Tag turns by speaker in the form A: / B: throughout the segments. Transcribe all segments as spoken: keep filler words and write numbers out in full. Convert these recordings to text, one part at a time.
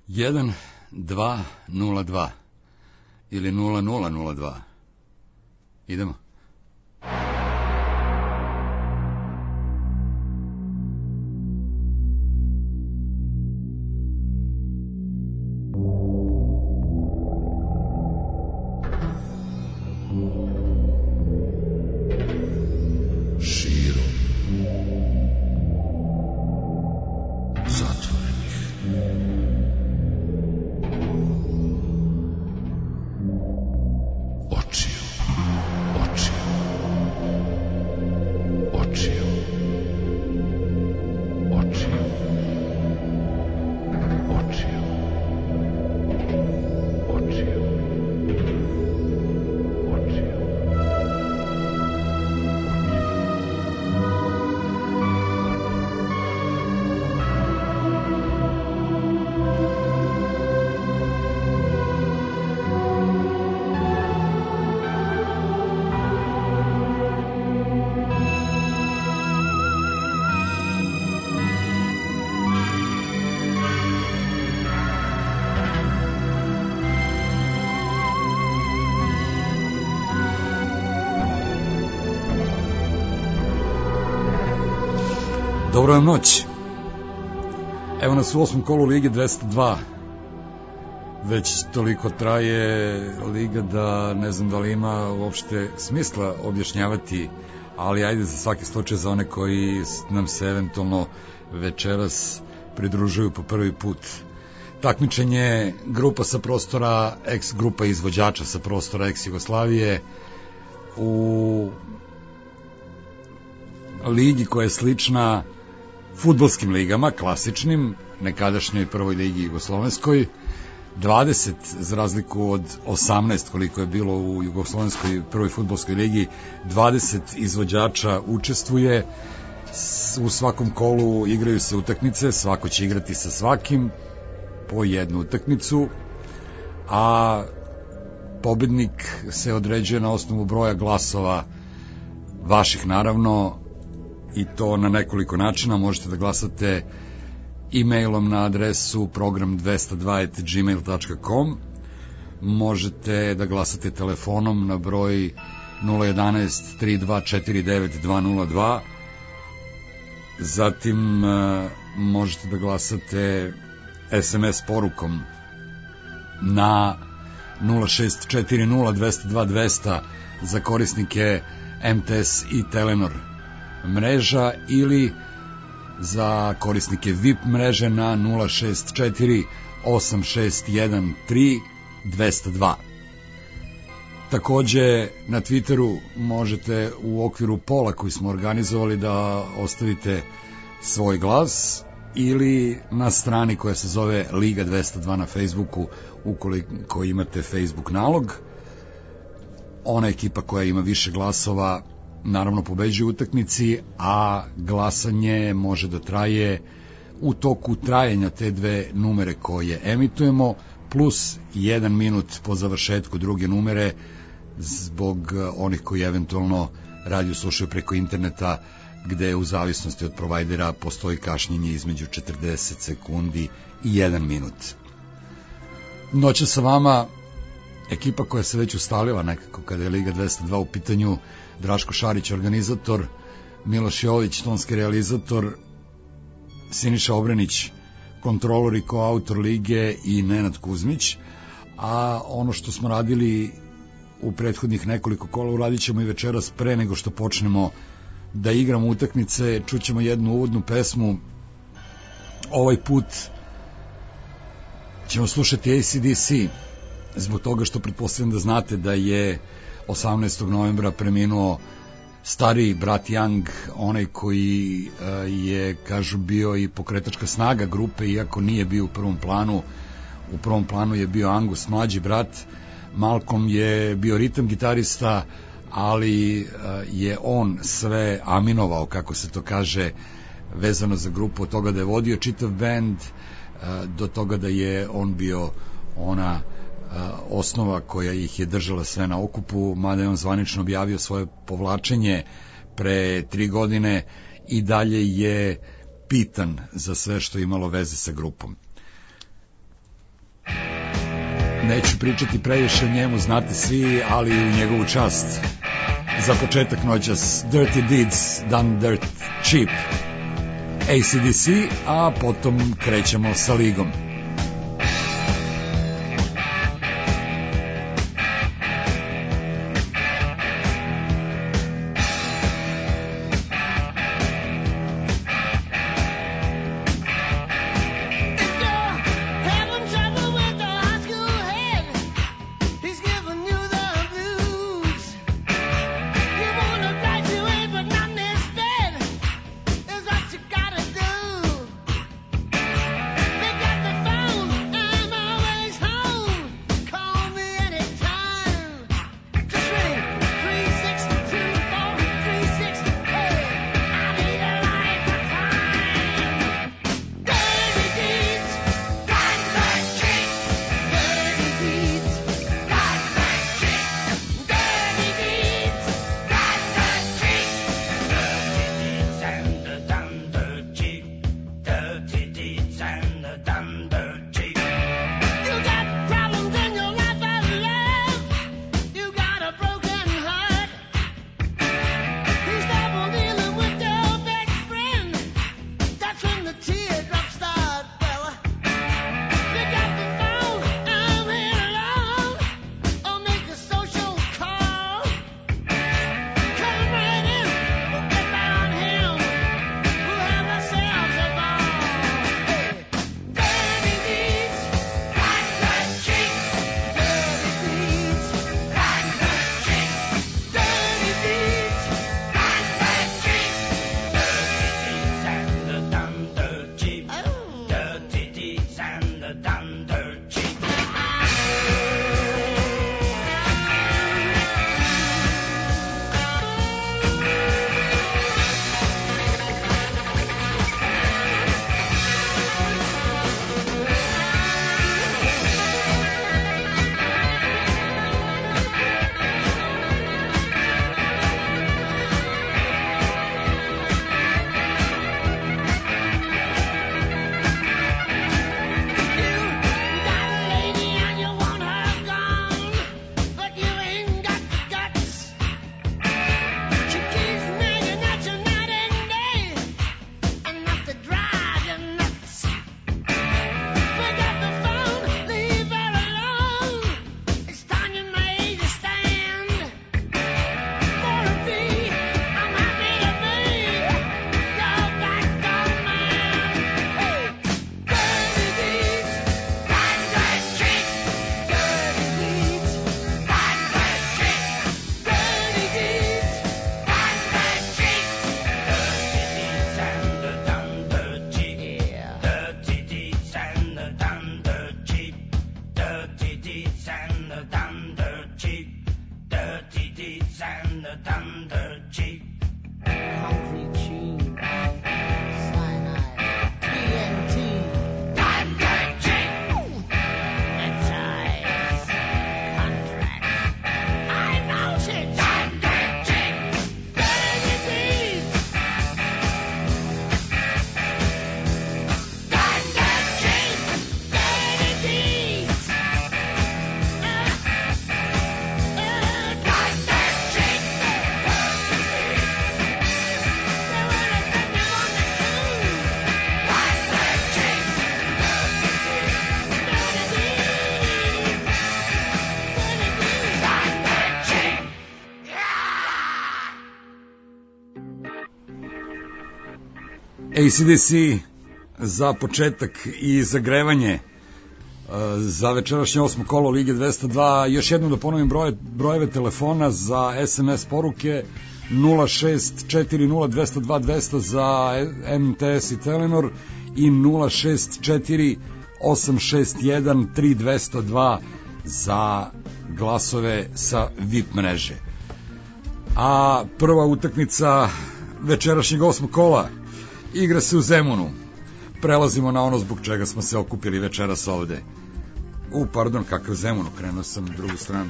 A: jedan dva nula dva ili nula nula nula dva. Idemo. Dobro vam noć. Evo nas u osmom kolu Lige dvesta dva. Već toliko traje Liga da ne znam da li ima uopšte smisla objašnjavati, ali ajde za svaki slučaj za one koji nam se eventualno večeras pridružuju po prvi put. Takmičenje grupa sa prostora, ex grupa izvođača sa prostora ex Jugoslavije u ligi koja je slična fudbalskim ligama, klasičnim, nekadašnjoj prvoj ligi jugoslovenskoj, dvadeset za razliku od osamnaest koliko je bilo u jugoslovenskoj prvoj fudbalskoj ligi, dvadeset izvođača učestvuje, u svakom kolu igraju se utakmice, svako će igrati sa svakim po jednu utakmicu, a pobednik se određuje na osnovu broja glasova vaših naravno, i to na nekoliko načina. Možete da glasate e-mailom na adresu program dvesta dva at gmail dot com, možete da glasate telefonom na broj nula jedanaest tri dva četiri devet dva nula dva, zatim možete da glasate es em es porukom na nula šest četiri nula dvesta dva dvesta za korisnike em te es i Telenor mreža, ili za korisnike V I P mreže na nula šest četiri osam šest jedan tri dvesta dva. Takođe na Twitteru možete u okviru pola koji smo organizovali da ostavite svoj glas, ili na strani koja se zove Liga dvesta dva na Facebooku ukoliko imate Facebook nalog. Ona ekipa koja ima više glasova naravno pobeđuje u utakmici, a glasanje može da traje u toku trajanja te dve numere koje emitujemo, plus jedan minut po završetku druge numere, zbog onih koji eventualno radio slušaju preko interneta, gde u zavisnosti od provajdera postoji kašnjenje između četrdeset sekundi i jedan minut. Noća sa vama ekipa koja se već ustalila nekako kada je Liga dvesta dva u pitanju: Draško Šarić, organizator, Miloš Jović, tonski realizator, Siniša Obrenić, kontrolor i koautor lige, i Nenad Kuzmić. A ono što smo radili u prethodnih nekoliko kola uradit ćemo i večeras pre nego što počnemo da igramo utakmice. Čućemo jednu uvodnu pesmu. Ovaj put ćemo slušati A C D C, zbog toga što pretpostavljam da znate da je osamnaestog novembra preminuo stariji brat Young, onaj koji je, kažu, bio i pokretačka snaga grupe, iako nije bio u prvom planu. U prvom planu je bio Angus, mlađi brat. Malcolm je bio ritam gitarista, ali je on sve aminovao, kako se to kaže, vezano za grupu, od toga da je vodio čitav bend do toga da je on bio ona osnova koja ih je držala sve na okupu, mada je on zvanično objavio svoje povlačenje pre tri godine, i dalje je pitan za sve što je imalo veze sa grupom. Neću pričati previše o njemu, znate svi, ali u njegovu čast. Za početak noćas Dirty Deeds Done Dirt Cheap, A C D C, a potom krećemo sa ligom. A C D C za početak i zagrevanje za večerašnje osmo kolo Lige dvesta dva. Još jednom da ponovim broje, brojeve telefona za S M S poruke nula šest četiri nula dva nula dva dva nula za M T S i Telenor i nula šest četiri osam šest jedan tri dva nula dva za glasove sa V I P mreže. A prva utakmica večerašnjeg osmog kola igra se u Zemunu. Prelazimo na ono zbog čega smo se okupili večeras ovde. U, pardon, kakav Zemun, krenuo sam na drugu stranu.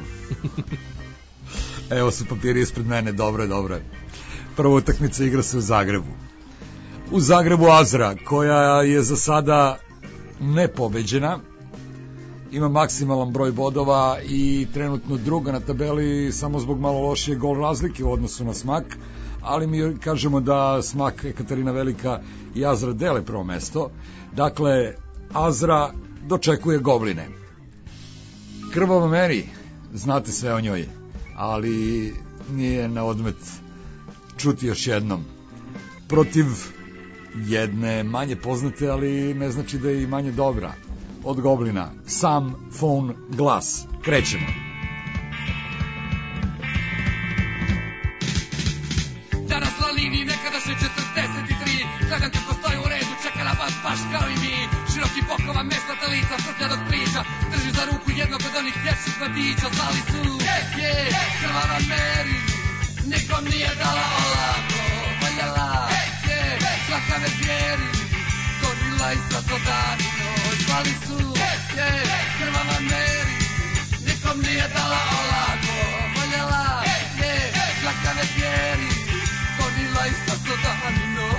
A: Evo su papiri ispred mene, dobro je, dobro je. Prva utakmica igra se u Zagrebu. U Zagrebu Azra, koja je za sada nepobeđena ima maksimalan broj bodova i trenutno druga na tabeli samo zbog malo lošije gol razlike u odnosu na Smak, ali mi kažemo da Smak, Ekaterina Velika i Azra dele prvo mesto. Dakle, Azra dočekuje Gobline. Krvava Meri, znate sve o njoj, ali nije na odmet čuti još jednom. Protiv jedne manje poznate, ali ne znači da je i manje dobra. Od Goblina, Sam Phone Glass. Krećemo.
B: Danas na liniji nekada še četrdeset tri. Gledam kako stoji u redu, čekala vas baš kao i mi. Široki bokova meslata lica, frtlja dok priča. Drži za ruku jednog od onih dječjih mladića. Zvali su, je, krvava Meri. Nikom nije dala olako, valjala. Je, plakave zvijeri. Gorila i sa sodanino. Zvali su, je, krvava Meri. Nikom nije dala olako, valjala. Je, plakave zvijeri. Gorila i sa sodanino.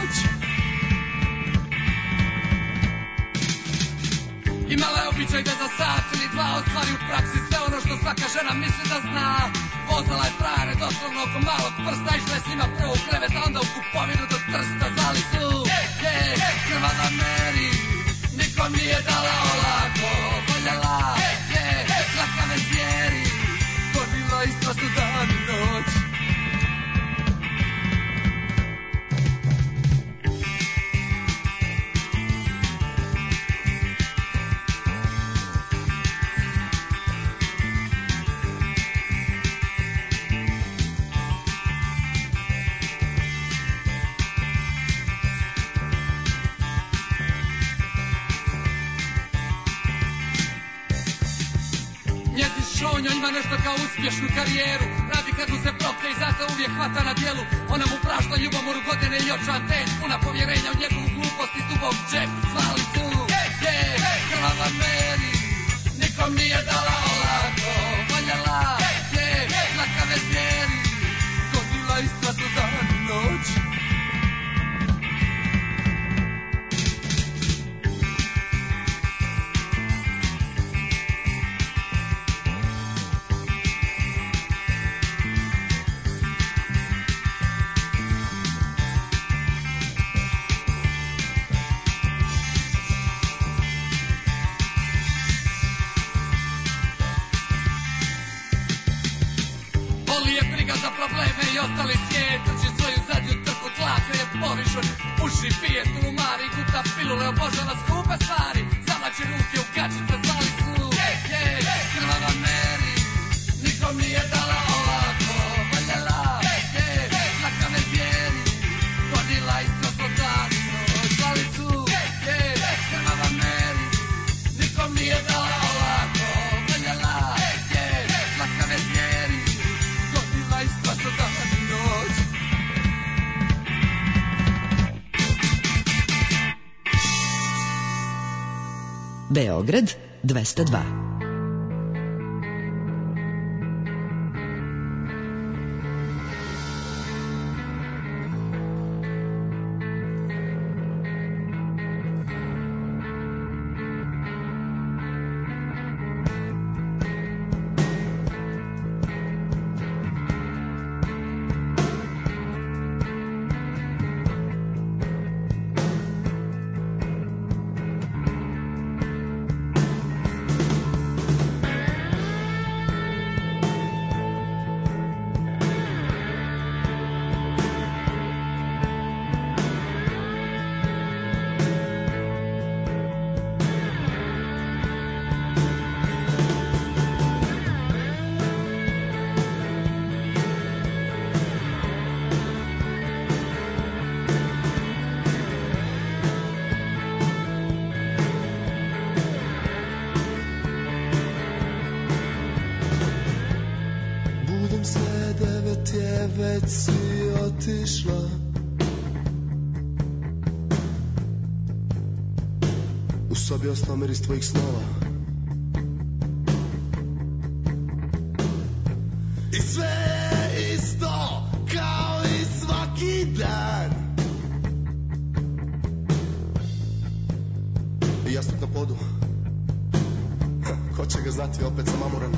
B: Imala je običaj da za sat ili dva ostvari u praksi sve ono što svaka žena misli da zna. Vozala je frajere doslovno oko malog prsta, išla je s njima prvo u krevet, a onda u kupovinu do Trsta. Zvali su, je, krvava Meri, nikom nije dala olako, voljela, je, plakave zvijeri, gorila isto su dan i noć. Šonja ima nešto kao uspješnu karijeru. Radi kad mu se propne i zato uvijek hvata na dijelu. Ona mu prašta ljubomoru godine i očan ten. Puna povjerenja u njegovu glupost i dubok džep. Zvali su, je, krvava Meri. Nikom nije dala olako, voljela, je, plakave zvijeri. Godila istva su dan i noć. Ostali svijet, drži svoju zadnju trku, tlaka je porišon, puši, pije, tulumari, guta pilule, obožava skupe stvari, zavlači ruke u gačice, zvali su, je, krvava Meri, nikom nije dala olako, valjela, je, plakave zvijeri, godila isto sodanino, zvali su, je, krvava Meri, nikom nije dala olako, valjela, je, plakave zvijeri, godila isto sodanino.
C: Beograd dvesta dva.
D: već si otišla. U sobi ostao miris tvojih snova. I sve je isto kao i svaki dan. I jastuk na podu ko će ga znati opet sa mamurom.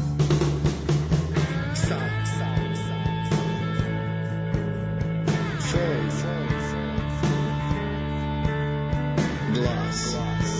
D: Sam, sam, sam. Fame. Glas.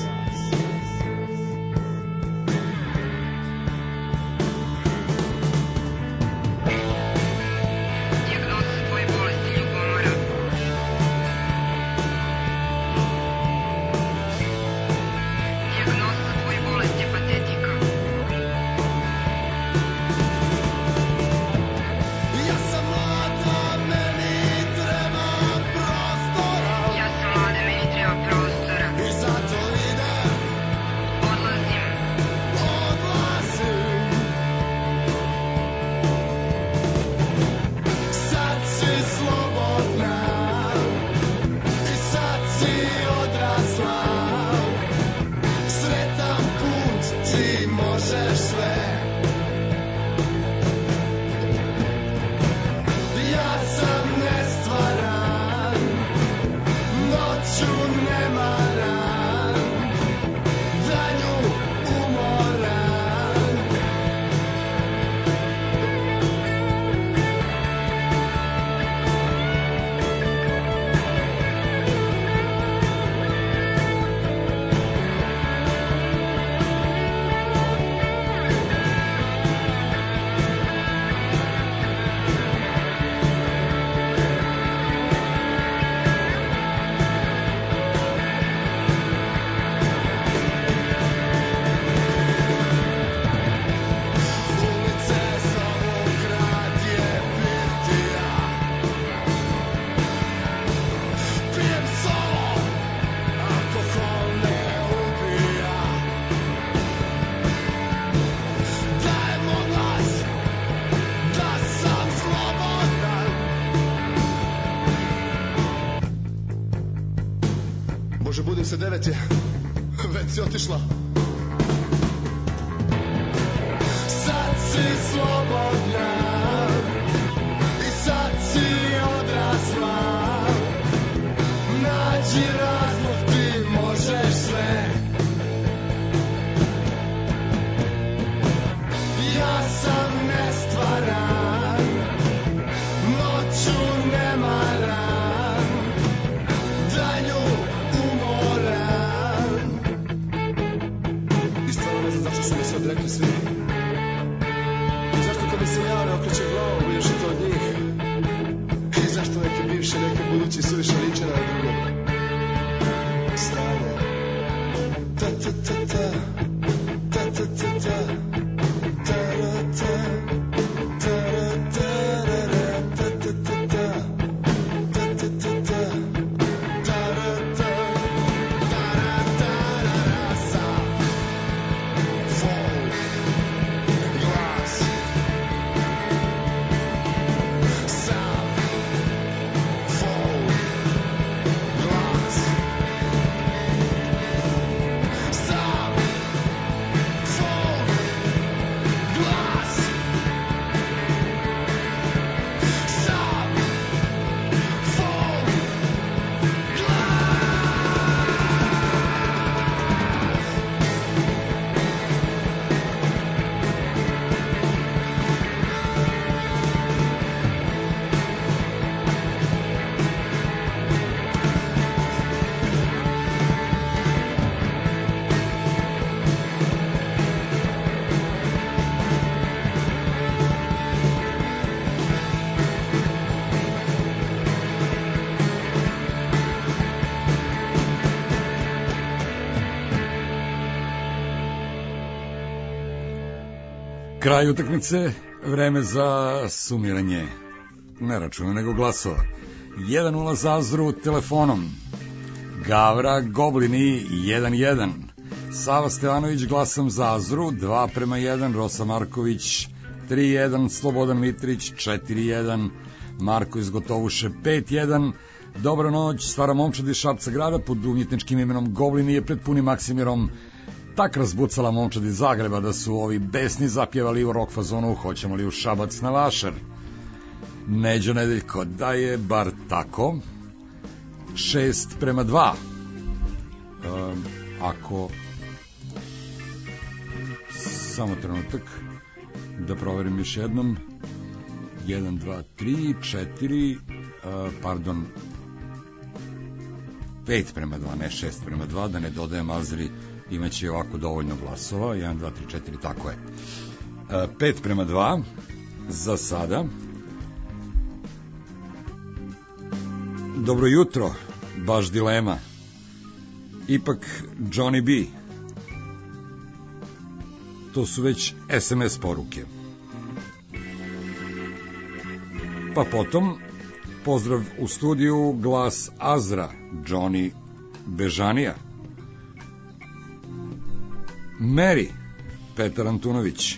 D: se devet je, već si otišla. Sad si slobodna i sad si odrasla. Nađi razlog, ti možeš sve. Ja sam nestvaran, noću nemaran, danju umoran. I stvarno ne znam zašto su mi se odrekli svi. I zašto kad mi se jave okreće glavu, budeš i to od njih. I zašto neke bivše, neke budući suviše liče na drugom. Stane. Ta ta ta ta, ta ta ta ta.
A: Kraj utakmice, vreme za sumiranje, ne računa nego glasova. jedan nula za Azru telefonom, Gavra Goblini jedan jedan, Sava Stevanović glasam za Azru dva prema jedan, Rosa Marković tri jedan, Slobodan Mitrić četiri jedan, Marko iz Gotovuše pet jedan. Dobra noć, Stvara momčad iz Šapca grada pod umjetničkim imenom Goblini je pred punim Maksimirom tak razbucala momčad iz Zagreba da su ovi besni zapjevali u rock fazonu Hoćemo li u Šabac na vašar. Neđo Nedeljko, da je bar tako. Šest prema dva. Um, ako samo trenutak da proverim još jednom. jedan, dva, tri, četiri, pardon, pet prema dva, ne šest prema dva, da ne dodajem Azri, imaće ovako dovoljno glasova. jedan, dva, tri, četiri, tako je. pet prema dva za sada. Dobro jutro, baš dilema. Ipak Johnny B. To su već es em es poruke. Pa potom, pozdrav u studiju, glas Azra, Johnny Bežanija. Mary, Petar Antunović.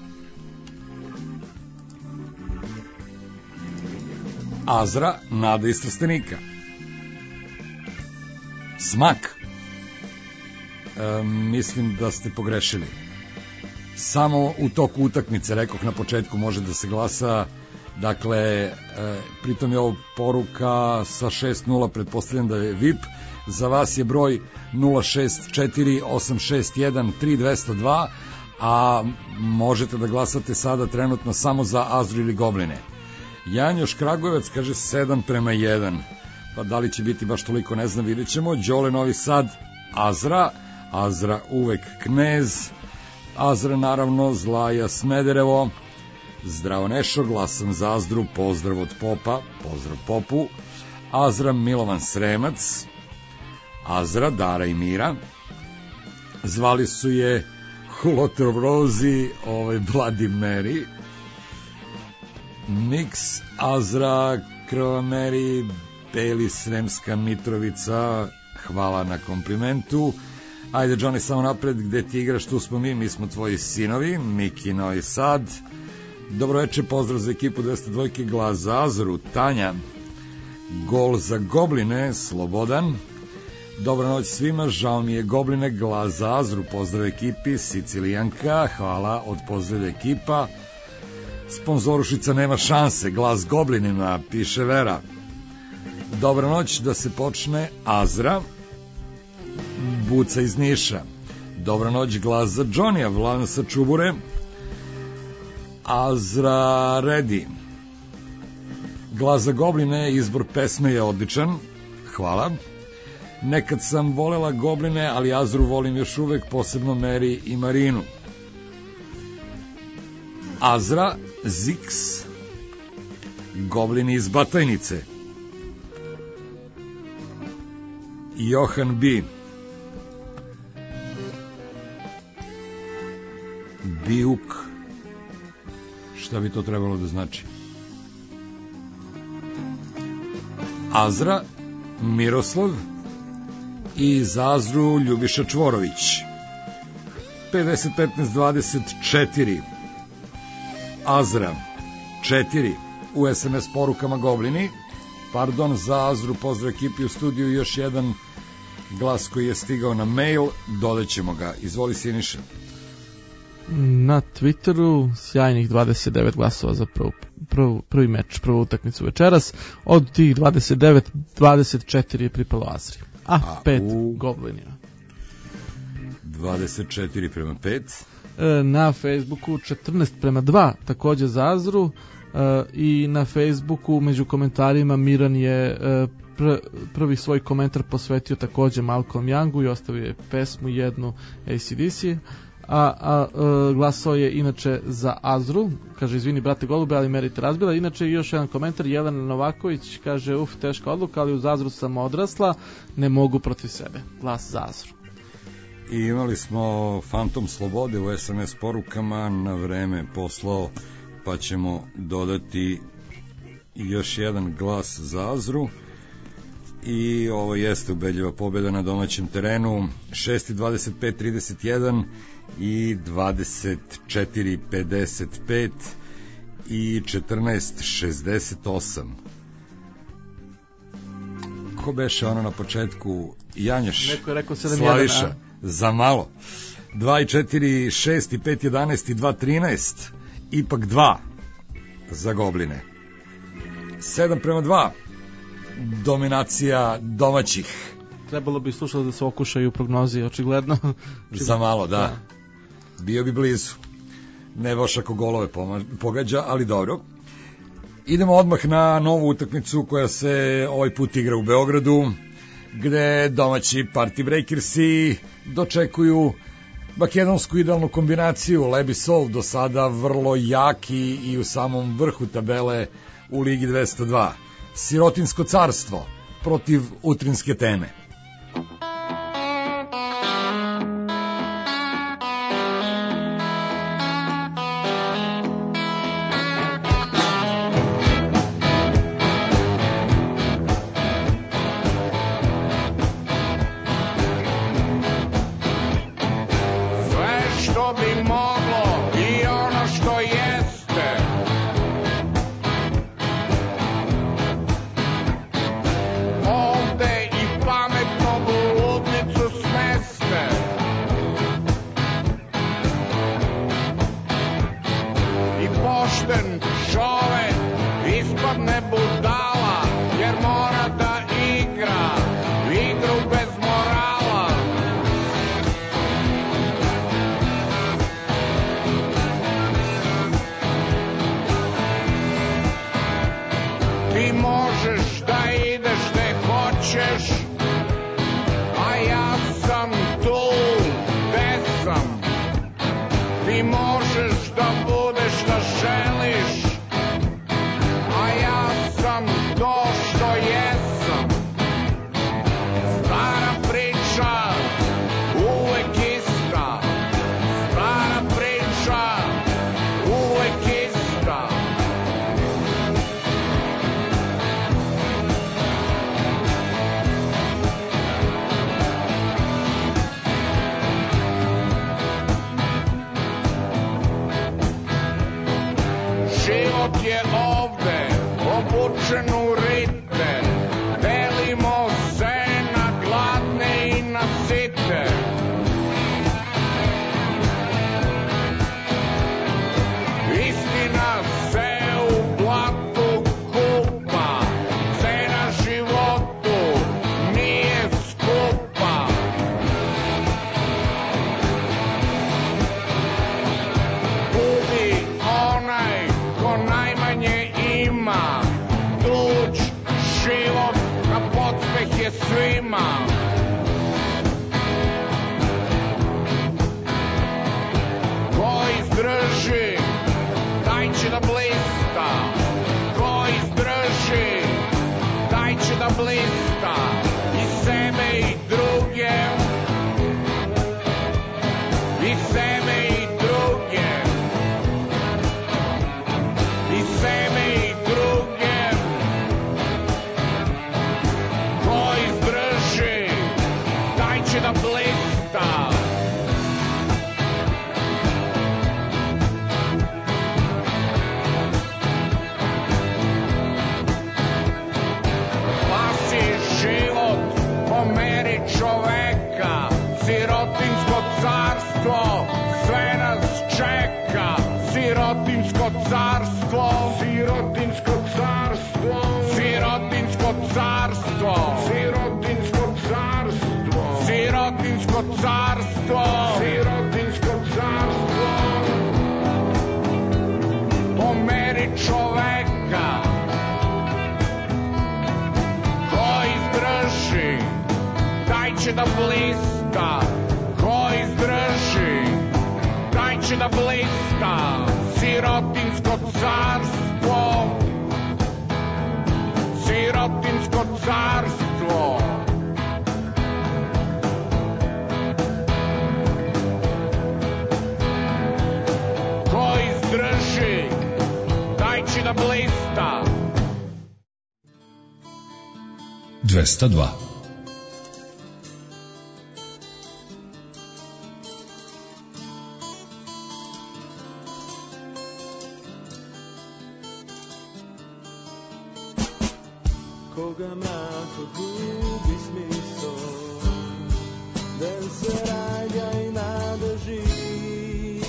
A: Azra, Nada iz Trstenika. Smak. E, mislim da ste pogrešili. Samo u toku utakmice, rekoh na početku, može da se glasa. Dakle, e, pritom je ovo poruka sa šest nula, pretpostavljam da je V I P. Za vas je broj nula šest četiri osam šest jedan tri dva zero dva, a možete da glasate sada trenutno samo za Azru ili Gobline. Janjoš Kragujevac kaže sedam prema jedan. Pa da li će biti baš toliko, ne znam, vidjet ćemo. Đole Novi Sad, Azra. Azra uvek Knez. Azra naravno, Zlaja Smederevo. Zdravo Nešo, glasan za Azdru, pozdrav od Popa, pozdrav Popu. Azra Milovan Sremac. Azra Dara i Mira. Zvali su je Hulotrov Rozi, ovaj Bloody Mary. Mix, Azra, Krva Mary, Beli Sremska Mitrovica, hvala na komplimentu. Ajde, Johnny, samo napred, gde ti igraš, tu smo mi, mi smo tvoji sinovi, Miki Novi Sad. Dobro večer, pozdrav za ekipu dvesta dva, glas za Azru, Tanja. Gol za Gobline, Slobodan. Dobra noć svima, žao mi je Gobline, glas za Azru, pozdrav ekipi, Sicilijanka, hvala od pozdrav ekipa. Sponzorušica nema šanse, glas Goblinima, piše Vera. Dobra noć, da se počne Azra. Buca iz Niša. Dobra noć, glas za Johnny-a, Vladan sa Čubure. Azra Redi. Glas za Gobline, izbor pesme je odličan, hvala. Nekad sam volela Gobline, ali Azru volim još uvek, posebno Mary i Marinu. Azra, Zix, Goblini iz Batajnice. Johan B. Biuk. Šta bi to trebalo da znači? Azra, Miroslav i za Azru Ljubiša Čvorović. pedeset petnaest dvadeset četiri. Azra, četiri u es em es porukama Goblini. Pardon, za Azru, pozdrav ekipi u studiju, još jedan glas koji je stigao na mail, dodaćemo ga. Izvoli, Siniša.
C: Na Twitteru sjajnih dvadeset devet glasova za prv, prv, prvi meč, prvu utakmicu večeras. Od tih dvadeset devet, dvadeset četiri je pripalo Azri, a, a pet u... Goblinima.
A: dvadeset četiri prema pet.
C: Na Facebooku četrnaest prema dva, takođe za Azru. I na Facebooku među komentarima Miran je pr, prvi svoj komentar posvetio takođe Malcolm Youngu i ostavio je pesmu jednu A C D C, a, a, a glasao je inače za Azru, kaže izvini brate Golube, ali merite razbila. Inače još jedan komentar, Jelena Novaković kaže uf, teška odluka, ali uz Azru sam odrasla, ne mogu protiv sebe, glas za Azru.
A: I imali smo Fantom Slobode u es em es porukama, na vreme poslao, pa ćemo dodati još jedan glas za Azru. I ovo jeste ubedljiva pobjeda na domaćem terenu, šest dvadeset pet trideset jedan i dvadeset četiri pedeset pet i četrnaest šezdeset osam. Ko beše ono na početku? Janjoš,
C: neko je rekao sedam
A: Slaviša,
C: jedan,
A: za malo. dva i četiri, šest i pet jedanaest i dva trinaest, ipak dva za Gobline. sedam prema dva, dominacija domaćih.
C: Trebalo bi slušati da se okušaju prognozi, očigledno.
A: Za malo, da. Bio bi blizu. ne baš ako golove pogađa, ali dobro. Idemo odmah na novu utakmicu koja se ovaj put igra u Beogradu, gde domaći Party Breakersi dočekuju makedonsku idealnu kombinaciju. Lebi Sol do sada vrlo jaki i u samom vrhu tabele u Ligi dvesta dva. Sirotinsko carstvo protiv Utrinske Teme.
E: dvesta dva.
F: Koga mrak gubi smisao, da se rađa i nada živi.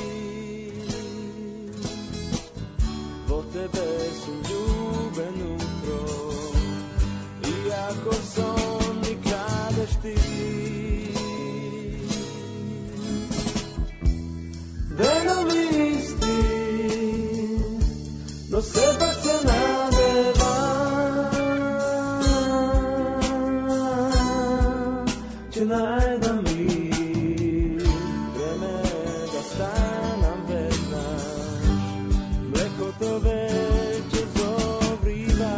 F: Vo tebe su ljuben utro, iako son nikadaš ti. Delovi isti sepak se nadeva, će najda mi vreme da stanam veznaš, mleko to već zovriva,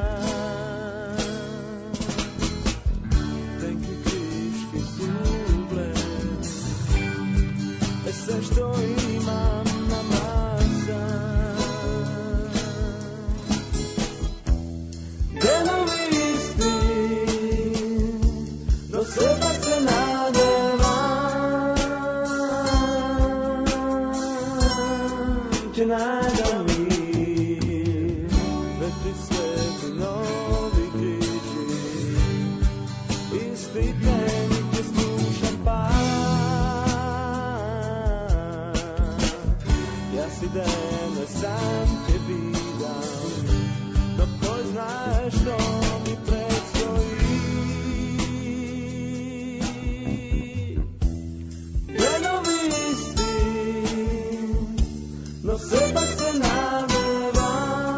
F: tenki kriški suble, e sve što imam na masa, denovi isti, no sepak se nadeva, će najda mir, vetri sveti novi križi, isti tenike sluša pa, ja si dene sam te vidam, dok ko znaš što mi predstoji. Denovi isti, no sepak se nadeva,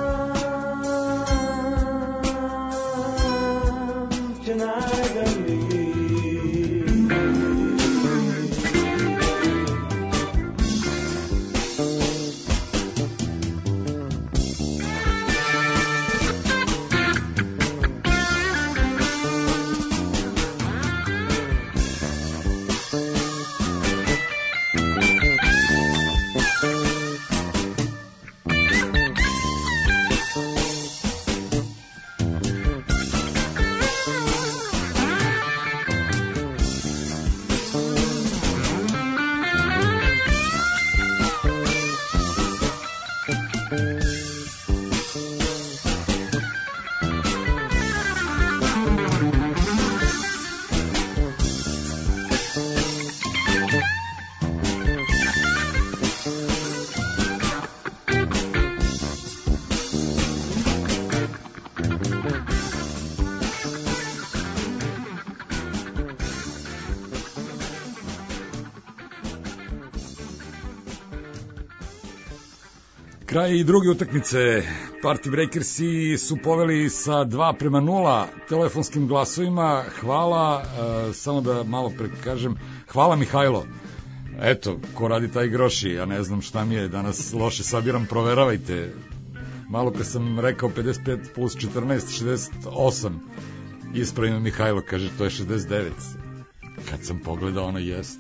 F: će najda mir.
A: Kraj i druge utakmice. Party Breakersi su poveli sa dva prema nula telefonskim glasovima. Hvala, e, samo da malo prekažem, hvala Mihajlo. Eto, ko radi taj groši, ja ne znam šta mi je danas loše sabiram, proveravajte. Malo kad sam rekao pedeset pet plus četrnaest, šezdeset osam, ispravimo Mihajlo, kaže to je šezdeset devet. Kad sam pogledao, ono jest.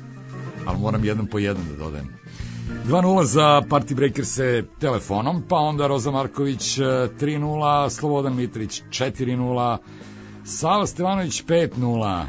A: Ali moram jedan po jedan da dodajem. dva nula za Party Breakers-e telefonom, pa onda Roza Marković tri nula, Slobodan Mitrić četiri nula, Sava Stevanović pet nula,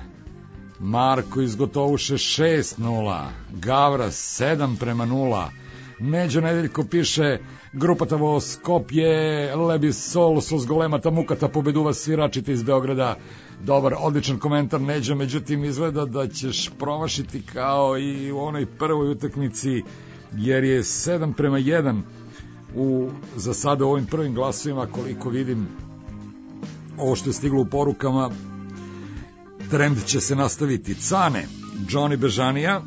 A: Marko iz Gotovuše šest nula, Gavra sedam prema nula, Neđo Nedeljko piše Grupa Tavo Skopje, Lebi Sol, Sos Golemata Mukata, pobeduva sviračite iz Beograda. Dobar, odličan komentar Neđo, međutim izgleda da ćeš promašiti kao i u onoj prvoj utakmici, jer je sedam prema jedan u, za sada u ovim prvim glasovima, koliko vidim ovo što je stiglo u porukama, trend će se nastaviti. Cane, Johnny Bežanija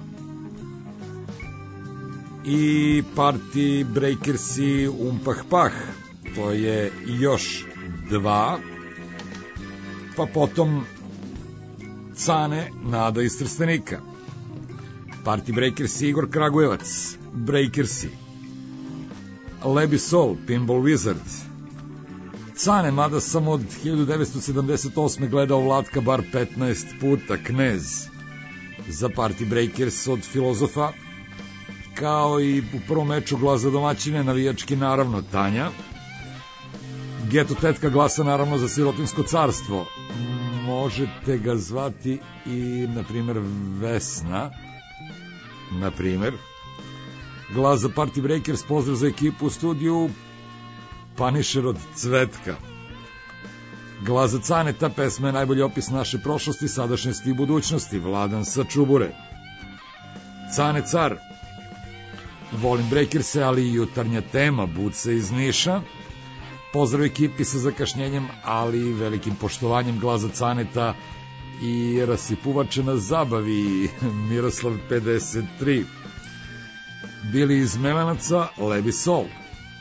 A: i Party Breakersi Umpah Pah, to je još dva, pa potom Cane, Nada iz Trstenika, Party Breakersi Igor Kragujevac, Breakersi, Lebi Sol, Pinball Wizard, Cane, mada sam od hiljadu devetsto sedamdeset osme gledao Vlatka bar petnaest puta, Knez, za Party Breakers od Filozofa, kao i u prvom meču glas za domaćine, navijački naravno Tanja, Geto tetka glasa naravno za Sirotinsko carstvo, možete ga zvati i na primjer Vesna, na primjer, glas za Party Breakers, pozdrav za ekipu u studiju, Panišer od Cvetka, glas za Cane, ta pesma je najbolji opis naše prošlosti, sadašnjosti i budućnosti, Vladan sa Čubure, Cane car, volim Breakerse, ali i jutarnja tema, Buce iz Niša, pozdrav ekipi sa zakašnjenjem, ali velikim poštovanjem, glas za Caneta i rasipuvače na zabavi, Miroslav pedeset tri, Bili iz Melanaca, Lebi Sol,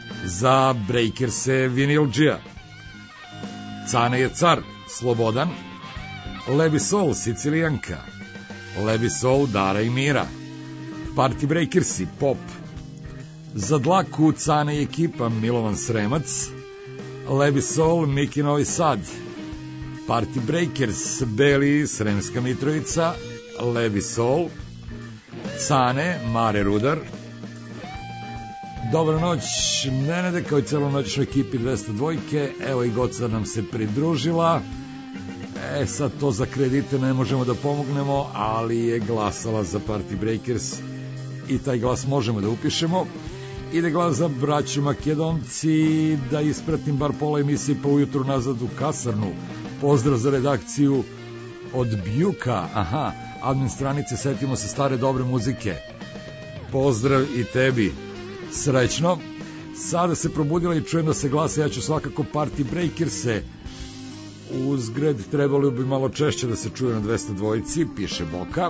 A: za Breakerse Vinilđija. Cane je car, Slobodan. Lebi Sol, Sicilijanka. Lebi Sol, Dara i Mira. Party Breakersi, Pop. Za dlaku Cane i ekipa, Milovan Sremac. Lebi Sol, Miki Novi Sad. Party Breakers, Beli, Sremska Mitrovica. Lebi Sol. Cane, Mare Rudar. Dobra noć, Nenade, kao i celonoćnoj ekipi dvesta dva. Evo i Goca nam se pridružila. E, sad to za kredite ne možemo da pomognemo, ali je glasala za Party Breakers i taj glas možemo da upišemo. Ide glas za braću Makedonci, da ispratim bar pola emisije pa ujutru nazad u kasarnu. Pozdrav za redakciju od Bjuka, aha, admin stranice Setimo se stare dobre muzike. Pozdrav i tebi, srećno. Sada se probudila i čujem da se glasa, ja ću svakako Party Breakerse. Uzgred, trebalo bi malo češće da se čuje na dvesta dva, piše Boka.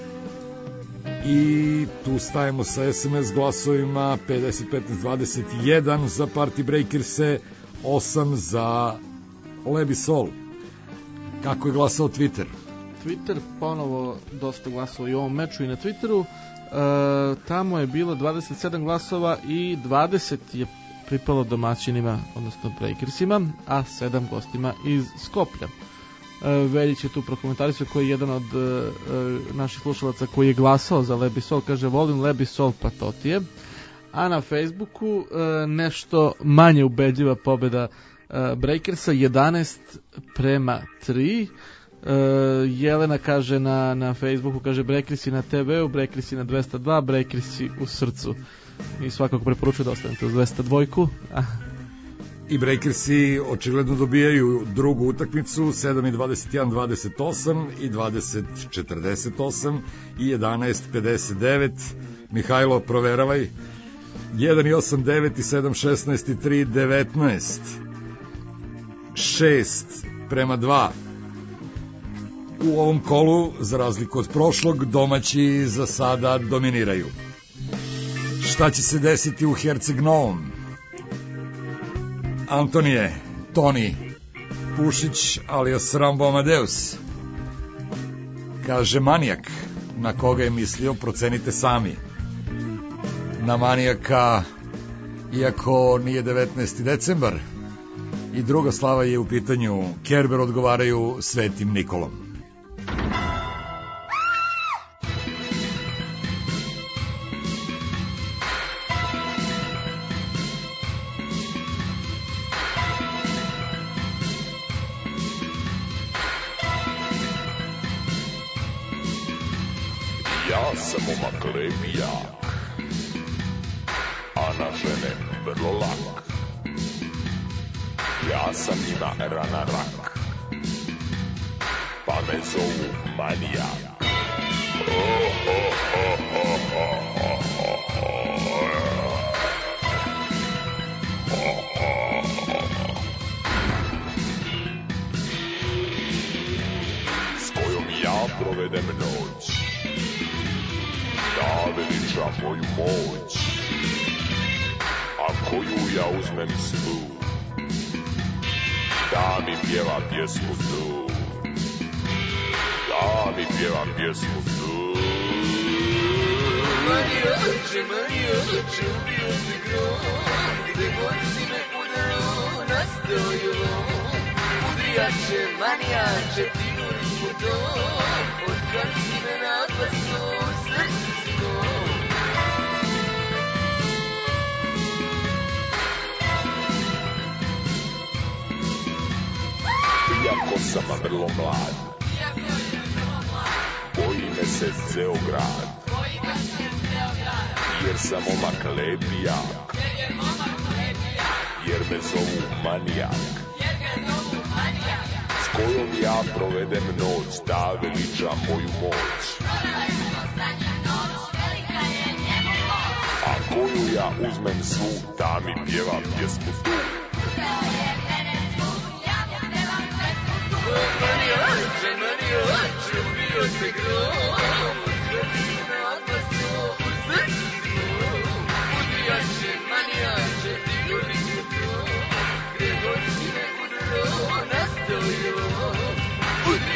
A: I tu stajemo sa es em es glasovima pedeset petnaest dvadeset jedan za Party Breakerse, osam za Lebi Sol. Kako je glasao Twitter?
C: Twitter ponovo dosta glasova i u ovom meču i na Twitteru. E, tamo je bilo dvadeset sedam glasova i dvadeset je pripalo domaćinima, odnosno Breakersima, a sedam gostima iz Skoplja. E, Veljić je tu prokomentarisao, koji je jedan od e, naših slušalaca koji je glasao za Lebi Sol, kaže volim Lebi Sol, pa to ti je. A na Facebooku e, nešto manje ubedljiva pobjeda e, Breakersa, jedanaest prema tri. E, Jelena kaže na, na Facebooku, kaže Breakersi na te ve u, Breakersi na dvesta dva, Breakersi u srcu. I svakako preporučuju da ostanete uz dvesta dva.
A: I Breakersi očigledno dobijaju drugu utakmicu, sedam i dvadeset jedan dvadeset osam i dvadeset četrdeset osam i jedanaest pedeset devet. Mihajlo, proveravaj. jedan i osam devet i sedam šesnaest i tri devetnaest. šest prema dva. U ovom kolu, za razliku od prošlog, domaći za sada dominiraju. Šta će se desiti u Herceg Novom? Antonije, Toni Pušić, alias Rambo Amadeus. Kaže Manijak, na koga je mislio, procenite sami. Na Manijaka, iako nije devetnaesti decembar, i druga slava je u pitanju, Kerber odgovaraju Svetim Nikolom.
E: Ja sam momak lepijak, a na žene vrlo lak. Ja sam njima rana rak, pa me zovu manijak. Oh, oh, oh, oh, oh, oh, oh, oh, oh. S kojom ja provedem noć, da veliča moju moć, a koju ja uzmem svu, da mi pjeva pjesmu tu, da mi pjeva pjesmu tu.
F: Marijače, Marijače, ubio se grom, gde god si me udarao, nastao je lom. Udrijače, manijače, tinuli smo to, od kad si me napasao, srcu si go.
E: Iako sam vrlo mlad, boji me se ceo grad, jer sam momak lepijak, jer me zovu manijak. S kojom ja provedem noć, da veliča moju moć, a koju ja uzmem svu, da mi pjeva pjesmu tu.
F: Marijače, Marijače, ubio se grom, od kad si me napasao, u srcu si go. Udrijače, manijače, ti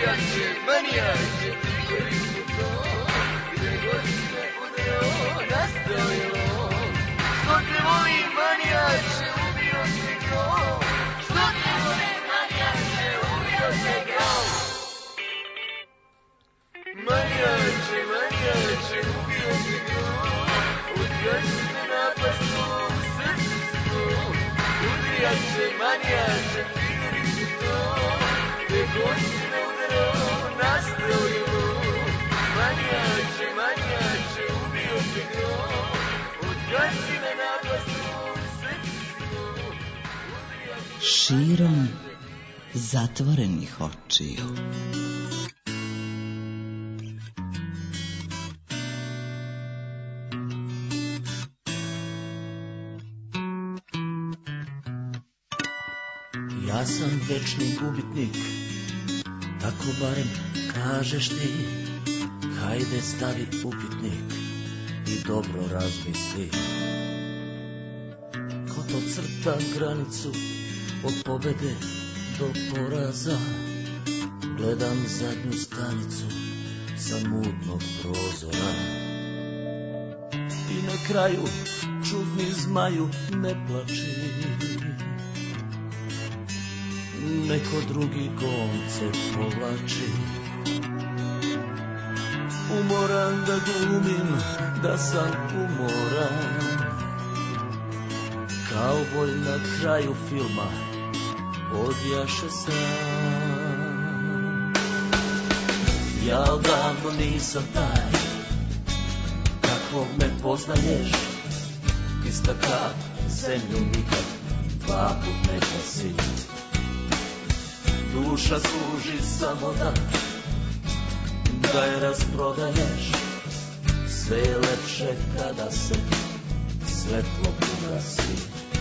F: Udrijače, manijače, ti koji su to, gde god si me udarao, nastojilo. Što te volim, manijače, ubio se grom. Što te volim, manijače, ubio se grom. Manijače, manijače, ubio se grom. Udrijač si me napastu, u srcu si to. Udrijače, manijače, ti koji su to, gde god si me udarao, nastojilo. Manijače, manijače, ubio se grom. Udrijač si me napastu, u srcu si to.
G: Širom zatvorenih očiju.
H: Ja sam večni gubitnik, tako barem kažeš ti. Hajde stavi upitnik i dobro razmisli. Ko to crta granicu od pobede do poraza? Gledam zadnju stanicu sa mutnog prozora. I na kraju čudni zmaju ne plači, neko drugi koncept povlači. Umoran da glumim da sam umoran, kauboj na kraju filma odjaše sam. Ja odavno nisam taj kakvog me poznaješ, ista kap zemlju nikad dva put ne pasi. Duša služi samo da, da je rasprodaješ. Sve je lepše kada se svetlo ugasi.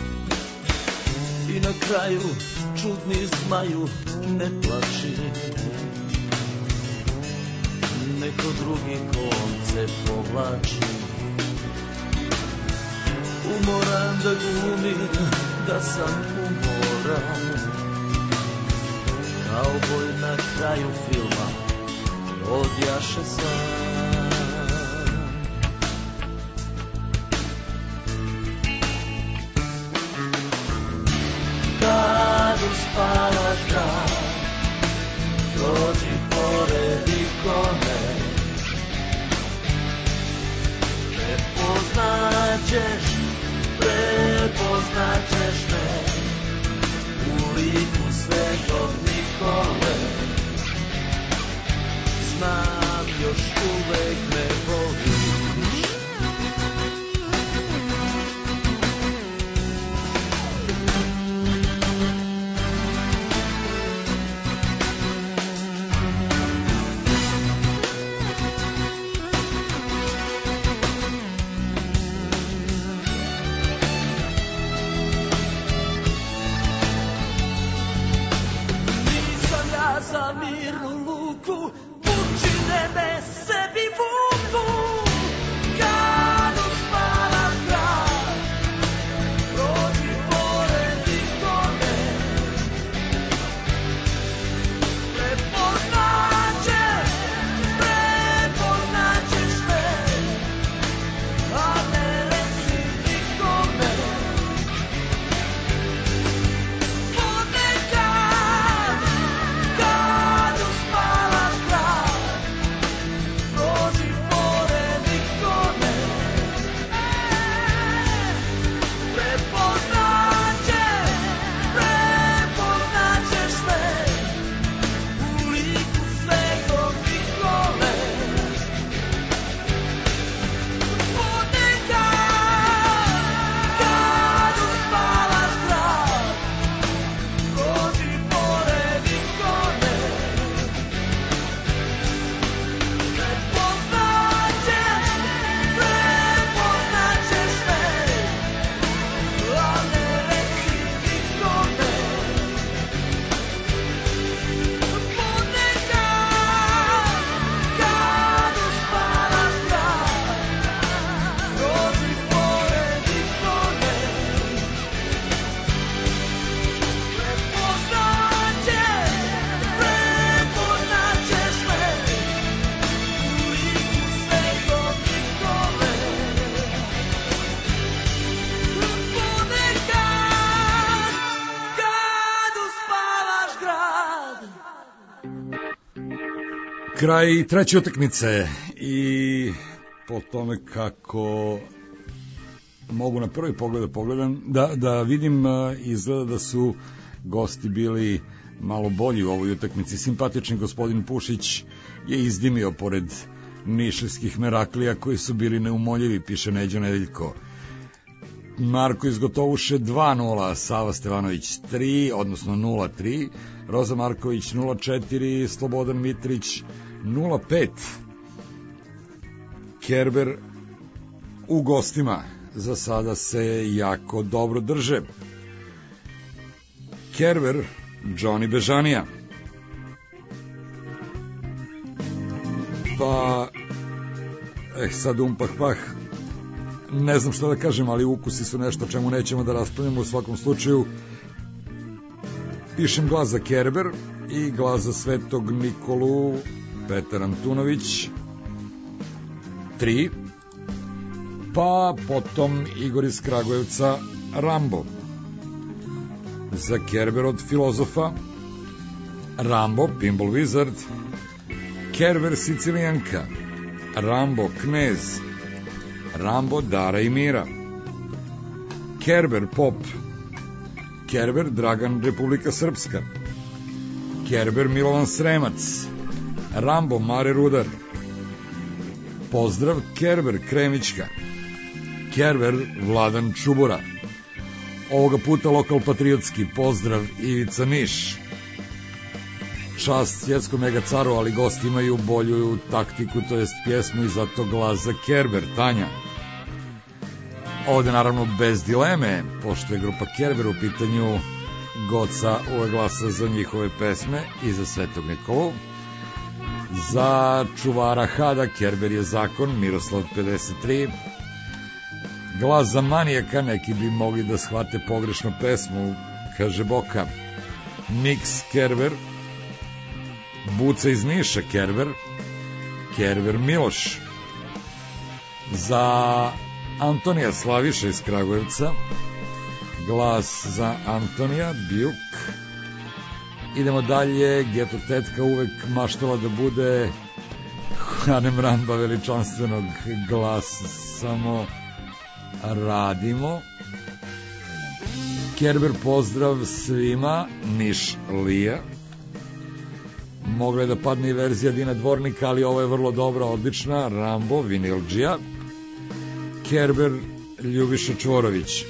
H: I na kraju čudni zmaju ne plači, neko drugi koncept povlači. Umoran da glumim da sam umoran, kauboj na kraju filma odjaše sam. Kad uspava dan, prođi pored ikone, prepoznaćeš, prepoznaćeš me u liku svetog Nikole. Znam, još uvek me voliš. Nisam ja za mirnu luku, pučine me sebi vuku.
A: Kraj treće utakmice i po tome kako mogu na prvi pogled da pogledam, da, da vidim, izgleda da su gosti bili malo bolji u ovoj utakmici. Simpatični gospodin Pušić je izdimio pored nišlijskih Meraklija koji su bili neumoljivi, piše Neđo Nedeljko. Marko iz Gotovuše dva nula, Sava Stevanović tri, odnosno nula tri, Roza Marković nula četiri, Slobodan Mitrić nula pet. Kerber u gostima za sada se jako dobro drže. Kerber, Johnny Bežanija. Pa, eh, sad umpah pah, ne znam što da kažem, ali ukusi su nešto čemu nećemo da raspravljamo. U svakom slučaju pišem glas za Kerber i glas za Svetog Nikolu, Petar Antunović tri, pa potom Igor iz Kragujevca, Rambo. Za Kerber od Filozofa, Rambo, Pinball Wizard, Kerber Sicilijanka, Rambo Knez, Rambo Dara i Mira, Kerber Pop, Kerber Dragan Republika Srpska, Kerber Milovan Sremac, Rambo Mare Rudar, pozdrav Kerber Kremićka, Kerber Vladan Čubura, ovoga puta lokal patriotski pozdrav Ivica Niš. Čast svjetskom mega caru, ali gosti imaju bolju taktiku, to jest pjesmu, i zato glas za Kerber, Tanja. Ovde naravno bez dileme, pošto je grupa Kerber u pitanju, Goca uvek glasa za njihove pesme i za Svetog Nikolu. Za čuvara Hada, Kerber je zakon, Miroslav pedeset tri. Glas za manijaka, neki bi mogli da shvate pogrešno pesmu, kaže Boka. Nix Kerber, Buca iz Niša Kerber, Kerber Miloš. Za Antonija Slaviša iz Kragujevca, glas za Antonija Bijuk. Idemo dalje, Geto tetka uvek maštala da bude Hanem Ramba veličanstvenog, glas samo radimo. Kerber pozdrav svima, Niš Lija. Mogla je da padne i verzija Dina Dvornika, ali ovo je vrlo dobra, odlična, Rambo, Vinilđija. Kerber, Ljubiša Čvorović.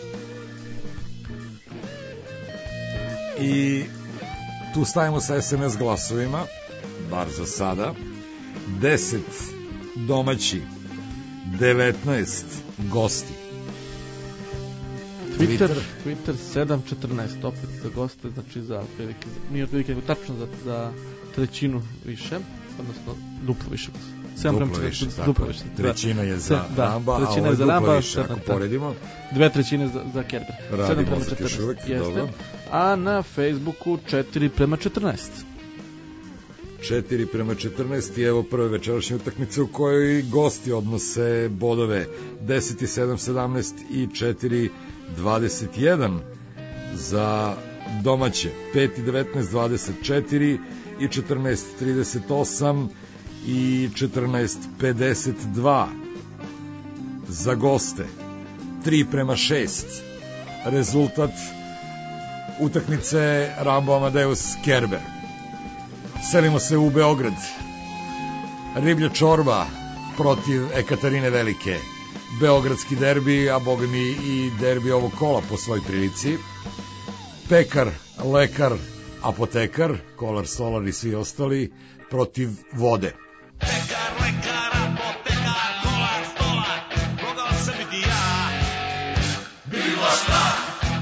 A: I tu stavimo sa es em es glasovima, bar za sada. deset domaći, devetnaest gosti.
C: Twitter, Twitter sedam četrnaest, opet za goste, znači za prilike, nije otprilike, nego tačno za, za trećinu više, odnosno duplo više.
A: Duplo više, tako, više. Trećina je za da, Ramba, a ovo je
C: za
A: duplo
C: Ramba,
A: više, ako poredimo.
C: Dve trećine za, za Kerber.
A: Radi mozak još uvek, dobro.
C: A na Facebooku četiri prema četrnaest.
A: četiri prema četrnaest i evo prve večerašnje utakmice u kojoj gosti odnose bodove deset i sedam, sedamnaest i četiri, dvadeset jedan za domaće, pet i devetnaest, dvadeset četiri i četrnaest, trideset osam i četrnaest, pedeset dva za goste, tri prema šest. Rezultat utakmice Rambo Amadeus Kerber. Selimo se u Beograd. Riblja čorba protiv Ekaterine Velike. Beogradski derbi, a boga mi i derbi ovog kola po svoj prilici. Pekar, lekar, apotekar, kolar, solar i svi ostali protiv vode.
I: Pekar, lekar, apotekar, kolar, stolar, mogao sam biti ja. Bilo šta.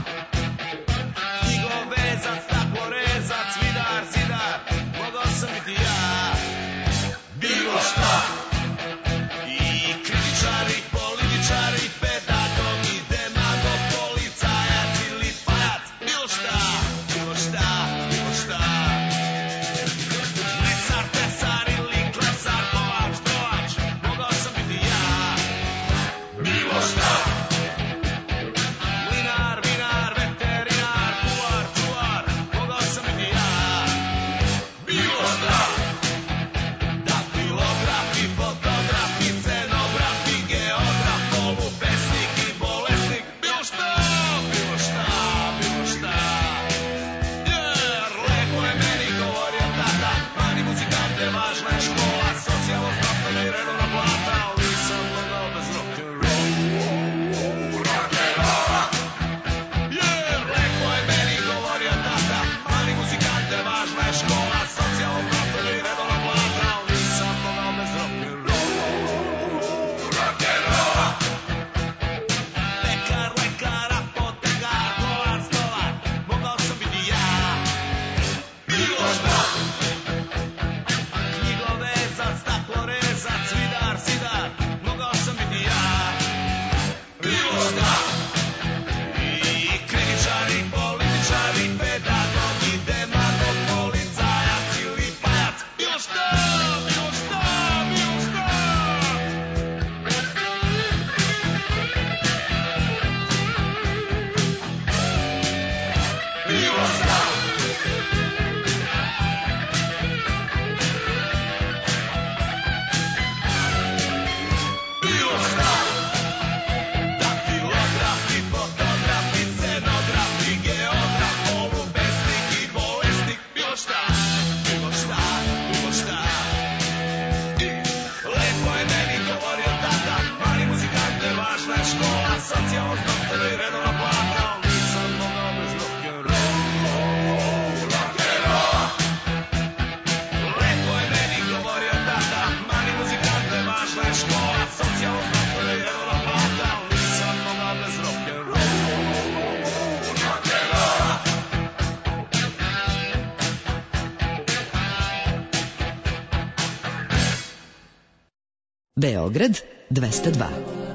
I: Iglo vezac, tako rezac, vidar, zidar, mogao sam biti ja. Bilo šta. I kritičari, političari, pedagog i demagog, policajac ili pajac, bilo šta, bilo šta, bilo šta. Mesar, tesar ili klet.
G: Beograd dvesta dva.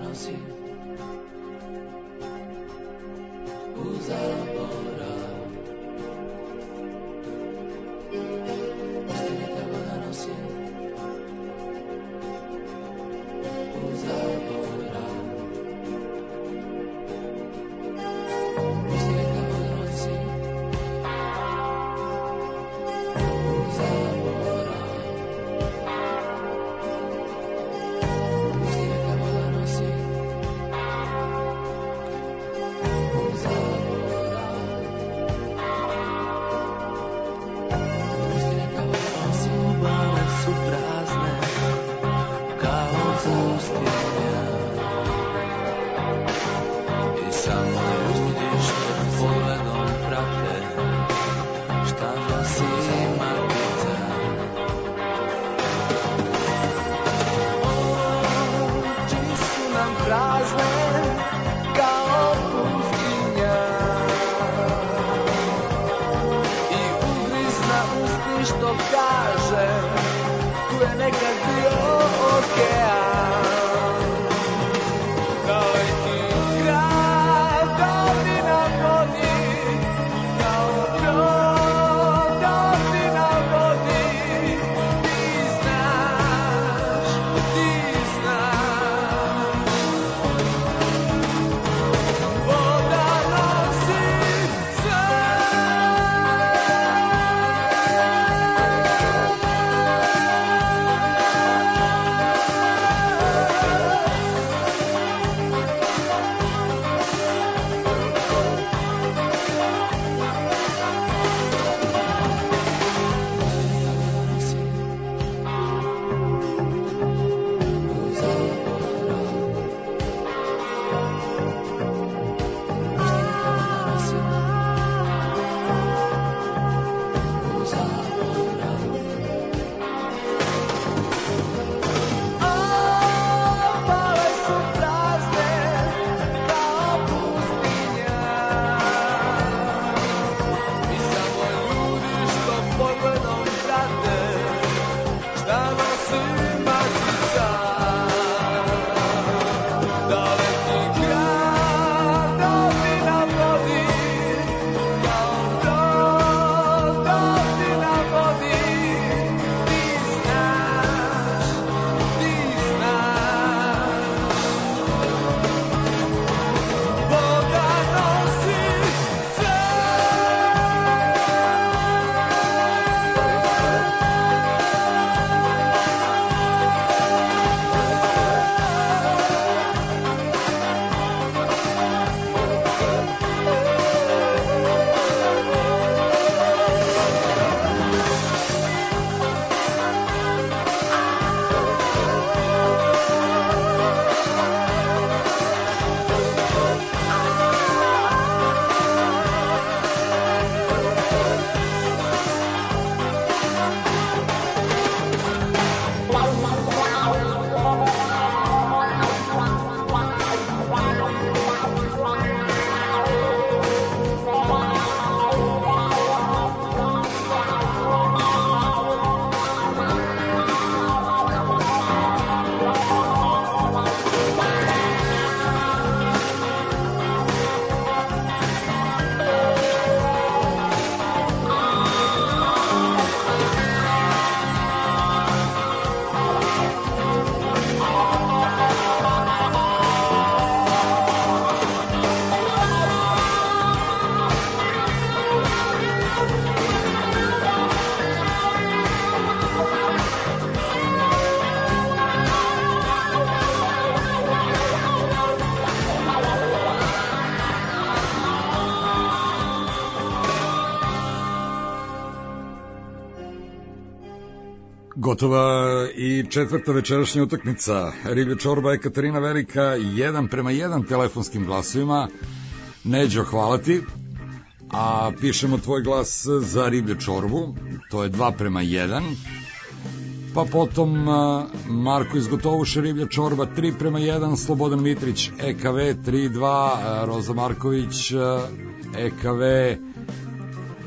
A: Gotova i četvrta večerašnja utakmica. Riblja čorba Ekaterina Velika, jedan prema jedan telefonskim glasovima. Neđo, hvala ti. A pišemo tvoj glas za Riblju čorbu, to je dva prema jedan. Pa potom Marko iz Gotovuša, Riblja čorba tri prema jedan, Slobodan Mitrić, E K V tri dva, Roza Marković, E K V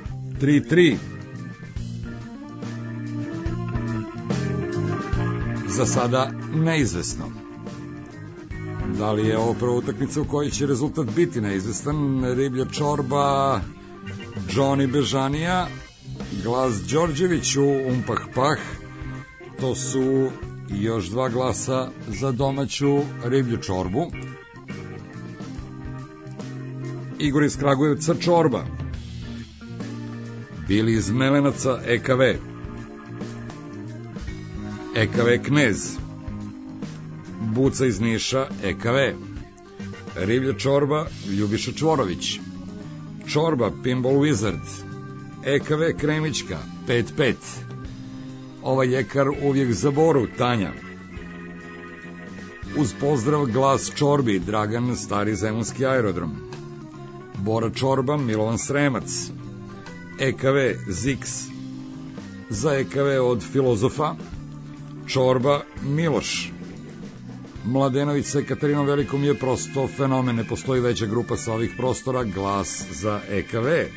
A: tri tri. za sada neizvesno. Da li je ovo prva utakmica u kojoj će rezultat biti neizvestan? Riblja čorba Johnny Bežanija, glas Đorđeviću Umpah Pah, to su još dva glasa za domaću riblju čorbu. Igor iz Kragujevca čorba, Bili iz Melenaca E K V, E K V Knez, Buca iz Niša E K V, riblja čorba Ljubiša Čvorović, čorba Pinball Wizard, E K V Kremićka pet pet, ovaj jekar uvijek za Boru Tanja. Uz pozdrav glas čorbi Dragan Stari Zemunski aerodrom, Bora čorba Milovan Sremac, E K V Zix, za E K V od Filozofa čorba Miloš. Mladenović sa Ekatarinom Velikom je prosto fenomen, ne postoji veća grupa sa ovih prostora, glas za E K V.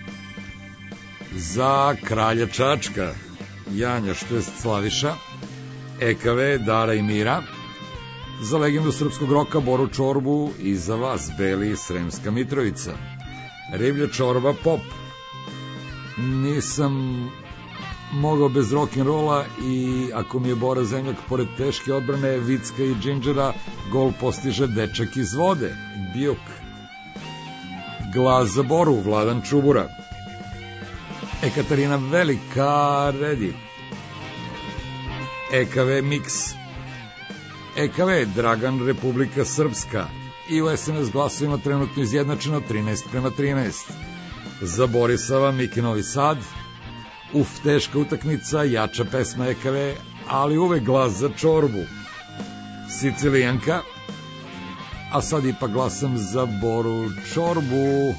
A: Za Kralja Čačka Janja što je Slaviša, E K V Dara i Mira. Za legendu srpskog roka Boru čorbu i za vas Beli Sremska Mitrovica, riblja čorba Pop. Nisam mogao bez rock'n'rolla i ako mi je Bora Zemljak pored teške odbrane Vicka i Džinđera, gol postiže dečak iz vode Bijuk. Glas za Boru Vladan Čubura, Ekaterina Velika Redi, E K V Mix, E K V Dragan Republika Srpska i u S M S glasovima trenutno izjednačeno trinaest prema trinaest. Za Borisava Miki Novi Sad, uf, teška utakmica, jača pesma E K V, ali uvek glas za čorbu Sicilijanka, a sad ipak glasam za Boru čorbu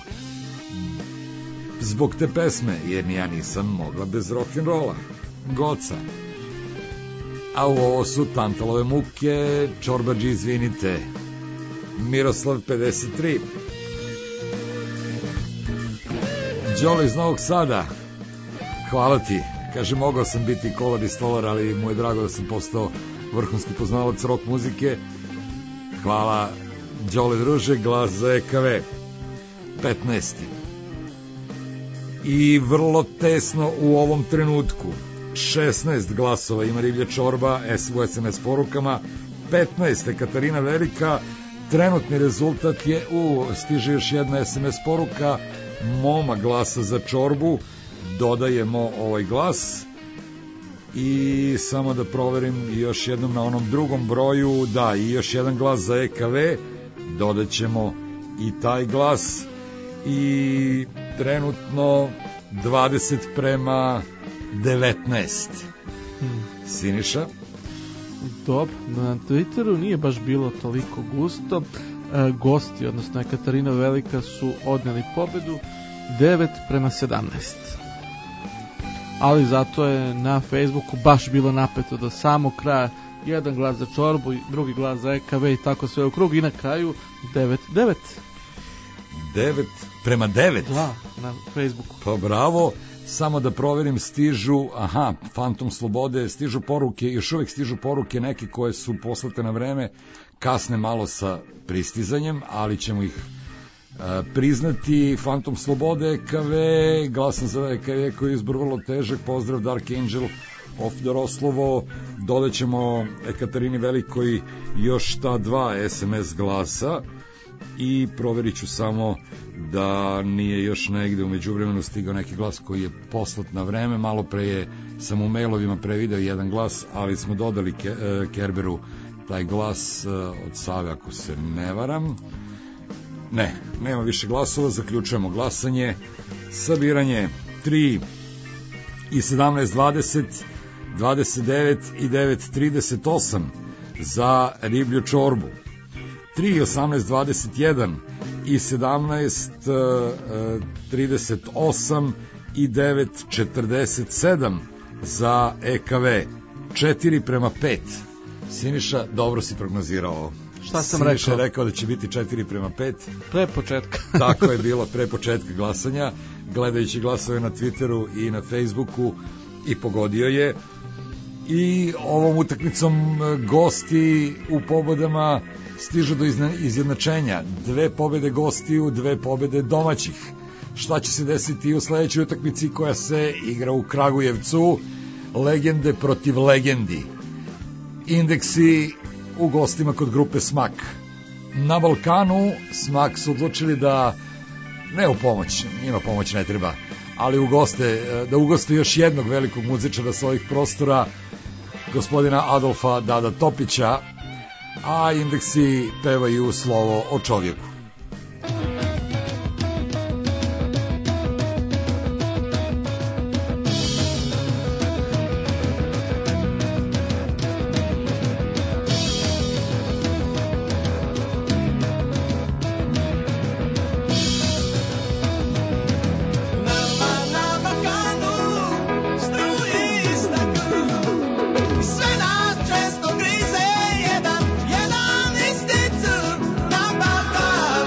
A: zbog te pesme, jer ni ja nisam mogla bez rock'n'rolla Goca. A u ovo su Tantalove muke, čorbađi izvinite, Miroslav pedeset tri. Đole iz Novog Sada, hvala ti, kaže, mogao sam biti kolar i stolar, ali mu je drago da sam postao vrhunski poznavalac rock muzike. Hvala Đole druže, glas za E K V petnaesti. I vrlo tesno u ovom trenutku šesnaest glasova ima riblja čorba u S M S porukama, petnaest Katarina Velika. Trenutni rezultat je, u, stiže još jedna S M S poruka, Moma glasa za čorbu, dodajemo ovaj glas i samo da proverim još jednom na onom drugom broju, da, i još jedan glas za E K V, dodaćemo i taj glas i trenutno dvadeset prema devetnaest.
C: Hmm.
A: Siniša?
C: Dobro, na Twitteru nije baš bilo toliko gusto. E, gosti, odnosno Katarina Velika, su odneli pobedu devet prema sedamnaest. Ali zato je na Facebooku baš bilo napeto do samog kraja. Jedan glas za čorbu, drugi glas za E K V i tako sve u krug i na kraju devet devet.
A: devet prema devet?
C: Da, na Facebooku.
A: Pa bravo. Samo da proverim, stižu, aha, Fantom Slobode, stižu poruke, još uvek stižu poruke neke koje su poslate na vreme, kasne malo sa pristizanjem, ali ćemo ih e, priznati. Fantom Slobode, E K V, glasan za E K V koji je izbor vrlo težak, pozdrav Dark Angel of Doroslovo, dodaćemo Ekaterini Velikoj još ta dva S M S glasa i proverit ću samo da nije još negde u međuvremenu stigao neki glas koji je poslat na vreme. Malo pre je sam u mailovima prevideo jedan glas, ali smo dodali Ke, e, Kerberu taj glas e, od Save, ako se ne varam. Ne, nema više glasova, zaključujemo glasanje. Sabiranje tri i sedamnaest dvadeset, dvadeset devet i devet trideset osam za riblju čorbu, tri i osamnaest dvadeset jedan i sedamnaest trideset osam i devet četrdeset sedam za E K V, četiri prema pet. Siniša, dobro si prognozirao.
C: Šta sam
A: Siniša
C: rekao?
A: Siniša je rekao da će biti četiri prema pet.
C: Pre početka.
A: Tako je bilo, pre početka glasanja, gledajući glasove na Twitteru i na Facebooku, i pogodio je. i ovom utakmicom gosti u pobedama stižu do izjednačenja. Dve pobede gostiju, dve pobede domaćih. Šta će se desiti u sledećoj utakmici koja se igra u Kragujevcu? Legende protiv legendi. Indeksi u gostima kod grupe Smak. Na Balkanu Smak su odlučili da ne u pomoć, njima pomoć ne treba, ali ugoste, da ugoste još jednog velikog muzičara sa ovih prostora, gospodina Adolfa Dada Topića, a indeksi pevaju slovo o čovjeku.
J: Sve nas često grize jedan, jedan isti crn na Balkanu.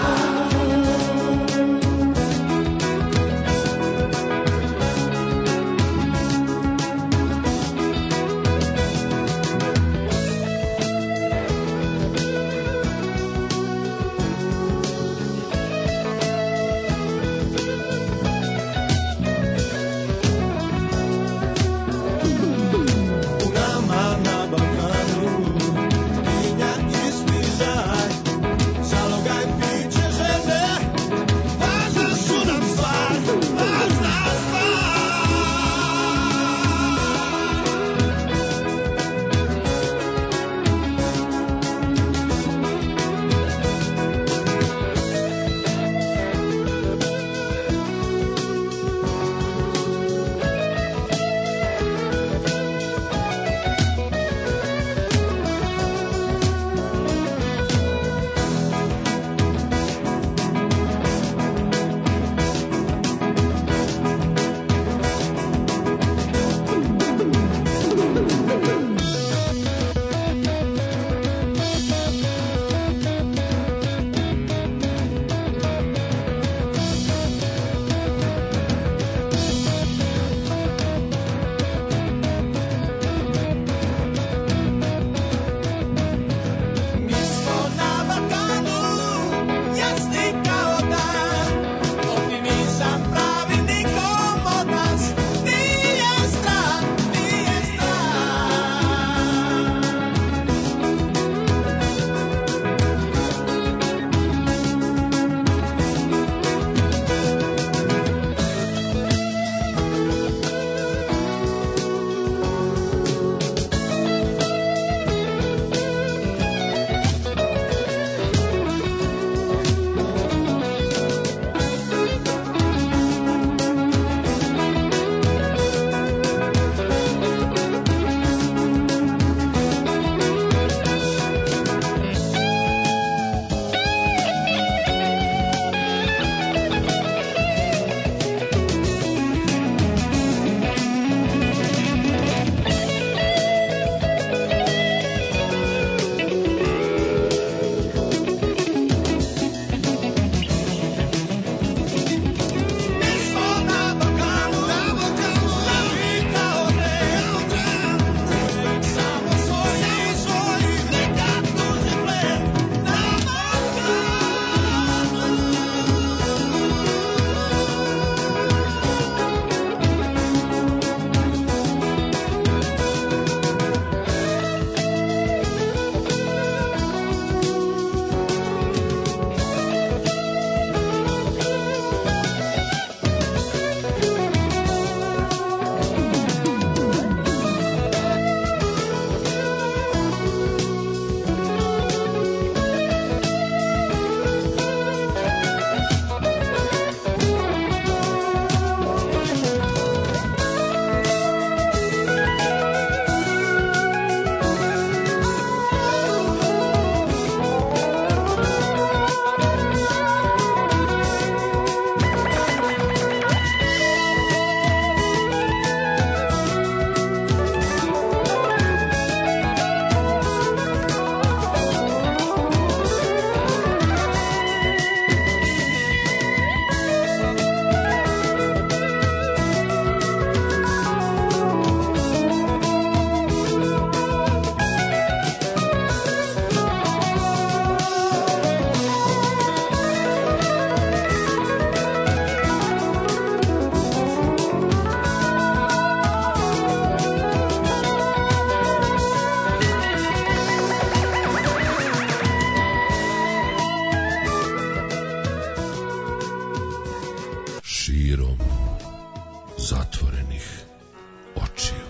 J: zatvorenih očiju.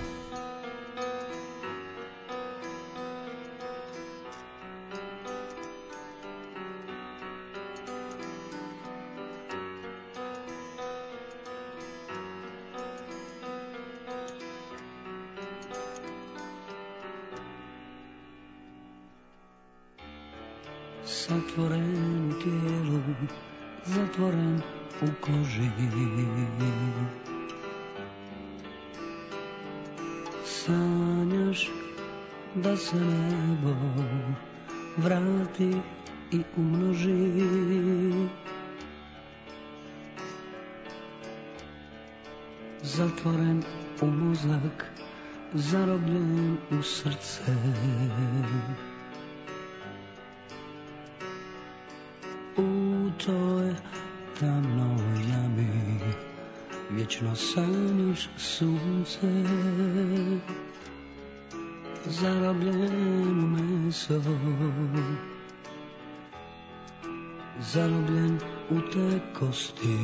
K: Zatvoren u tijelu, zatvoren u koži. Sanjaš da se nebo vrati i umnoži. Zatvoren u mozak, zarobljen u srce. U toj tamnoj jami vječno sanjaš sunce, zarobljeno meso, zarobljen u te kosti,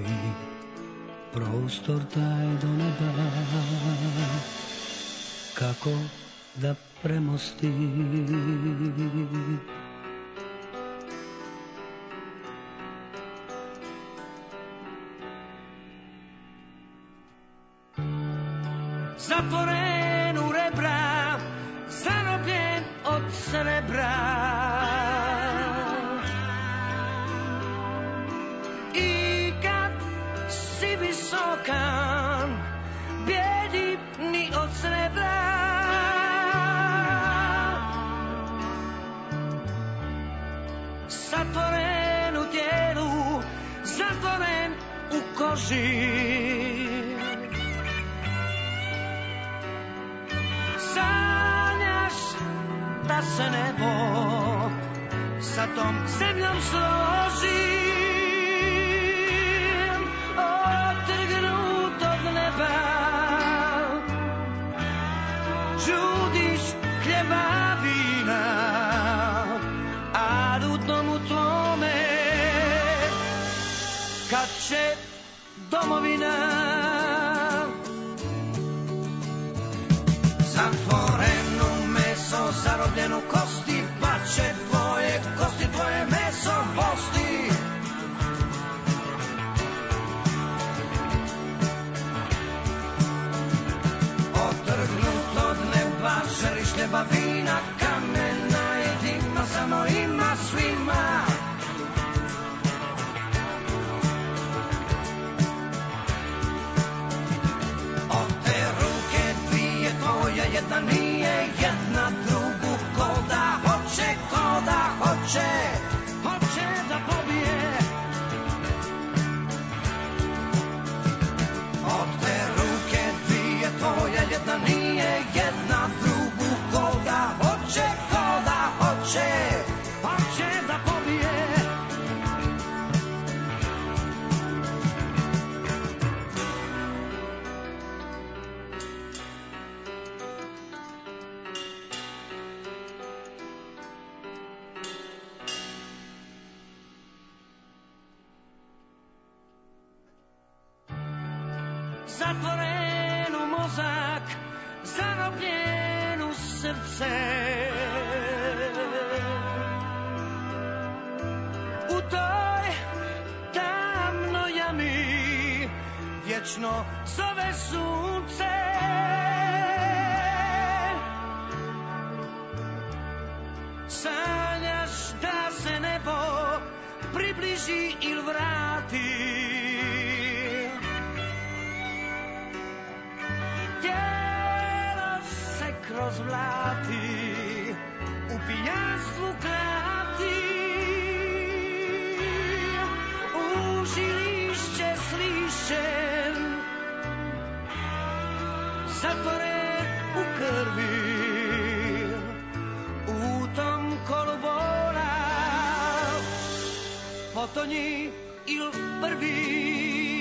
K: prostor taj do neba, kako da premosti.
L: Zatvoren u rebra, zarobljen od srebra. I kad si visokan, bijedi ni od srebra. Zatvoren u tijelu, zatvoren u koži. Da se nebo sa tom zemljom složi, otrgnut od neba, čudiš hljeba vina, a u domu tvome kad će domovina. Zatvoreno meso, zarobljeno kosti, pa će tvoje kosti, tvoje meso bosti. Otrgnut od neba, želiš hljeba vina, kamena jedina, samo ima svima. Od te ruke dvije tvoje, jedna nije, jedna drugu koda hoće, koda hoće, hoće da pobije. Od te ruke dvije tvoje, jedna nije, jedna drugu koda hoće, koda hoće, hoće da pobije. Zatvoren u mozak, zarobljen u srce. U toj tamnoj jami vječno zove sunce. Sanjaš da se nebo približi ili vrati. Rozvlati, u pijanstvu klati, u žilišće slišen, zatvoren u krvi, u tom kolubola, potonji il prvi.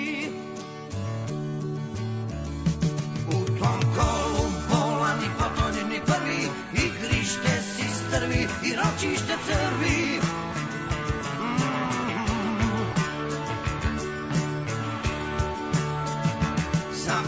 L: U tom kolu ni potonjeni prvi, igrište si strvi i ročište crvi. Mm. Za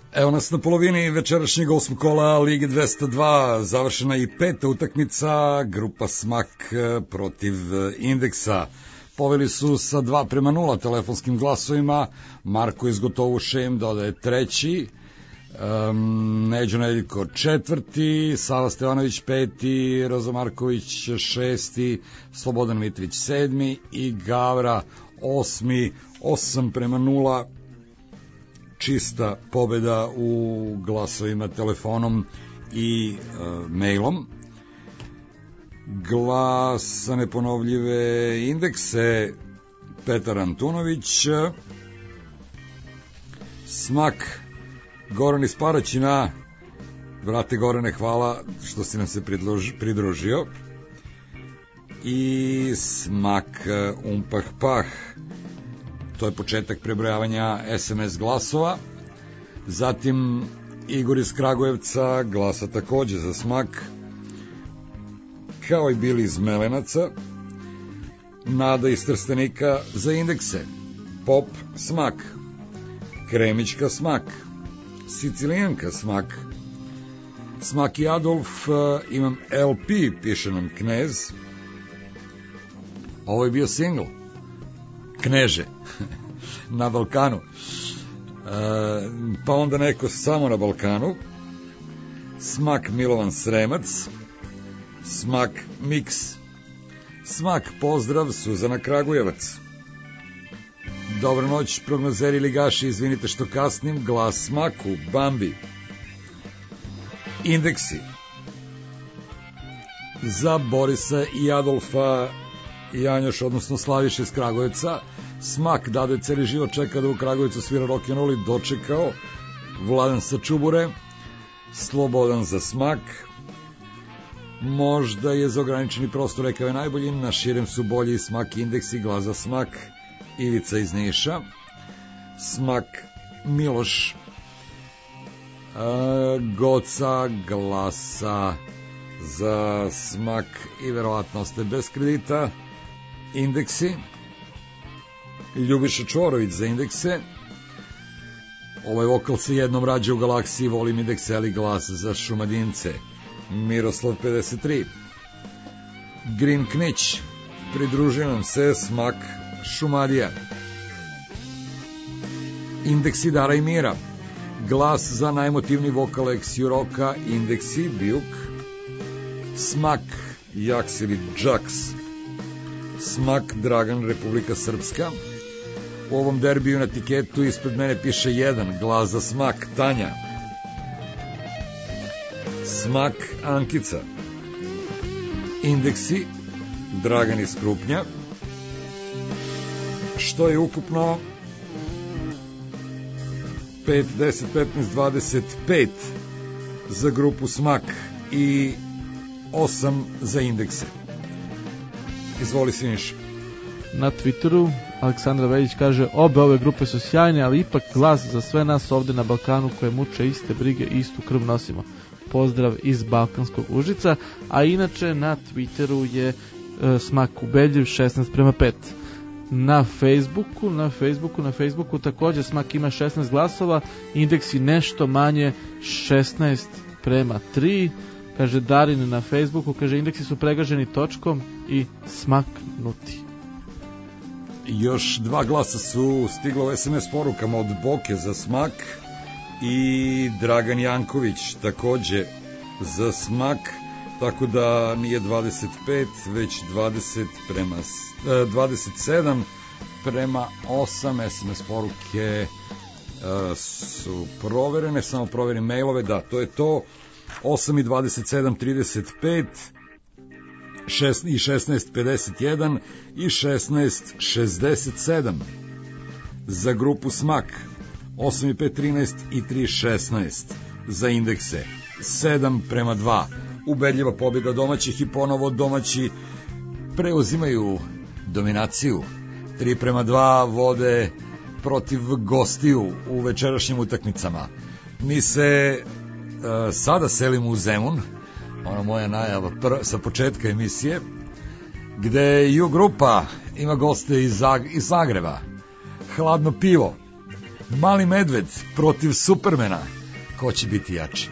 A: Evo nas na polovini večerašnjeg osmog kola Lige dvesta dva, završena i peta utakmica, grupa Smak protiv Indeksa. Poveli su sa dva prema nula telefonskim glasovima, Marko iz Gotovušem dodaje treći, um, Neđo Nedeljko četvrti, Sava Stevanović peti, Roza Marković šesti, Slobodan Mitrović sedmi i Gavra osmi, osam prema nula, čista pobeda u glasovima telefonom i uh, mailom. Glas za neponovljive Indekse Petar Antunović, Smak Goran iz Paraćina. Brate Gorane, hvala što si nam se pridružio. I Smak Umpah Pah, to je početak prebrojavanja es em es glasova. Zatim Igor iz Kragujevca glasa takođe za Smak, kao i bili iz Melenaca. Nada iz Trstenika za Indekse, Pop Smak, Kremićka Smak, Sicilijanka Smak, Smak i Adolf, imam el pe, piše nam Knez. Ovo je bio singl Kneže na Balkanu, e, pa onda neko samo na Balkanu. Smak Milovan Sremac, Smak Mix, Smak pozdrav Suzana Kragujevac. Dobro noć prognozeri ligaši, izvinite što kasnim, glas Smaku Bambi. Indeksi za Borisa i Adolfa Janjoš, odnosno Slaviša iz Kragujevca. Smak Dade celi život čeka da u Kragujevcu svira rock'n'roll i dočekao. Vladan sa Čubure, Slobodan za Smak. Možda je za ograničeni prostor, rekao je najbolji, na širem su bolji Smak Indeksi, glas za Smak Ivica iz Niša. Smak Miloš, e, Goca glasa za Smak i verovatno ostaje bez kredita. Indeksi, Ljubiša Čvorović za Indekse. Ovaj vokal se jednom rađa u galaksiji, volim Indekse, ali glas za Šumadince. Miroslav pedeset tri. Green Knić, pridružuje nam se Smak Šumadija. Indeksi Dara i Mira, glas za najemotivni vokal Eksiju Roka. Indeksi Bijuk. Smak Jaksili Džaks, Smak Dragan Republika Srpska. U ovom derbiju na tiketu ispred mene piše jedan, glas za Smak Tanja. Smak Ankica. Indeksi Dragan iz Krupnja, što je ukupno pet, deset, petnaest, dvadeset pet za grupu Smak i osam za Indekse. Izvoli Siniša.
C: Na Twitteru Aleksandra Veljić kaže: obe ove grupe su sjajne, ali ipak glas za sve nas ovde na Balkanu koje muče iste brige i istu krv nosimo. Pozdrav iz Balkanskog Užica. A inače na Twitteru je e, Smak ubedljiv šesnaest prema pet. Na Facebooku, na Facebooku, na Facebooku takođe Smak ima šesnaest glasova, Indeksi nešto manje, šesnaest prema tri. Kaže Darin na Facebooku, kaže Indeksi su pregaženi točkom i smaknuti.
A: Još dva glasa su stiglo u es em es porukama od Boke za Smak i Dragan Janković takođe za Smak, tako da nije dvadeset pet, već dvadeset prema, dvadeset sedam prema osam. es em es poruke uh, su proverene, samo proverim mailove, da, to je to. Osam i dvadeset sedam, trideset pet, šest i šesnaest, pedeset jedan i šesnaest, šezdeset sedam za grupu Smak. Osam i pet, trinaest i tri, šesnaest za Indekse. Sedam prema dva. Ubedljiva pobjeda domaćih i ponovo domaći preuzimaju dominaciju. Tri prema dva vode protiv gostiju u večerašnjim utakmicama. Mi se uh, sada selimo u Zemun, ona moja najava pr- sa početka emisije, gde ju grupa ima goste iz, Zag- iz Zagreba. Hladno pivo, Mali medved protiv Supermena, ko će biti jači.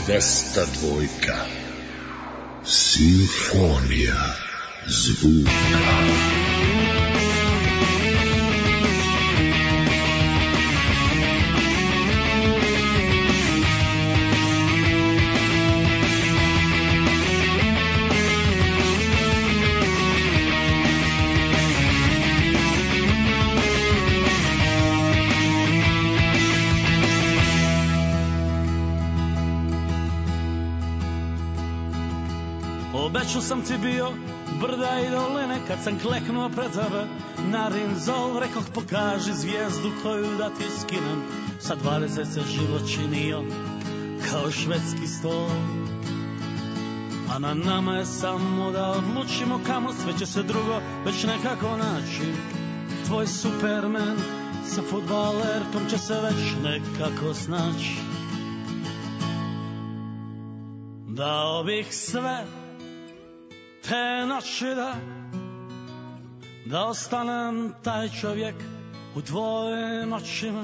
J: dvesta dva. Simfonija zvuka.
H: Obećao sam ti bio brda i doline kad sam kleknuo pred tebe na rinzol. Rekoh pokaži zvijezdu koju da ti skinem. Sa dvadeset se život činio kao švedski stol. A na nama je samo da odlučimo kamo, sve će se drugo već nekako naći. Tvoj Superman sa fudbalerkom će se već nekako snaći. Dao bih sve te noći da da ostanem taj čovjek u tvojim očima.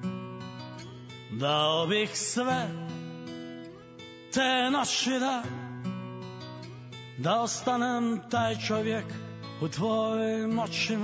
H: Dao bih sve te noći da da ostanem taj čovjek u tvojim očima.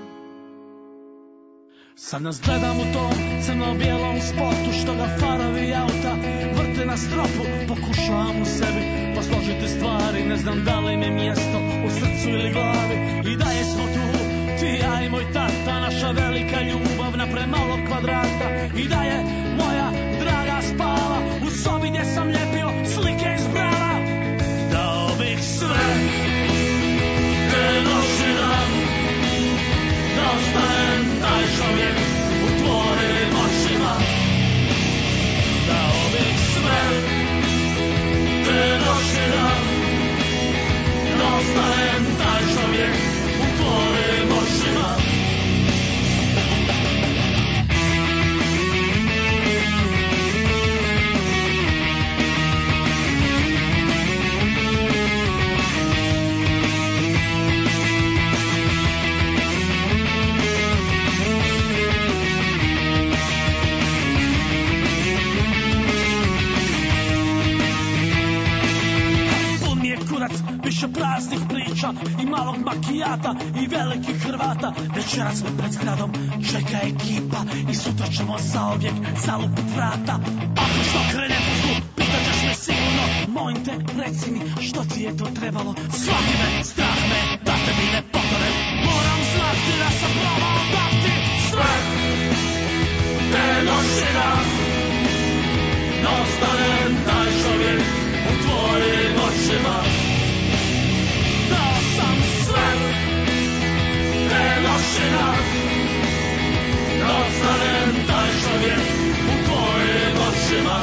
H: Sad nas gledam u tom crno-bijelom spotu što ga farovi auta vrte na stropu. Pokušavam u sebi posložiti stvari, ne znam da li mi je mjesto u srcu ili glavi. I dalje smo tu, ti, ja i moj tata, naša velika ljubav na premalog kvadrata. I dalje moja draga spava u sobi gdje sam ljepio slike iz brava. Dao bih sve te noći dan da ostanem taj čovjek u tvojim očima. Dao bih sve te noći dan da ostanem taj čovjek u tvojim očima. Više praznih priča i malog makijata i velikih Hrvata. Večeras me pred zgradom čeka ekipa i sutra ćemo zaovijek zalupit vrata. Ako što krenem tu, pitat ćeš me sigurno. Molim te, reci mi što ti je to trebalo. Svaki me, strah me, da te mi ne pokore. Moram znati da sam probao dati sve te noći dan da ostanem taj čovjek u tvojim očima. Dao sam sve te noći dan da ostanem taj čovjek u tvojim očima.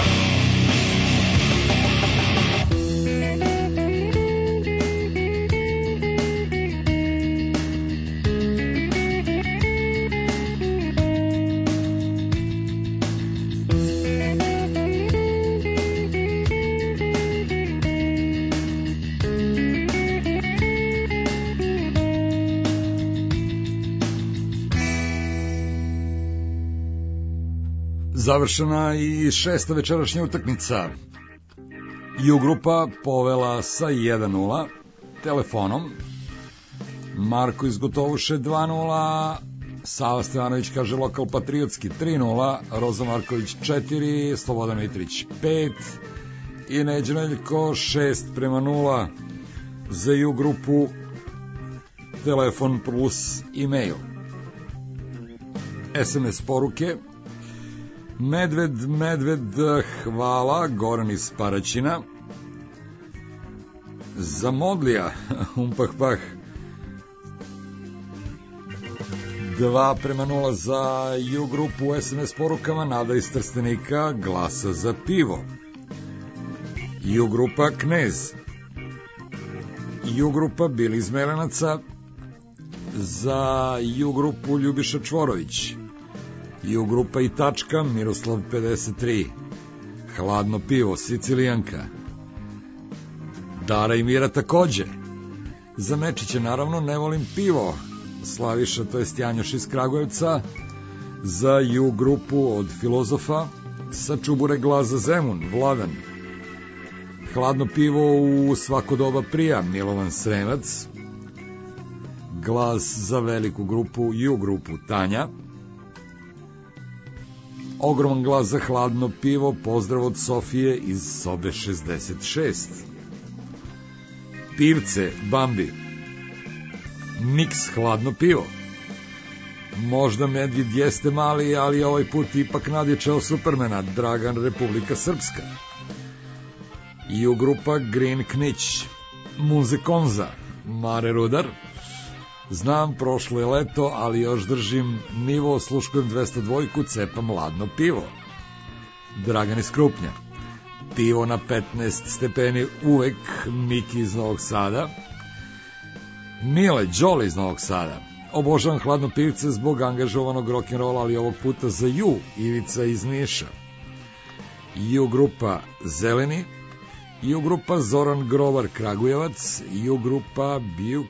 A: Završena i šesta večerašnja utakmica. Ju grupa povela sa jedan nula telefonom. Marko iz Gotovuše dva nula, Sava Stevanović kaže lokal patriotski tri nula, Roza Marković četiri, Slobodan Mitrić pet i Neđe Neljko šest prema nula za Ju grupu. Telefon plus e-mail. S M S poruke. Medved, medved, hvala, Goran iz Paraćina. Zamodlija, umpah pah. dva prema nula za Ju grupu u S M S porukama. Nada iz Trstenika glasa za pivo. Ju grupa Knez. Ju grupa Bili iz Melenaca. Za Ju grupu Ljubiša Čvorović. Ju grupa i tačka Miroslav pedeset tri. Hladno pivo Sicilijanka. Dara i Mira takođe. Za Mečića naravno ne volim pivo Slaviša, to je Janjoš iz Kragujevca. Za Ju grupu od Filozofa sa Čubure glas za Zemun Vladan. Hladno pivo u svako doba prija, Milovan Sremac. Glas za veliku grupu, ju grupu, Tanja. Ogroman glas za hladno pivo, pozdrav od Sofije iz sobe šezdeset šest. Pivce, Bambi. Niks, hladno pivo. Možda medvjed jeste mali, ali ovaj put ipak nadječao Supermana, Dragan, Republika Srpska. Ju grupa Green Knić. Muze Konza, Mare Rudar. Znam, prošlo je leto, ali još držim nivo, sluškujem dvesta dva, cepam ladno pivo. Dragan iz Krupnja. Pivo na petnaest stepeni uvek, Miki iz Novog Sada. Mile, Đole iz Novog Sada. Obožavam hladno pivce zbog angažovanog rock'n'rolla, ali ovog puta za ju, Ivica iz Niša. Ju grupa Zeleni. Ju grupa Zoran Grovar, Kragujevac. Ju grupa Bijuk.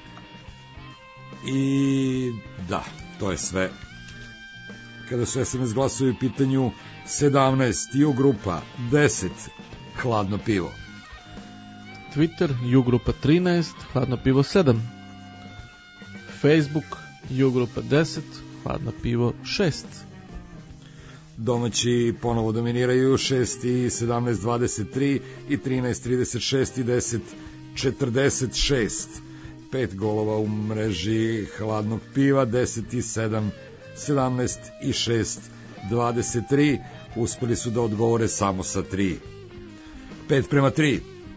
A: I da, to je sve. Kada su es em es glasovi u pitanju, sedamnaest, ju grupa deset, hladno pivo.
C: Twitter, ju grupa trinaest, hladno pivo sedam. Facebook, ju grupa deset, hladno pivo šest.
A: Domaći ponovo dominiraju šest i sedamnaest dvadeset tri i trinaest trideset šest i deset četrdeset šest. Pet golova u mreži hladnog piva, deset i sedam, sedamnaest i šest, dvadeset tri. Uspeli su da odgovore samo sa tri. pet prema tri.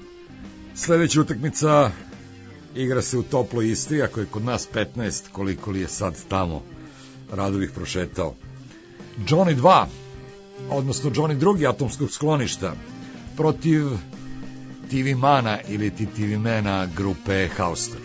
A: Sledeća utakmica igra se u toploj Istri, ako je kod nas petnaest, koliko li je sad tamo, rado bih prošetao. Johnny dva, odnosno Johnny drugi atomskog skloništa, protiv T V Mana ili T V Mana grupe Haustor.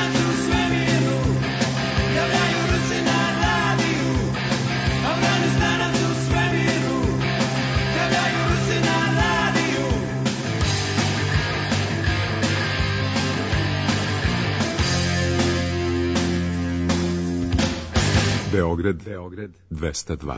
M: Afghanistan Beograd, Beograd dvesta dva.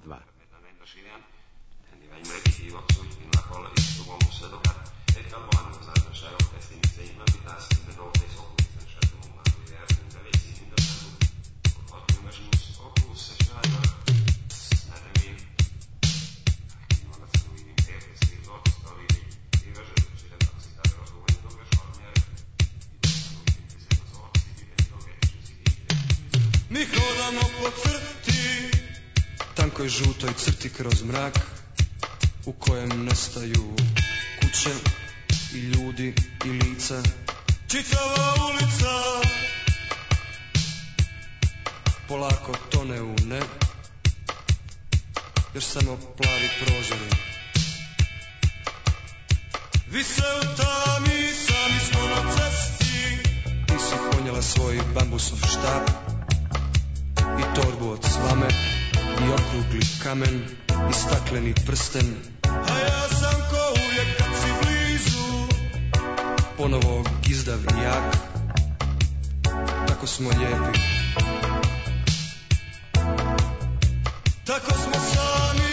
N: Mi hodamo po crti, tankoj žutoj crti kroz mrak, u kojem nestaju kuće i ljudi i lica. Čitava ulica polako tone u ne, još samo plavi prozori vise u tami, sami smo na cesti. Ti si ponijela svoj bambusov štap i torbu od slame i okrugli kamen i stakleni prsten. A ja sam ko uvijek kad si blizu, ponovo gizdav i jak. Tako smo lijepi, tako smo sami.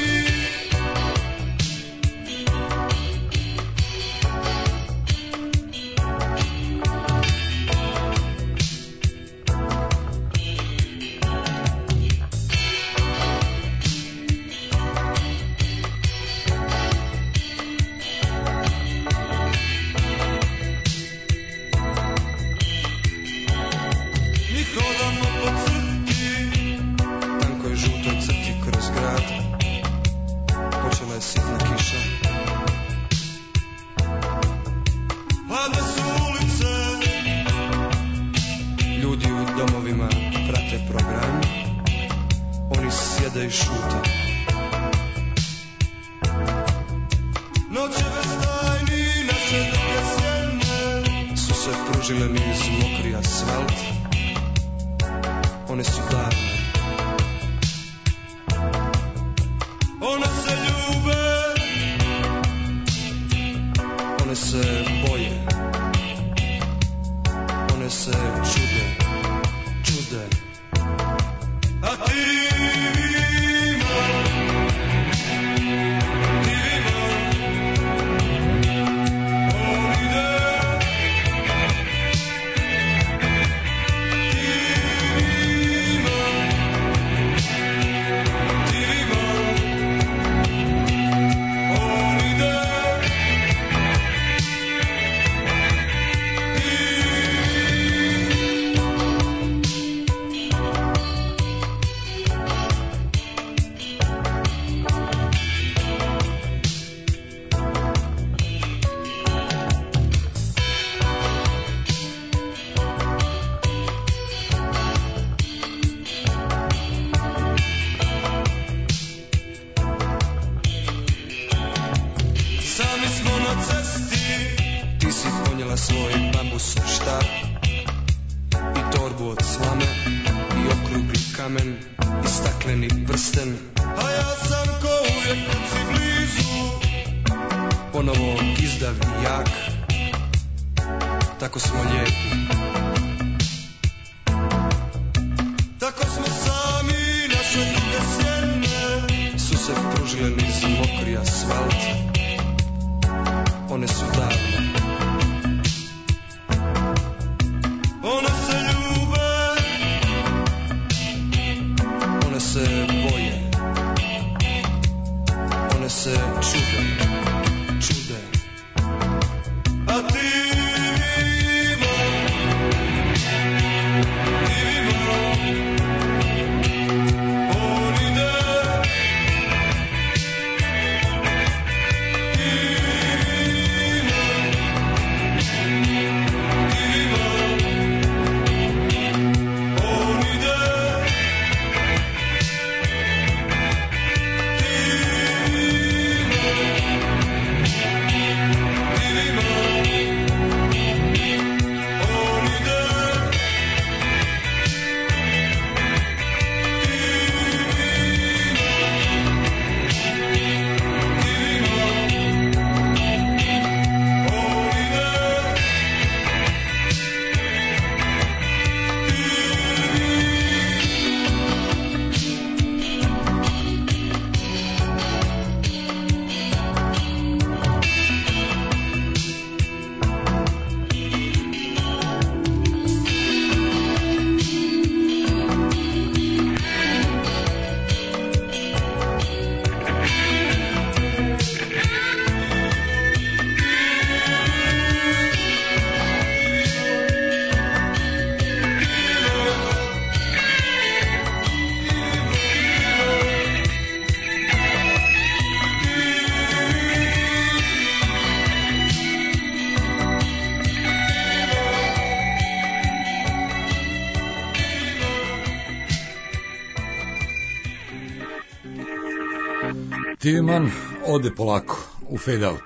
A: Timan ode polako u fade out.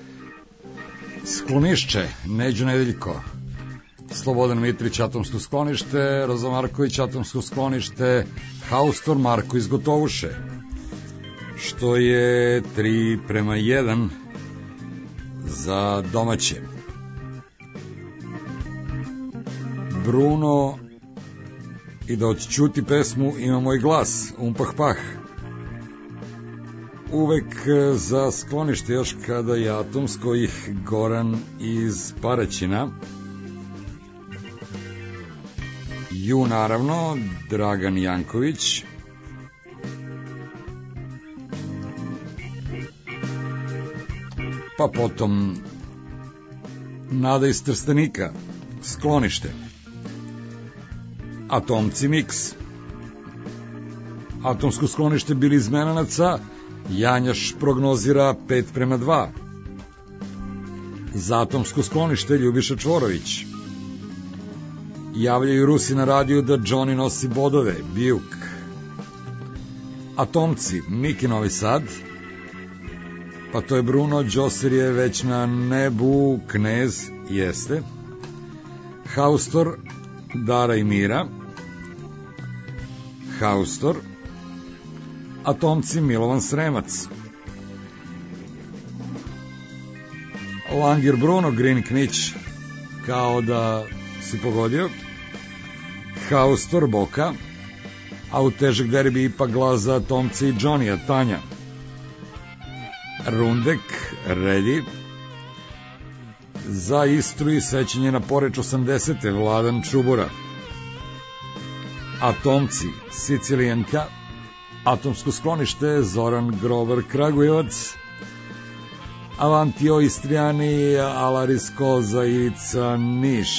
A: Sklonišće, Neđo Nedeljko, Slobodan Mitrić, Atomsko sklonište, Roza Marković, Atomsko sklonište, Haustor Marko iz Gotovuše, što je tri prema jedan za domaće. Bruno i da odćuti pesmu Ima moj glas, Umpah pah. Uvek za sklonište još kada je Atomsko ih Goran iz Paraćina. Ju naravno, Dragan Janković. Pa potom Nada iz Trstenika, sklonište. Atomci Mix. Atomsko sklonište bili iz Menanaca, Janjaš prognozira pet prema dva. Za Atomsko sklonište Ljubiša Čvorović. Javljaju Rusi na radiju da Johnny nosi bodove, Bijuk. Atomci, Miki Novi Sad. Pa to je Bruno, Đoser je već na nebu, Knez, jeste. Haustor, Dara i Mira. Haustor. Atomci, Milovan Sremac. Langir Bruno, Green Knić, kao da si pogodio. Haustor, Boka. A u težak derbi ipak glas za Atomci i Johnny-a, Tanja. Rundek, Redi. Za Istru i sećanje na Poreč osamdesete, Vladan Čubura. Atomci, Sicilijanka. Atomsko sklonište, Zoran Grobar Kragujevac. Avantio Istrijani, Alaris Koza, Ica Niš.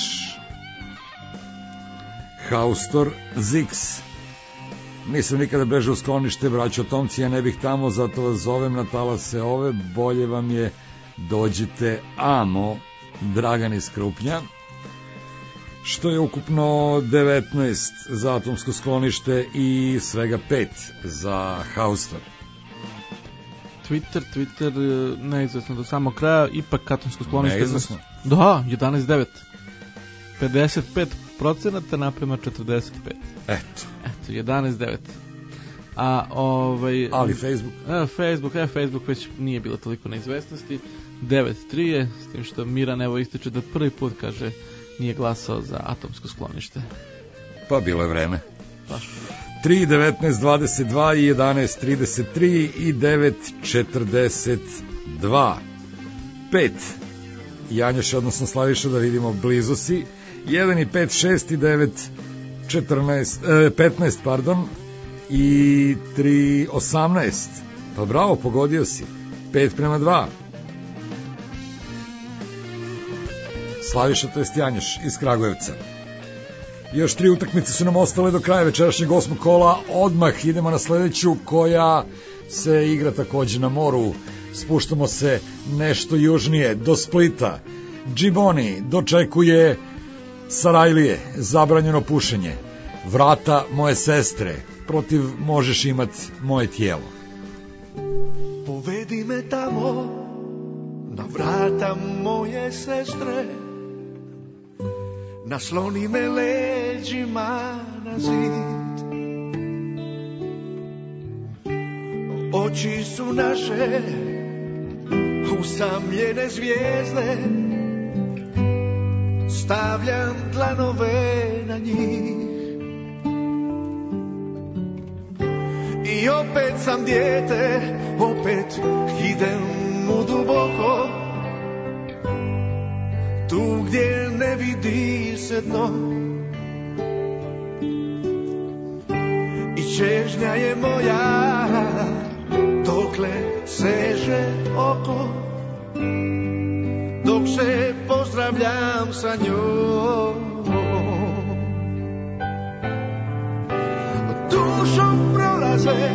A: Haustor, Zix. Nisam nikada bežao u sklonište, braćo Atomci, ja ne bih tamo, zato vas zovem na talase ove, bolje vam je dođite amo. Dragan iz Krupnja, što je ukupno devetnaest za Atomsko sklonište i svega pet za Haustor.
C: Twitter, Twitter neizvesno do samog kraja, ipak Atomsko sklonište...
A: Neizvesno?
C: Da, jedanaest devet. pedeset pet procenata naprema četrdeset pet.
A: Eto.
C: Eto, jedanaest devet. A ovaj...
A: Ali Facebook?
C: E, Facebook, e, Facebook već nije bilo toliko neizvesnosti. devet tri je, s tim što Miran evo ističe da prvi put, kaže, nije glasao za Atomsko sklonište.
A: Pa bilo je vreme.
C: Pa.
A: tri, devetnaest, dvadeset dva i jedanaest, trideset tri i devet, četrdeset dva. pet. Janjaš, odnosno Slaviša, da vidimo, blizu si. jedan i pet, šest i devet, četrnaest, eh, petnaest, pardon, i tri, osamnaest. Pa bravo, pogodio si. pet prema dva. Slaviša, to jest Janjaš iz Kragujevca. Još tri utakmice su nam ostale do kraja večerašnjeg osmog kola. Odmah idemo na sledeću, koja se igra takođe na moru. Spuštamo se nešto južnije, do Splita. Džiboni dočekuje Sarajlije, zabranjeno pušenje. Vrata moje sestre, protiv možeš imat moje tijelo.
O: Povedi me tamo, na vrata moje sestre, nasloni me leđima na zid. Oči su naše usamljene zvijezde, stavljam dlanove na njih. I opet sam dijete, opet idem u duboko, tu gdje ne vidi se dno. I čežnja je moja, dokle seže oko, dok se pozdravljam sa njom. Dušom prolaze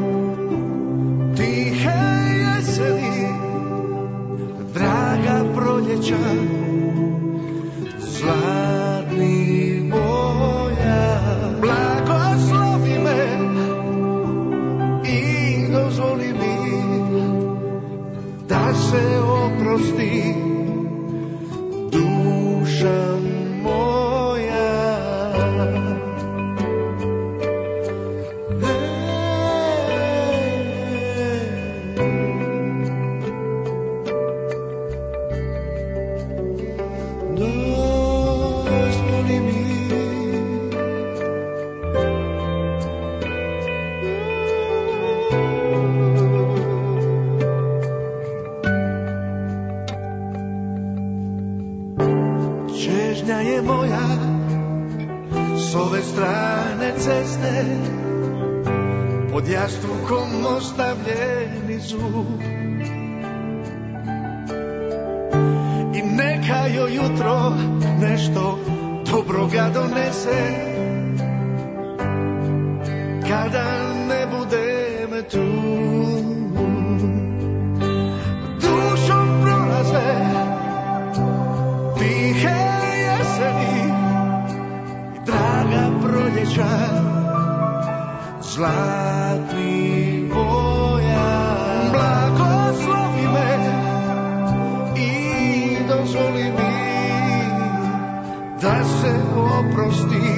O: tihe jeseni, draga proljeća, zlatni moja. Blagoslovi me i dozvoli mi oprosti, duša moja. Dozvoli mi čežnja je moja s ove strane ceste, pod jastukom ostavljeni zub. I neka joj jutro nešto dobroga donese, kada ne budem tu. Dušom prolaze tihe jeseni i draga proljeća zlatnih boja. Blagoslovi me i dozvoli mi da se oprosti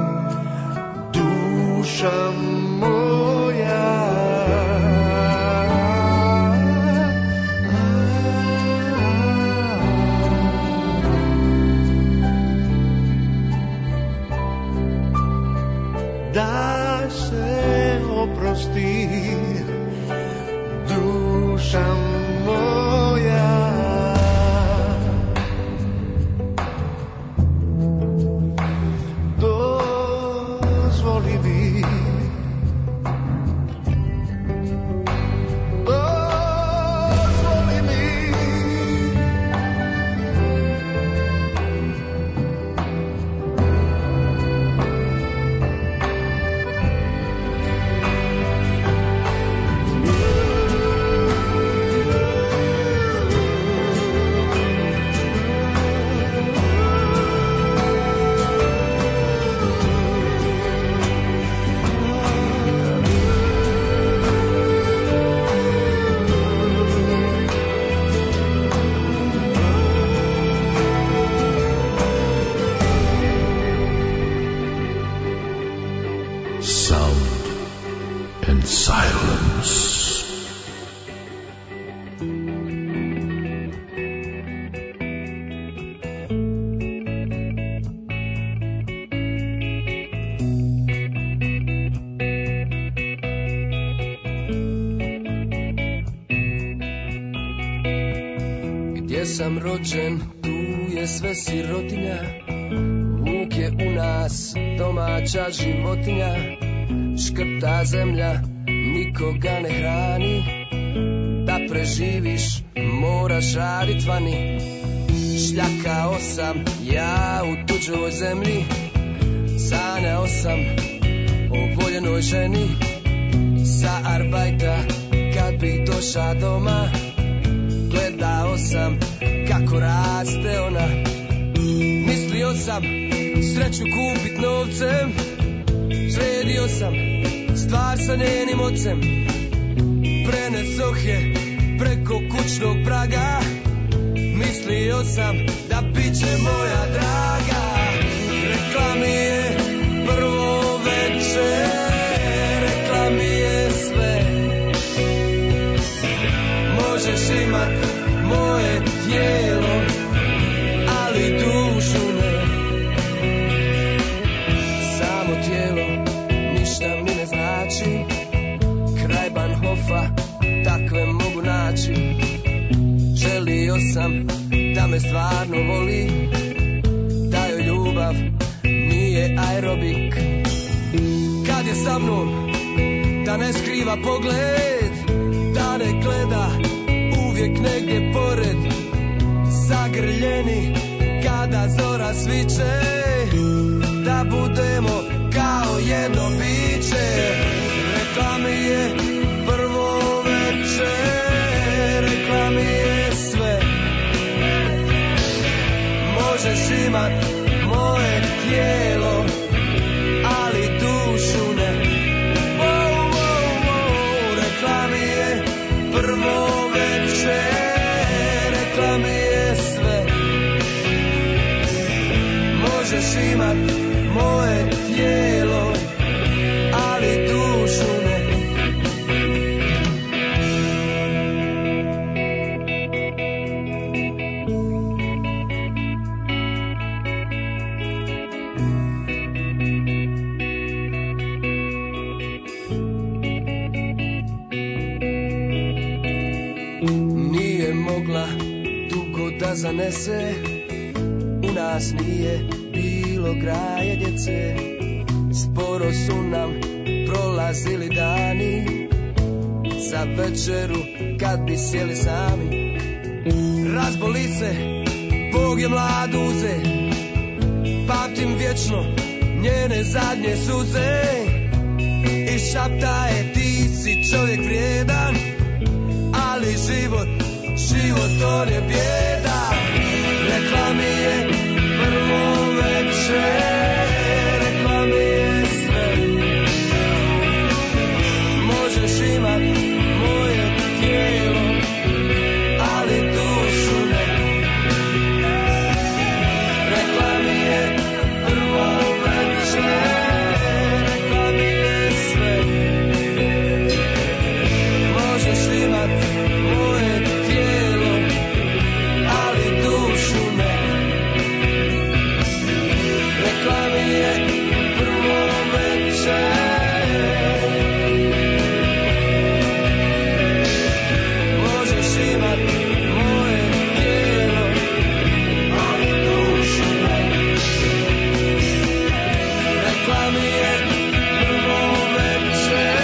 O: duša moja. Da se oprosti duša moja. Dozvoli mi, dozvoli mi.
J: Sound and silence.
P: Gdje sam rođen, tu je sve sirotinja. Vuk je u nas domaća životinja. Škrta zemlja, nikoga ne hrani. Da preživiš, moraš radit vani. Šljakao sam ja u tuđoj zemlji. Sanjao sam o voljenoj ženi. Sa arbajta kad bi došla doma, gledao sam kako raste ona. Mislio sam sreću kupit novcem, sredio sam stvar sa njenim ocem. Prenesoh je preko kućnog praga, mislio sam da bit će moja draga. Rekla mi je prvo večer, rekla mi je sve. Možeš imat moje tijelo, ali dušu ne. Samo tijelo ništa mi ne znači. Kraj Bahnhofa takve mogu naći. Želio sam da me stvarno voli, da joj ljubav nije aerobik. Kad je sa mnom, da ne skriva pogled, da ne gleda uvijek negdje pored. Zagrljeni kada zora sviće, da budemo kao jedno biće. Rekla mi je prvo večer, rekla mi je sve. Možeš imat moje tijelo, ali dušu ne. Wow, wow, wow. Rekla mi je prvo večer, rekla mi je sve. Možeš imat moje tijelo, ali dušu ne. Nije mogla dugo da zanese, u nas nije bilo graje djece. Sporo su nam prolazili dani, za večeru kad bi sjeli sami. Razboli se, Bog je mlad uze, pamtim vječno njene zadnje suze. I šapta je ti si čovjek vrijedan, ali život, život on je bijeda. Rekla mi je prvo večer, rekla mi je sve. Možeš imat moje tijelo, ali dušu ne. Rekla mi je prvo večer, rekla mi je sve. Možeš imat moje tijelo, ali dušu ne. Rekla mi je prvo večer. Možeš imat moje tijelo, ali dušu ne. Rekla mi je prvo večer.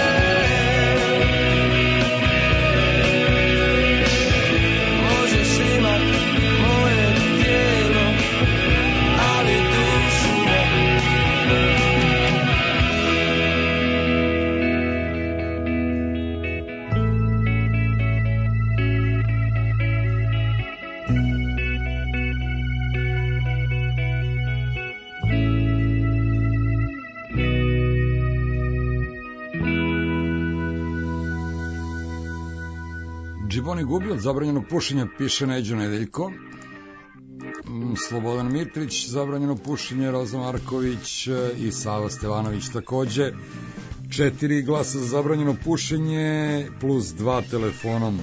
P: Možeš imat moje tijelo, ali dušu ne.
A: Džiboni gubi od zabranjenog pušenja, piše Neđo Nedeljko. Slobodan Mitrić, zabranjeno pušenje, Roza Marković i Sava Stevanović takođe. Četiri glasa za zabranjeno pušenje, plus dva telefonom.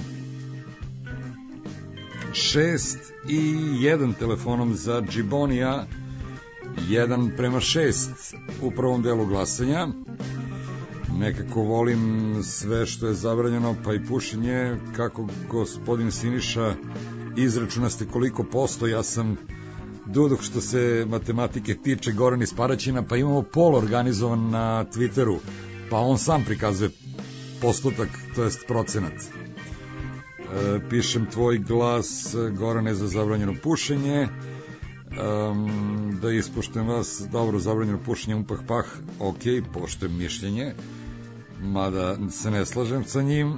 A: Šest i jedan telefonom za Džibonija, jedan prema šest u prvom delu glasanja. Nekako volim sve što je zabranjeno, pa i pušenje. Kako gospodin Siniša izračuna ste koliko posto, ja sam duduh što se matematike tiče, Goran iz Paraćina, pa imamo pol organizovan na Twitteru, pa on sam prikazuje postotak, to jest procenat. E, pišem tvoj glas, Gorane, za zabranjeno pušenje. Um, da ispoštujem vas, dobro, zabranjeno pušenje, upah pah, ok, poštujem mišljenje, mada se ne slažem sa njim.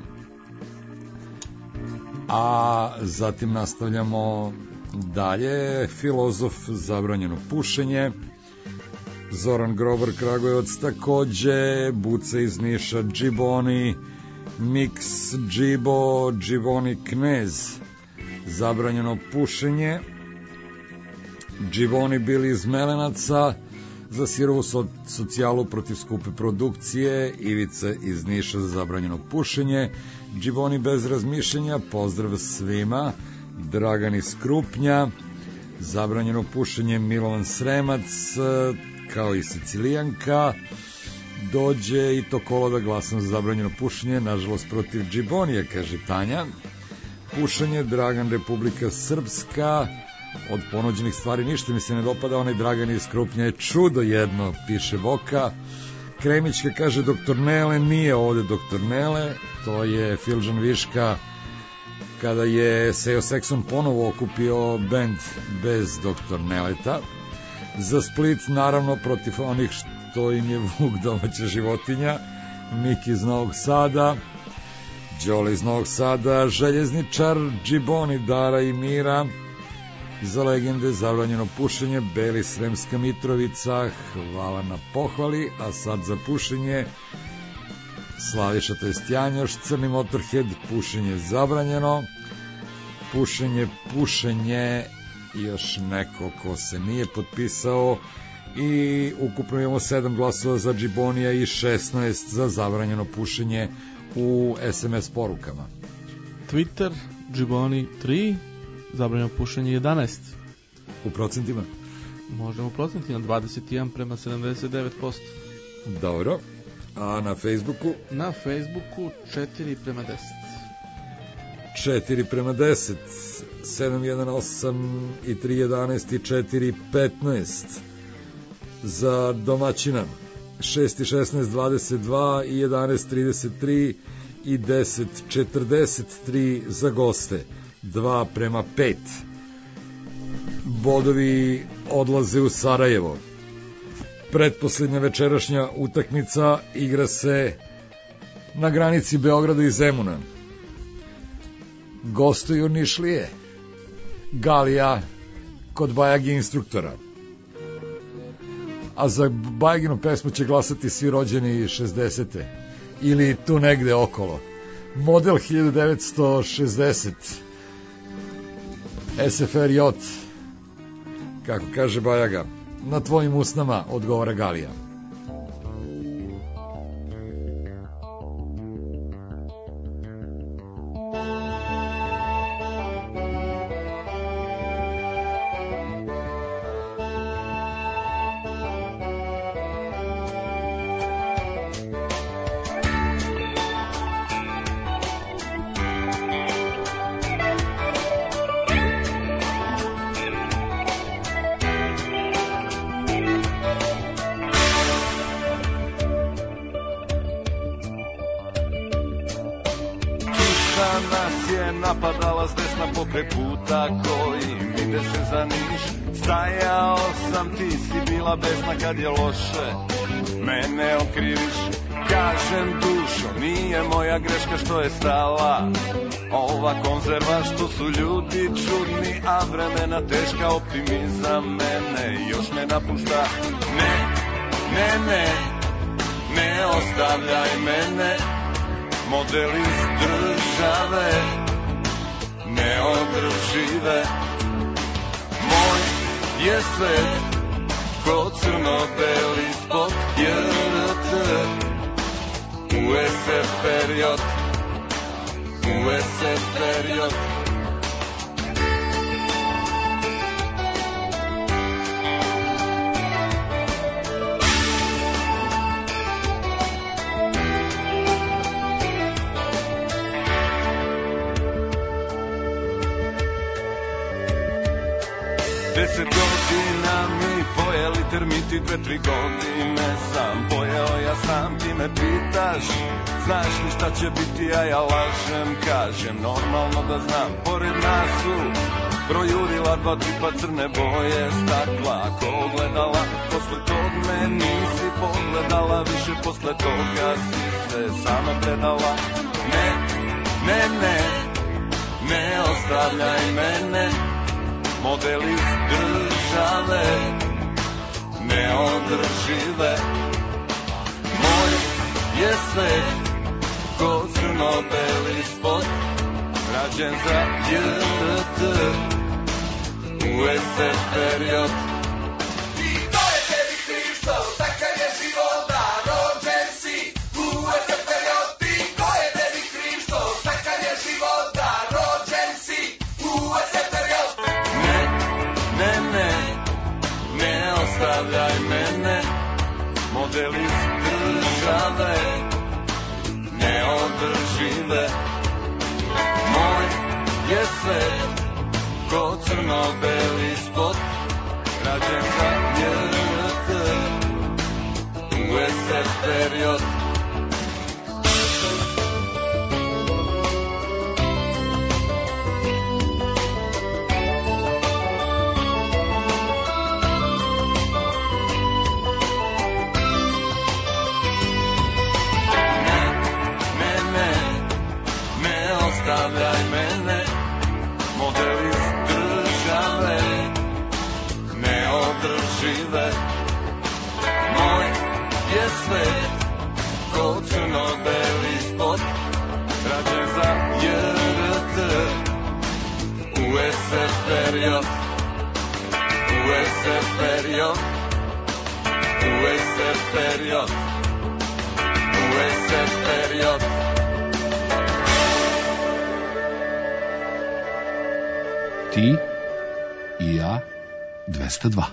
A: A zatim nastavljamo dalje. Filozof, zabranjeno pušenje, Zoran Grobar, Kragujevac takođe, Buce iz Niša, Džiboni, Mix, Džibo, Džiboni Knez, zabranjeno pušenje, Džiboni bili iz Melenaca, za sirovu so, socijalu protiv skupe produkcije, Ivice iz Niša za zabranjeno pušenje, Džiboni bez razmišljenja, pozdrav svima, Dragan iz Krupnja, zabranjeno pušenje, Milovan Sremac, kao i Sicilijanka, dođe i to kolo da glasam za zabranjeno pušenje, nažalost protiv Džibonija, kaže Tanja. Pušenje, Dragan, Republika Srpska, od ponuđenih stvari ništa mi se ne dopada, onaj Dragan iz Krupnja je čudo jedno, piše Boka. Kremićka kaže doktor Nele, nije ovde doktor Nele, to je Filđan Viška kada je Seo Sekson ponovo okupio bend bez doktor Neleta. Za Split, naravno, protiv onih što im je Vuk domaća životinja, Miki iz Novog Sada, Đole iz Novog Sada, Željezničar, Džiboni, Dara i Mira, za legende, zabranjeno pušenje, Beli, Sremska Mitrovica, hvala na pohvali, a sad za pušenje, Slaviša, to jest Janjoš, Crni Motorhead, pušenje zabranjeno, pušenje, pušenje i još neko ko se nije potpisao i ukupno imamo sedam glasova za Džibonija i šesnaest za zabranjeno pušenje u es em es porukama.
C: Twitter, Džiboni tri, zabranjeno pušenje jedanaest.
A: U procentima?
C: Možemo u procentima, dvadeset jedan prema sedamdeset devet posto.
A: Dobro. A na Facebooku?
C: Na Facebooku četiri prema deset.
A: četiri prema deset. sedam jedan osam i tri jedanaest i četiri petnaest. Za domaćina šest i šesnaest dvadeset dva i jedanaest trideset tri i deset četrdeset tri za goste, dva prema pet. Bodovi odlaze u Sarajevo. Pretposlednja večerašnja utakmica igra se na granici Beograda i Zemuna. Gostuju Nišlije, Galija kod Bajagi instruktora. A za Bajaginu pesmu će glasati svi rođeni šezdesete ili tu negde okolo. Model hiljadu devetsto šezdeset. es ef er J, kako kaže Bajaga. Na tvojim usnama, odgovara Galija.
I: Napadala s desna pokraj puta koji mi ide se za Niš. Stajao sam, ti si bila besna kad je loše mene okriviš. Kažem dušo, nije moja greška što je stala ova konzerva, što su ljudi čudni, a vremena teška, optimizam mene još ne napušta. Ne, ne, ne, ne ostavljaj mene, model iz države neodržive. Moj je svet ko crno-beli spot, jer te u es ef period, u es ef period. Deset godina mi pojeli termiti, dve, tri godine sam pojeo, ja sam, ti me pitaš, znaš li šta će biti, a ja lažem, kažem, normalno da znam. Pored nas su projurila dva tipa crne boje stakla, ako ogledala, posle tog me nisi pogledala, više posle toga si se sama predala. Ne, ne, ne, ne ostavljaj mene, model iz države neodržive. Moj je svet ko crno-beli spot, rađen za je te u es ef period.
L: I to je tebi kriv što takav je života, rođen si u es ef period. I to je tebi kriv što takav je života, rođen si u es ef period.
I: Ne, ne, ne ostavljaj mene, model iz države neodržive. Moj je svet ko crno-beli spot, rađen za je te u es ef period. Ostavljaj mene, model iz države neodržive.
F: ese period, u ese period, u ese period, u ese period.
J: Ti i ja dvesta dva.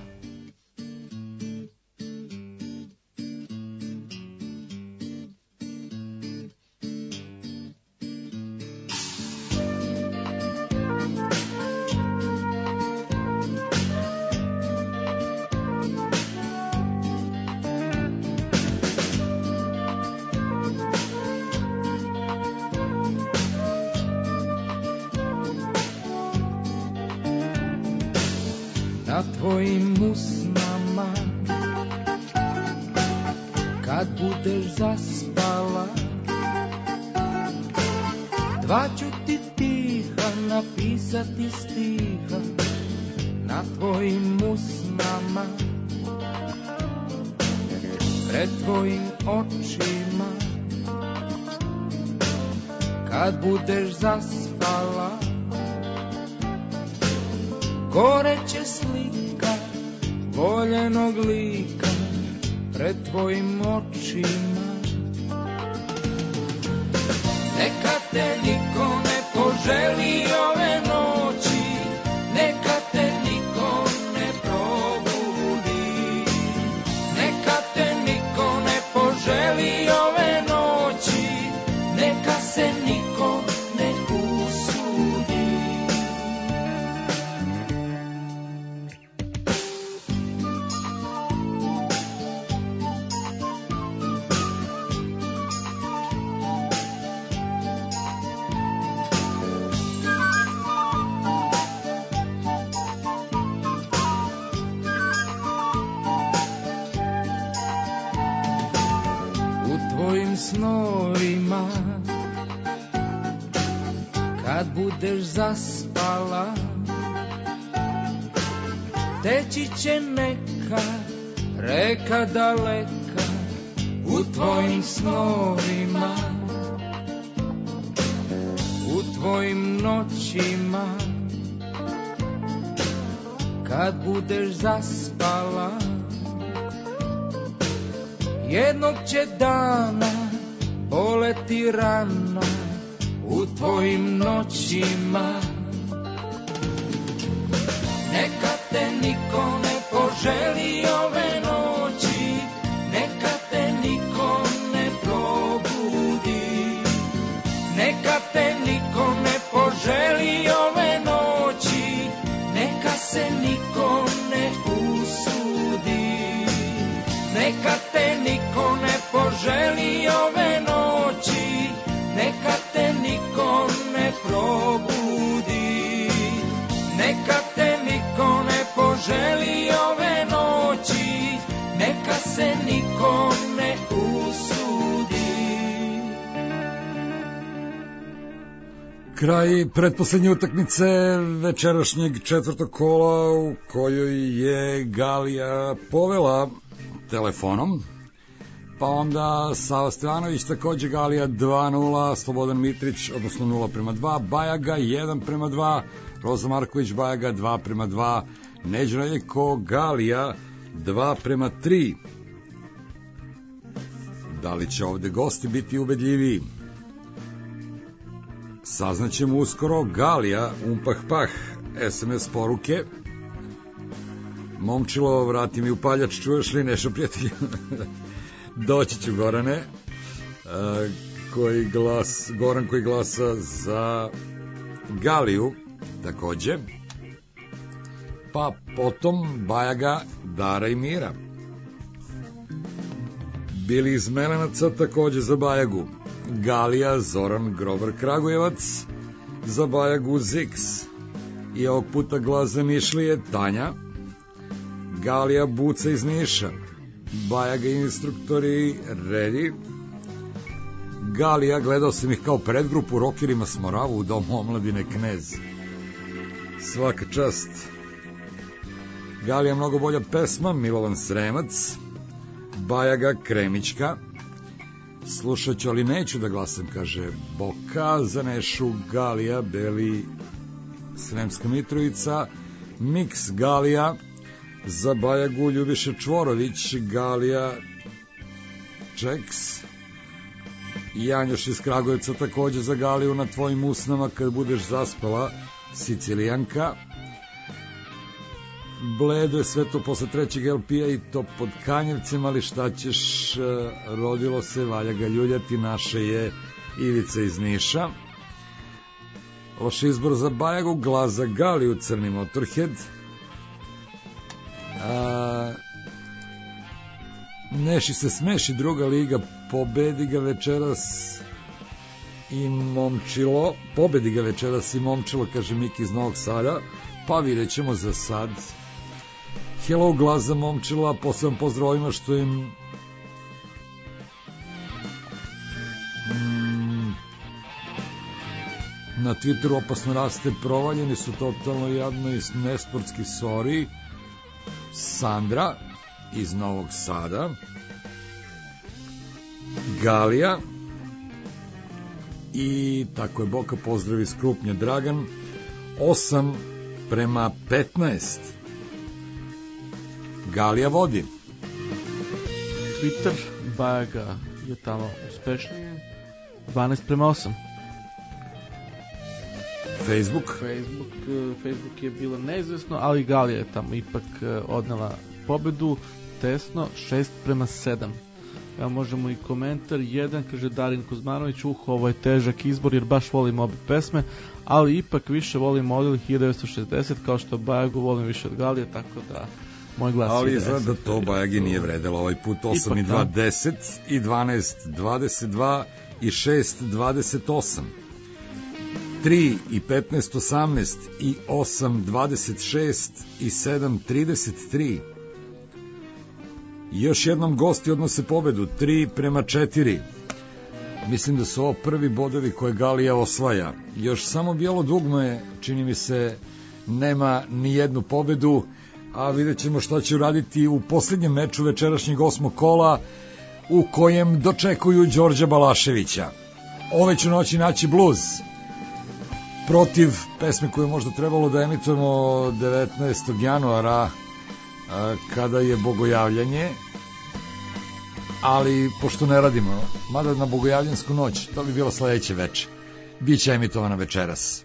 P: Na tvojim usnama kad budeš zaspala, dva ću ti tiha napisati stiha. Na tvojim usnama, pred tvojim očima, kad budeš zaspala, gore će slika voljenog lika pred tvojim očima. Neka te niko ne poželi ove noći, neka te niko ne probudi, neka te niko ne poželi ove noći, neka se niko ne usudi. Snovima kad budeš zaspala, teći će neka reka daleka u tvojim snovima, u tvojim noćima. Kad budeš zaspala, jednog će dana boleti rana u tvojim noćima. Neka te niko ne poželi ove noći, neka te niko ne probudi, neka te niko ne poželi ove noći, neka se niko ne usudi, neka te niko ne poželi ove noći, neka te niko ne probudi, neka te niko ne poželi ove noći, neka se niko ne usudi.
A: Kraj pretposlednje utakmice večerašnjeg četvrtog kola u kojoj je Galija povela telefonom, pa onda Sava Stojanović takođe Galija dva nula, Slobodan Mitrić odnosno nula prema dva, Bajaga jedan prema dva, Roza Marković Bajaga dva prema dva, Neđo Nedeljko Galija dva prema tri. Da li će ovde gosti biti ubedljiviji? Saznaćemo uskoro. Galija umpah pah, es em es poruke. Momčilo, vrati mi upaljač, čuješ li nešto, prijatelju? Doći ću, Gorane. E, koji glas, Goran koji glasa za Galiju, takođe. Pa potom Bajaga, Dara i Mira. Bili iz Melenaca, takođe za Bajagu. Galija, Zoran Grobar Kragujevac, za Bajagu Ziks. I ovog puta glas za Nišlije, Tanja. Galija Buca iz Niša, Bajaga instruktori Redi. Galija, gledao sam ih kao predgrupu Rokerima s Moravu u Domu omladine Knez. Svaka čast. Galija mnogo bolja pesma, Milovan Sremac. Bajaga Kremićka. Slušat ću, ali neću da glasam, kaže Boka. Za Nešu Galija, Beli Sremska Mitrovica, Mix Galija, za Bajagu Ljubiša Čvorović, Galija Čeks, Janjoš iz Kragujevca takođe za Galiju, na tvojim usnama kad budeš zaspala, Sicilijanka. Bledo je sve to posle trećeg el pe-a i to pod Kanjevcem, ali šta ćeš, rodilo se, valja ga ljuljati, naše je Ivica iz Niša. Loš izbor za Bajagu, glas za Galiju, Crni Motorhead. A, Neši se smeši, druga liga, pobedi ga večeras i Momčilo, pobedi ga večeras i Momčilo, kaže Miki iz Novog Sada, pa vidjet ćemo za sad. Hello, glas za Momčila, posebno pozdravima što im mm, na Twitteru opasno raste, provaljeni su totalno jadno i nesportski, sorry. Sandra iz Novog Sada, Galija i tako je Boka, pozdrav iz Krupnja, Dragan. Osam prema petnaest, Galija vodi.
C: Twitter, Bajaga je tamo uspešnije, dvanaest prema osam.
A: Facebook?
C: Facebook, Facebook je bilo neizvesno, ali Galija je tamo ipak odnela pobedu, tesno, šest prema sedam. Evo možemo i komentar, jedan, kaže Darin Kuzmanović, uh, ovo je težak izbor jer baš volim obe pesme, ali ipak više volim model hiljadu devetsto šezdeset, kao što Bajagu volim više od Galije, tako da moj glas
A: ali
C: je
A: izgleda da to Bajagi nije vredelo ovaj put. Osam i dva, deset i dvanaest, dvadeset dva i šest, dvadeset osam. tri i petnaest, osamnaest i osam, dvadeset šest i sedam, trideset tri. Još jednom gosti odnose pobedu, tri prema četiri. Mislim da su ovo prvi bodovi koje Galija osvaja. Još samo Bijelo dugme, čini mi se, nema ni jednu pobedu, a vidjet ćemo šta će uraditi u posljednjem meču večerašnjeg osmog kola, u kojem dočekuju Đorđa Balaševića. Ove ću noći naći bluz protiv pesme koju je možda trebalo da emitujemo devetnaestog januara, kada je bogojavljanje, ali pošto ne radimo, mada na bogojavljansku noć, to bi bilo sledeće veče, bit će emitovana večeras.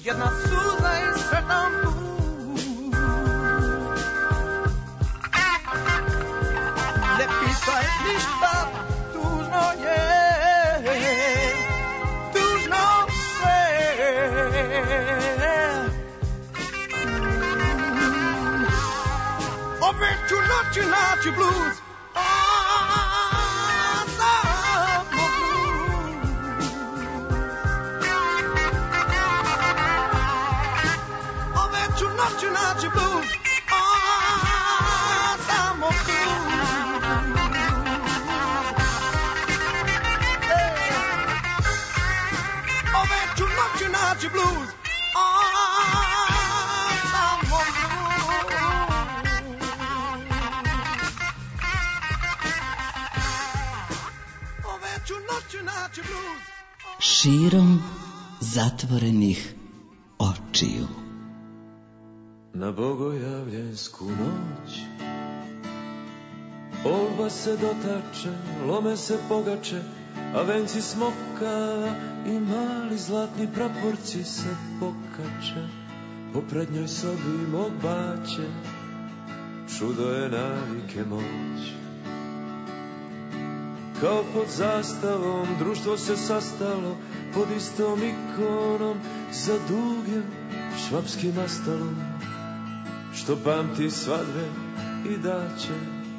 Q: jedna suza i sretan put. Ne pitaj ništa, tužno je, tužno sve. Opet ću noći naći blues, a samo blues. Opet ću noći naći blues, a samo blues. Opet ću noći naći blues, a samo
G: Širom zatvorenih očiju.
R: Na bogojavljensku noć olba se dotače, lome se pogače, a venci smoka i mali zlatni praporci se pokače. Po prednjoj sobi mog baće čudo je navike moć. Kao pod zastavom društvo se sastalo, pod istom ikonom za dugim švapskim astalom, što pamti svadbe i daće.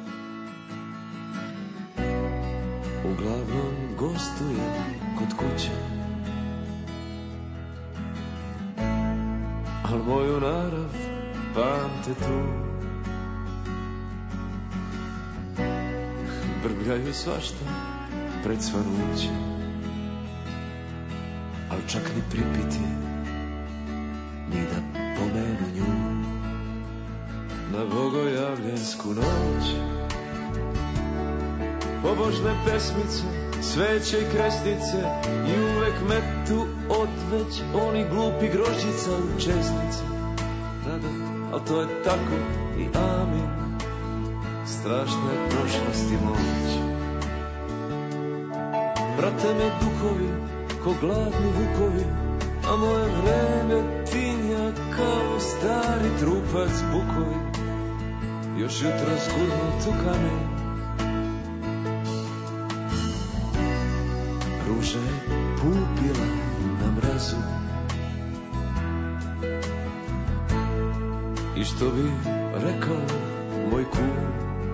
R: Uglavnom gostuje kod kuće, al moju narav pamte tu. Brbljaju svašta pred svanuće, al čak ni pripiti, ni da pomenu nju. Na bogojavljensku noć pobožne pesmice, sveće i kresnice i uvek metu odveć oni glupi grožđica u česnice. Da, da, al to je tako i amin, strašna je prošlost i moć. Prate me duhovi ko gladni vukovi, a moje vreme tinja kao stari trupac bukovi. Još jutro zgurnut u kamen, ruža je pupila na mrazu. I što bi rekao moj kum,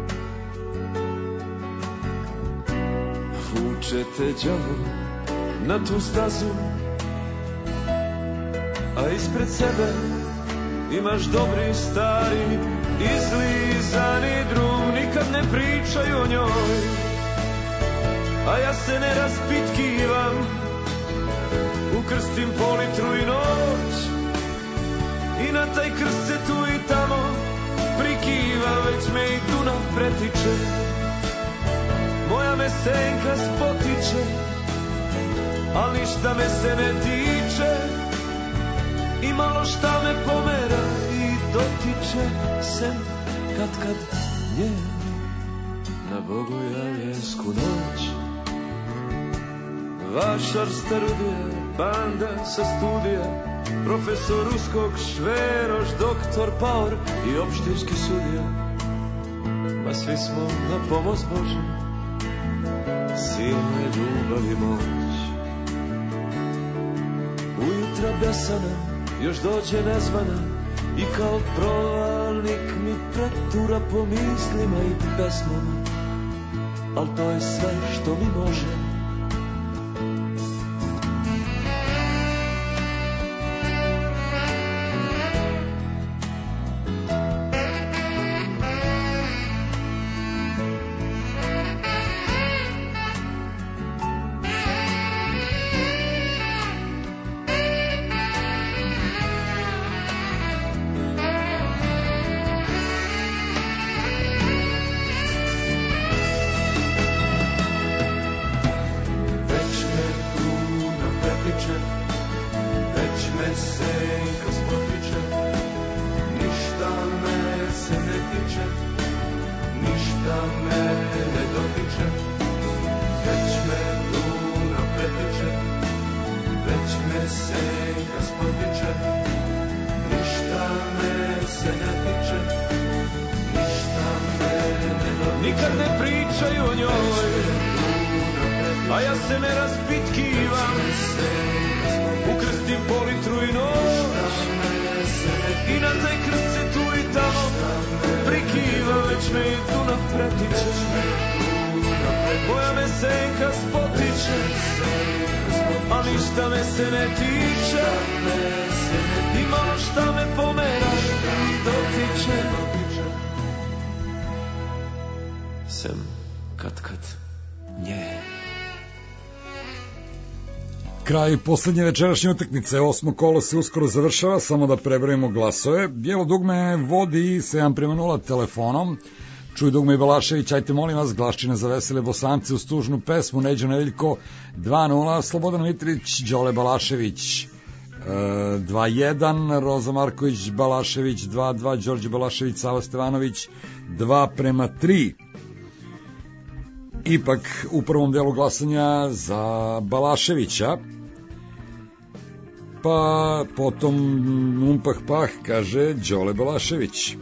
R: vučete đavo na tu stazu, a ispred sebe imaš dobri stari izlizani drum. Nikad ne pričaju o njoj, a ja se ne raspitkivam, ukrstim po litru i noć, i na taj krst se tu i tamo prikiva, već me i Dunav pretiče. Moja me senka spotiče, al ništa me se ne tiče, i malo šta me pomera i dotiče, sem kad kad nje. Na bogojavljensku noć vašar starudija, banda sa studija, profesor ruskog šveroš, doktor Paor i opštinski sudija. Ma svi smo na pomoć Bože, silne ljubav i moć. Ujutra besana još dođe nezvana, i kao provalnik mi pretura po mislima i pesmama, al to je sve što mi može.
L: Već me senka spotiče,
R: nikad ne pričaju o njoj, a ja se ne raspitkivam, ukrstim po litru i noć, i na taj krst se tu i tamo prikiva, već me i Dunav pretiče, moja me senka spotiče, a ništa me se ne tiče, i malo šta me pomera dotiče. Sem kad kad nje.
A: Kraj poslednje večerašnje utakmice, osmo kolo se uskoro završava, samo da prebrojimo glasove. Bijelo dugme vodi sedam prema nula telefonom. Čuj Dugme i Balašević, ajte molim vas, Glaščina za vesele Bosance uz tužnu pesmu, Neđo Nedeljko dva nula, Slobodan Mitrić, Đole Balašević dva jedan, Roza Marković Balašević dva dva, Đorđe Balašević, Sava Stevanović dva prema tri. Ipak u prvom delu glasanja za Balaševića, pa potom umpah pah, kaže Đole Balašević.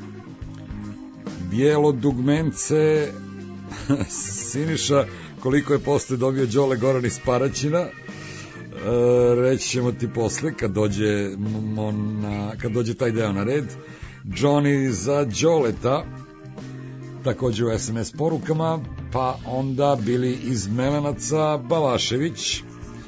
A: Bijelo dugmence Siniša, koliko je posle dobio Đole Goran iz Paraćina, e, reći ćemo ti posle kad dođe, na, kad dođe taj deo na red. Johnny za Đoleta, takođe u es em es porukama, pa onda bili iz Melenaca Balašević,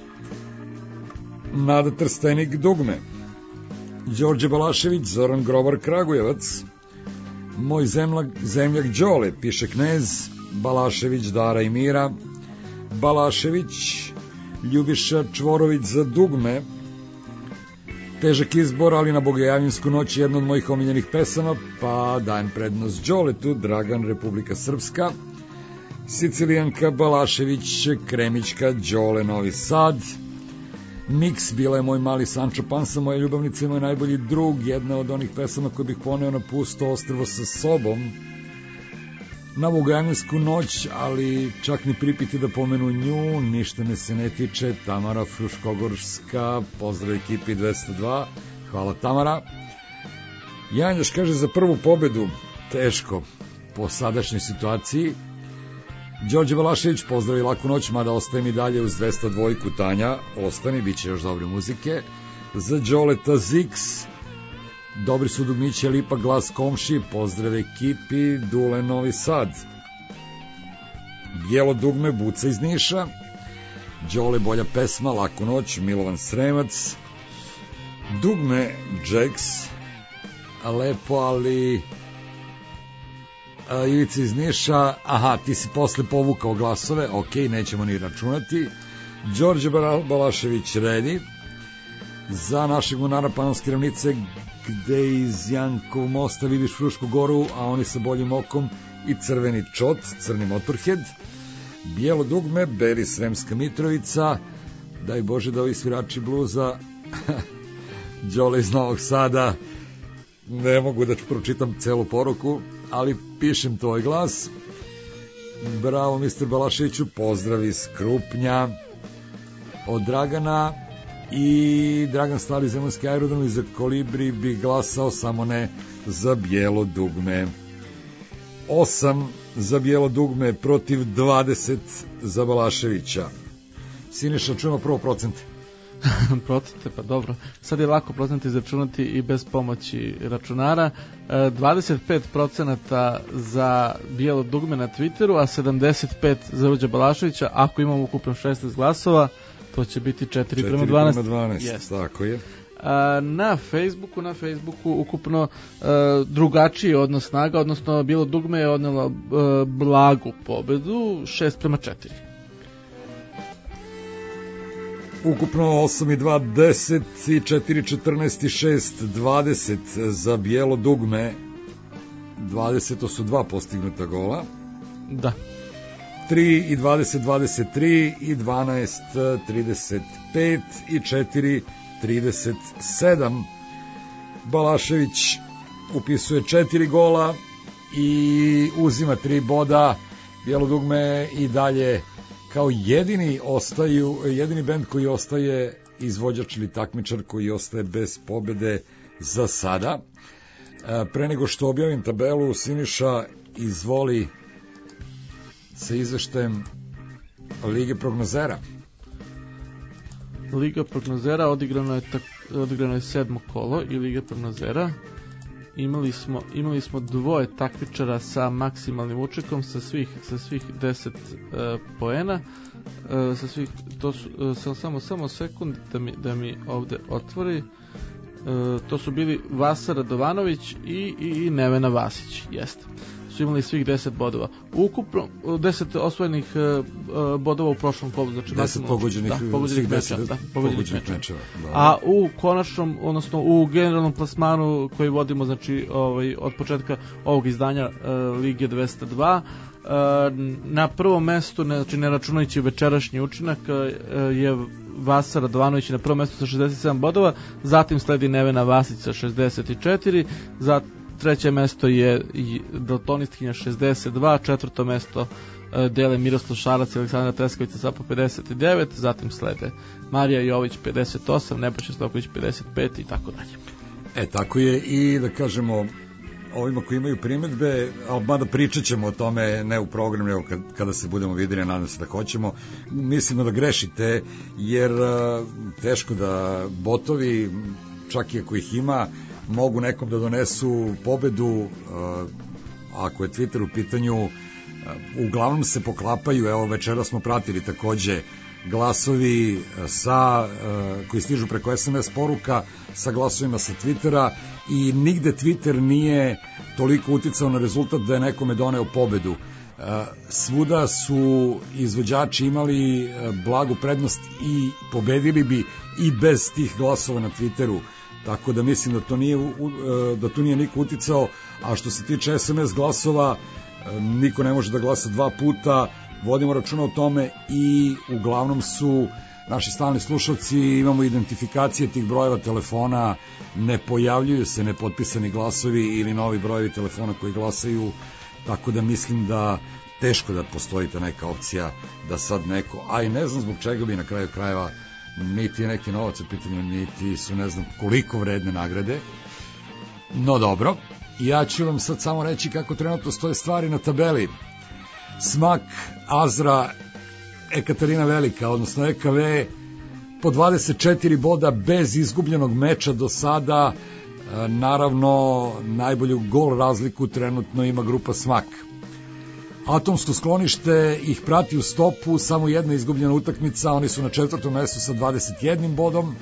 A: Nada Trstenik Dugme, Đorđe Balašević, Zoran Grobar Kragujevac, Moj zemljak, zemljak Đole, piše Knez, Balašević Dara i Mira, Balašević Ljubiša Čvorović za Dugme, težak izbor, ali na Bogojavljinsku noć jedna od mojih omiljenih pesama, pa dajem prednost Đoletu, Dragan Republika Srpska, Sicilijanka Balašević, Kremićka, Đole Novi Sad, Niks, bila je moj mali Sančo Pansa, moja ljubavnica i moj najbolji drug, jedna od onih pesama koje bih poneo na pusto ostrvo sa sobom, na Bogojavljinsku noć, ali čak ni pripiti da pomenu nju, ništa me se ne tiče. Tamara Fruškogorska, pozdrav ekipi dvesta dva, hvala Tamara. Janjaš kaže za prvu pobedu, teško po sadašnjoj situaciji. Đorđe Balašević, pozdrav i laku noć, mada ostaje mi dalje uz dvesta dva Tanja, ostani, bit će još dobre muzike. Za Đoleta Ziks, dobri su dugmići, ali ipak glas komši, pozdrav ekipi, Dule Novi Sad. Bijelo dugme, Buca iz Niša, Đole bolja pesma, laku noć, Milovan Sremac, Dugme, Jax, lepo, ali Ivica iz Niša, aha, ti si posle povukao glasove, ok, nećemo ni računati. Đorđe Balašević redi, za našeg Munara Panonske ravnice, gde iz Jankov mosta vidiš Frušku goru, a oni sa boljim okom i crveni čot, crni motorhead. Bijelo dugme, Beri Sremska Mitrovica, daj Bože da ovi svirači bluza, Đole iz Novog Sada, ne mogu da pročitam celu poruku, ali pišem tvoj glas. Bravo mister Balaševiću, pozdrav iz Krupnja od Dragana. I Dragan Stari Zemunski aerodrom, i za Kolibri bi glasao, samo ne za Bijelo dugme. osam za Bijelo dugme protiv dvadeset za Balaševića. Siniša, čujemo prvo procente.
C: Procente, pa dobro. Sad je lako procente izračunati i bez pomoći računara. dvadeset pet procenata za Bijelo dugme na Twitteru, a sedamdeset pet za Ruđa Balaševića. Ako imamo ukupno šesnaest glasova, to će biti četiri prema dvanaest.
A: četiri prema dvanaest, yes. Tako je.
C: Na Facebooku, na Facebooku ukupno uh, drugačiji odnos snaga, odnosno Bijelo dugme je odnelo uh, blagu pobedu, šest prema četiri.
A: Ukupno osam i dva, deset i četiri, četrnaest i šest, dvadeset za Bijelo dugme. dvadeset, to su dva postignuta gola.
C: Da.
A: tri i dvadeset, dvadeset tri i dvanaest, trideset pet i četiri, trideset sedam. Balašević upisuje četiri gola i uzima tri boda. Bijelo dugme i dalje kao jedini ostaju, jedini bend koji ostaje izvođač ili takmičar koji ostaje bez pobede za sada. Pre nego što objavim tabelu, Siniša, izvoli sa izveštajem Lige prognozera.
C: Liga prognozera odigrano je, tak, odigrano je sedmo kolo i Liga prognozera. Imali smo, imali smo dvoje takmičara sa maksimalnim učekom sa svih, sa svih deset uh, poena. Uh, sa svih, to su, uh, sam, samo, samo sekund da mi, da mi ovde otvori. Uh, to su bili Vasa Radovanović i, i, i Nevena Vasić. Jeste. Su imali svih deset bodova. Ukupno deset osvojenih uh, bodova u prošlom kolu, znači
A: deset pogođenih,
C: da, pogođenih meča, da, pogođenih meča.
A: mečeva. Da.
C: A u konačnom, odnosno u generalnom plasmanu koji vodimo, znači ovaj od početka ovog izdanja uh, Lige dvesta dva, uh, na prvom mestu, ne, znači ne računajući večerašnji učinak, uh, je Vasa Radovanović na prvom mestu sa šezdeset sedam bodova, zatim sledi Nevena Vasić sa šezdeset četiri, za treće mesto je Daltonistkinja šezdeset dva, četvrto mesto dele Miroslav Šarac i Aleksandra Treskovića sa po pedeset devet, zatim slede Marija Jović pedeset osam, Nebojša Stoković pedeset pet i tako dalje.
A: E, tako je i da kažemo ovima koji imaju primedbe, ali mada pričat ćemo o tome ne u programu, nego kada se budemo vidjeli, nadam se da hoćemo, mislimo da grešite, jer teško da botovi, čak i ako ih ima, mogu nekom da donesu pobedu. Ako je Twitter u pitanju, uglavnom se poklapaju, evo večera smo pratili takođe glasovi sa, koji stižu preko es em es poruka sa glasovima sa Twittera i nigde Twitter nije toliko uticao na rezultat da je nekome doneo pobedu. Svuda su izvođači imali blagu prednost i pobedili bi i bez tih glasova na Twitteru. Tako da mislim da to nije, da tu nije niko uticao, a što se tiče es em es glasova, niko ne može da glasa dva puta, vodimo računa o tome i uglavnom su naši stalni slušalci, imamo identifikacije tih brojeva telefona, ne pojavljuju se nepotpisani glasovi ili novi brojevi telefona koji glasaju, tako da mislim da teško da postoji ta neka opcija da sad neko, a i ne znam zbog čega bi na kraju krajeva niti je neki novac u pitanju, niti su ne znam koliko vredne nagrade. No dobro, ja ću vam sad samo reći kako trenutno stoje stvari na tabeli. Smak, Azra, Ekaterina Velika, odnosno E K V po dvadeset četiri boda bez izgubljenog meča do sada. Naravno, najbolju gol razliku trenutno ima grupa Smak. Atomsko sklonište ih prati u stopu, samo jedna izgubljena utakmica, oni su na četvrtom mestu sa dvadeset jednim bodom,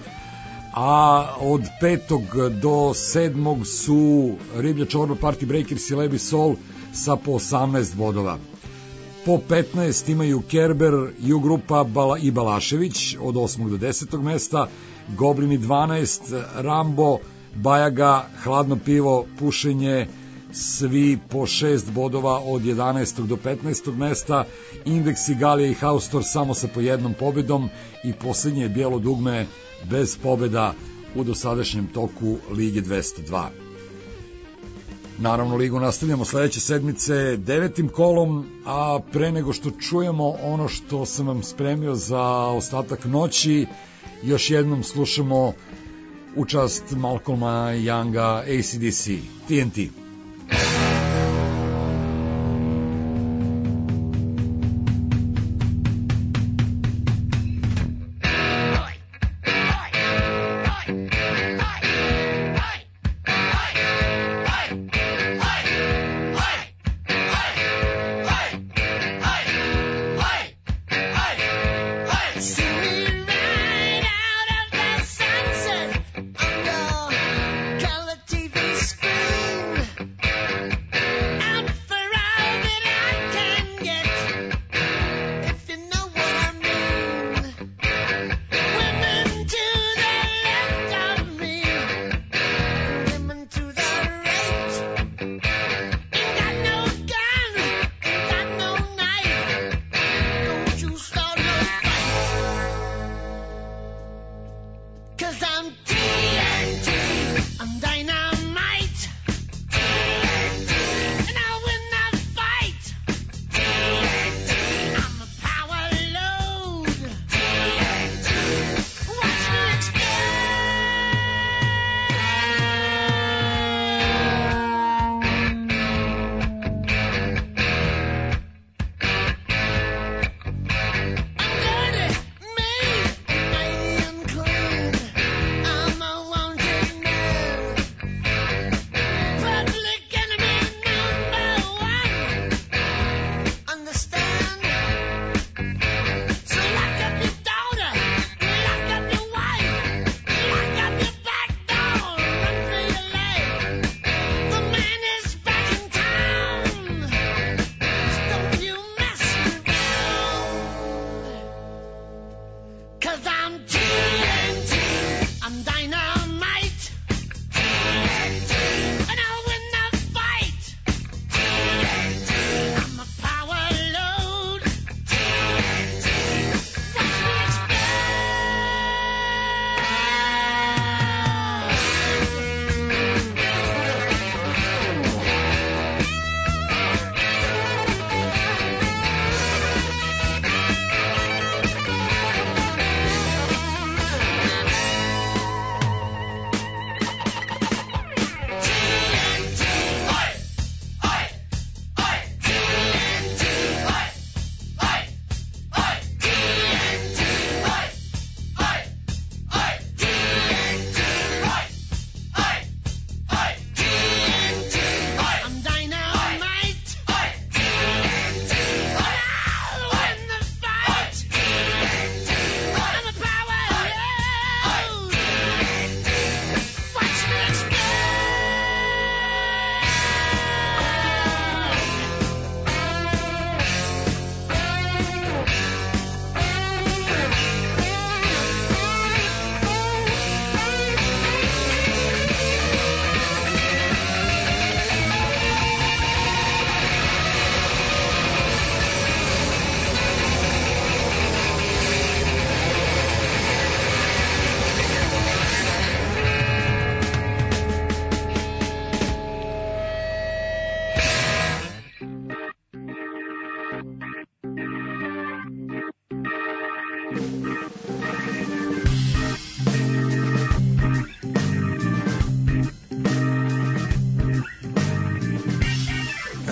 A: a od petog do sedmog su Riblja Čorba, Party Breakers i Lebi Sol sa po osamnaest bodova. Po petnaest imaju Kerber, Ju grupa Bala i Balašević od osmog do desetog mesta, Goblini dvanaest, Rambo, Bajaga, Hladno pivo, Pušenje, svi po šest bodova od jedanaestog do petnaestog mesta, Indeksi, Galija i Haustor samo sa po jednom pobedom i poslednje je Bijelo dugme bez pobeda u dosadašnjem toku Lige dvesta dva. Naravno, ligu nastavljamo sledeće sedmice devetim kolom, a pre nego što čujemo ono što sam vam spremio za ostatak noći, još jednom slušamo u čast Malcolma Younga A C D C, T N T.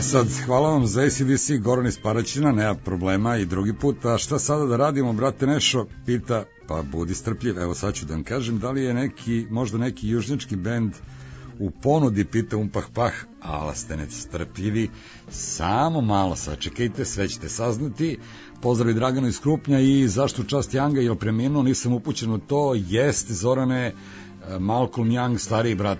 A: sad, hvala vam za A C D C, Goran iz Paraćina, nema problema i drugi put, a šta sada da radimo, brate Nešo, pita, pa budi strpljiv, evo sad ću da vam kažem, da li je neki, možda neki južnjački bend u ponudi, pita Umpah Pah, ala ste nestrpljivi, samo malo sačekajte, sve ćete saznati. Pozdrav i Draganu iz Krupnja i zašto čast Younga, jel preminuo, nisam upućen u to, jeste Zorane, Malcolm Young, stariji brat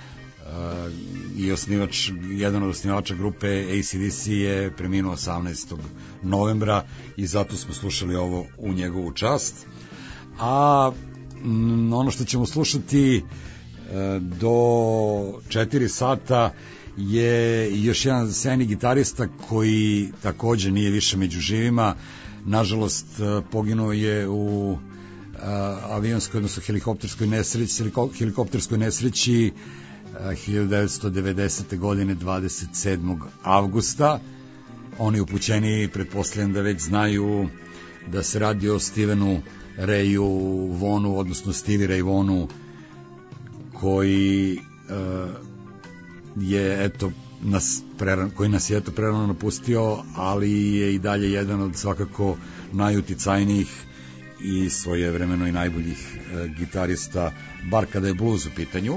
A: i osnivač, jedan od osnivača grupe A C D C je preminuo osamnaestog novembra i zato smo slušali ovo u njegovu čast. A m, ono što ćemo slušati do četiri sata je još jedan sjajni gitarista koji takođe nije više među živima. Nažalost, poginuo je u avionskoj, odnosno helikopterskoj nesreći, helikopterskoj nesreći hiljadu devetsto devedesete godine dvadeset sedmog avgusta. Oni upućeni, pretpostavljam da već znaju da se radi o Stevenu Rayu Vonu, odnosno Stevie Ray Vonu, koji uh, je eto nas preran, koji nas je eto prerano napustio, ali je i dalje jedan od svakako najuticajnijih i svojevremeno i najboljih uh, gitarista, bar kada je blues u pitanju.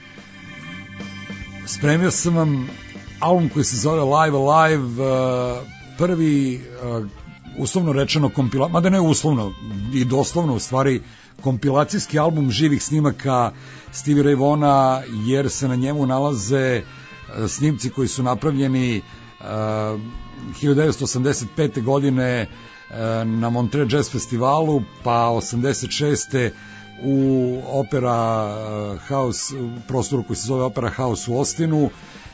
A: Spremio sam vam album koji se zove Live Alive, uh, prvi uh, uslovno rečeno kompila, mada ne uslovno i doslovno u stvari kompilacijski album živih snimaka Stevie Ray Vona, jer se na njemu nalaze uh, snimci koji su napravljeni uh, hiljadu devetsto osamdeset pete godine uh, na Montreux Jazz Festivalu, pa osamdeset šeste u Opera House, u prostoru koji se zove Opera House u Austinu,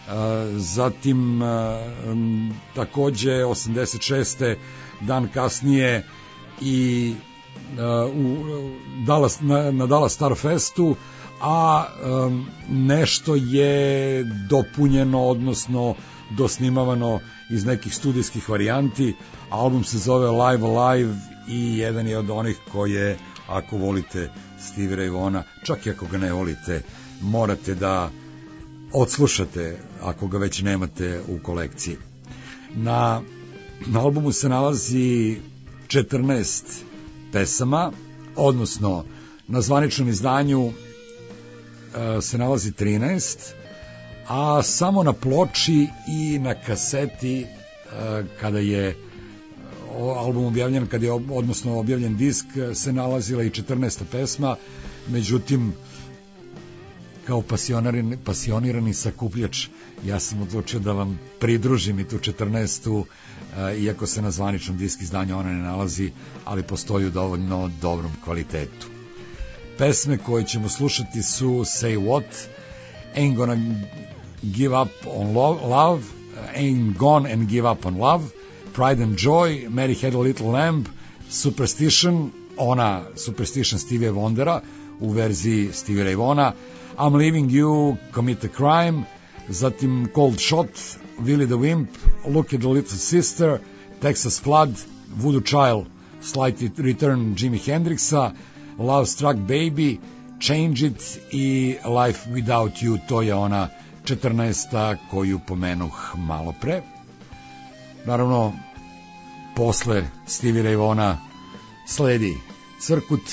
A: zatim takođe osamdeset šeste dan kasnije i u Dallas, na, na Dallas Star Festu, a nešto je dopunjeno, odnosno dosnimavano iz nekih studijskih varijanti. Album se zove Live Alive i jedan je od onih koje, ako volite Stevie Ray Vona, čak i ako ga ne volite, morate da odslušate ako ga već nemate u kolekciji. Na, na albumu se nalazi četrnaest pesama, odnosno na zvaničnom izdanju e, se nalazi trinaest, a samo na ploči i na kaseti e, kada je album objavljen, kad je odnosno objavljen disk, se nalazila i četrnaesta pesma, međutim kao pasionirani, pasionirani sakupljač ja sam odlučio da vam pridružim i tu četrnaestu, iako se na zvaničnom disk izdanju ona ne nalazi, ali postoji u dovoljno dobrom kvalitetu. Pesme koje ćemo slušati su Say What, Ain't Gonna Give Up on Love, Ain't Gone and Give Up on Love, Pride and Joy, Mary Had a Little Lamb, Superstition, ona Superstition Stevie Wondera u verziji Stevie Ray Vona, I'm Leaving You, Commit a Crime, zatim Cold Shot, Willie the Wimp, Look at the Little Sister, Texas Flood, Voodoo Child, Slight Return Jimi Hendrixa, Love Struck Baby, Change It i Life Without You, to je ona četrnaesta koju pomenuh malo pre. Naravno, posle Stevie Ray Vona sledi Crkut,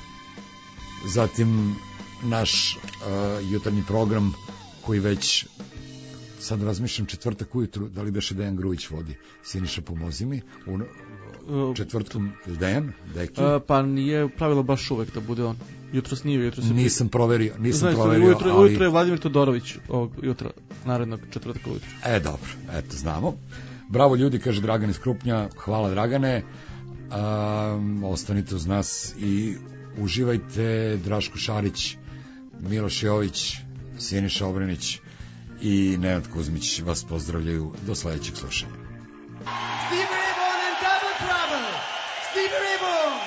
A: zatim naš uh, jutarnji program koji već sad razmišljam četvrtak ujutru, da li beše Dejan Grujić vodi. Siniša, pomozi mi. U četvrtkom Dejan, Deki.
C: Uh, pa nije pravilo baš uvek da bude on. Jutros nije, jutros je...
A: Nisam proverio, nisam
C: znači,
A: proverio,
C: ujutro,
A: ali...
C: Ujutro je Vladimir Todorović ovog jutra, narednog četvrtka ujutro.
A: E, dobro, eto, znamo. Bravo ljudi, kaže Dragan iz Krupnja, hvala Dragane. Um, ostanite uz nas i uživajte. Draško Šarić, Miloš Jović, Siniša Obrenić i Nenad Kuzmić vas pozdravljaju do sledećeg slušanja.
L: Stevie Ray Vaughan and Double Trouble. Stevie Ray Vaughan.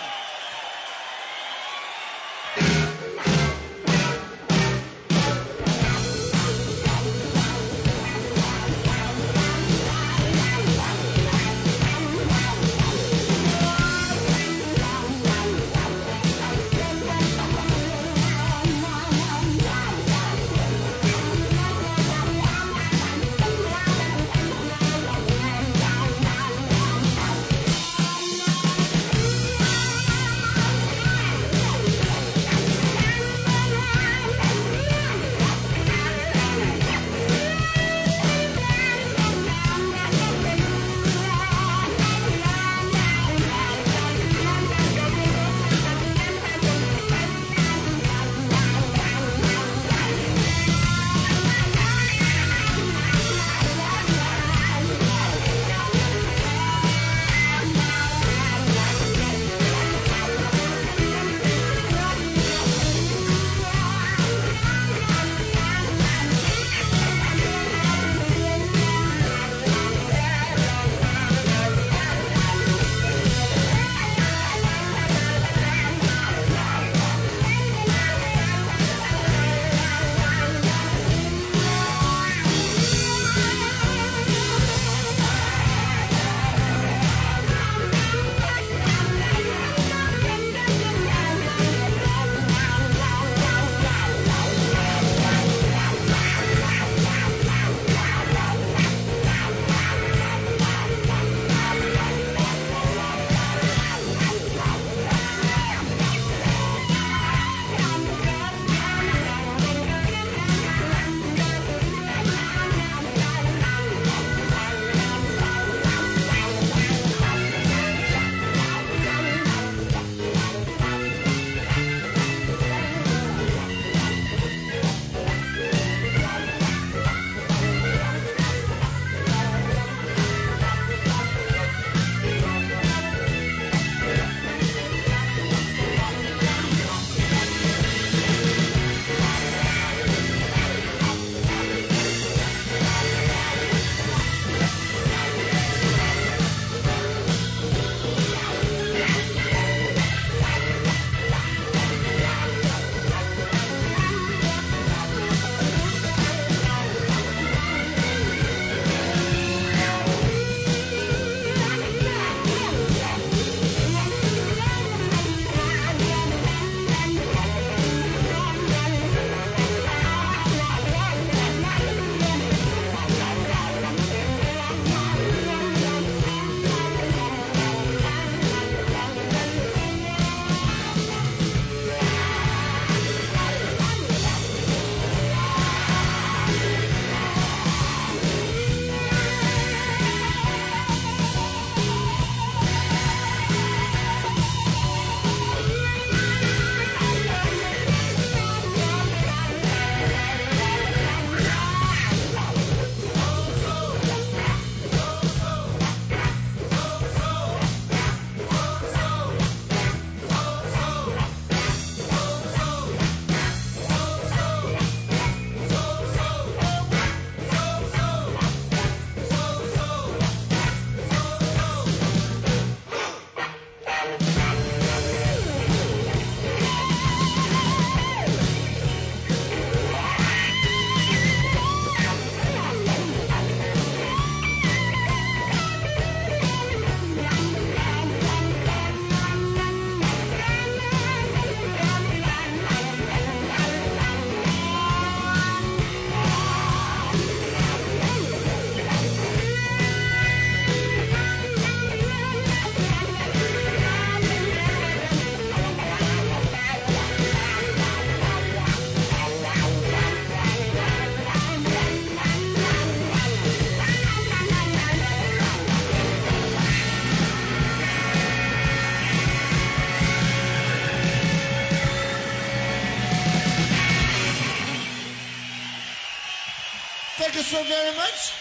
S: Thank you so very much.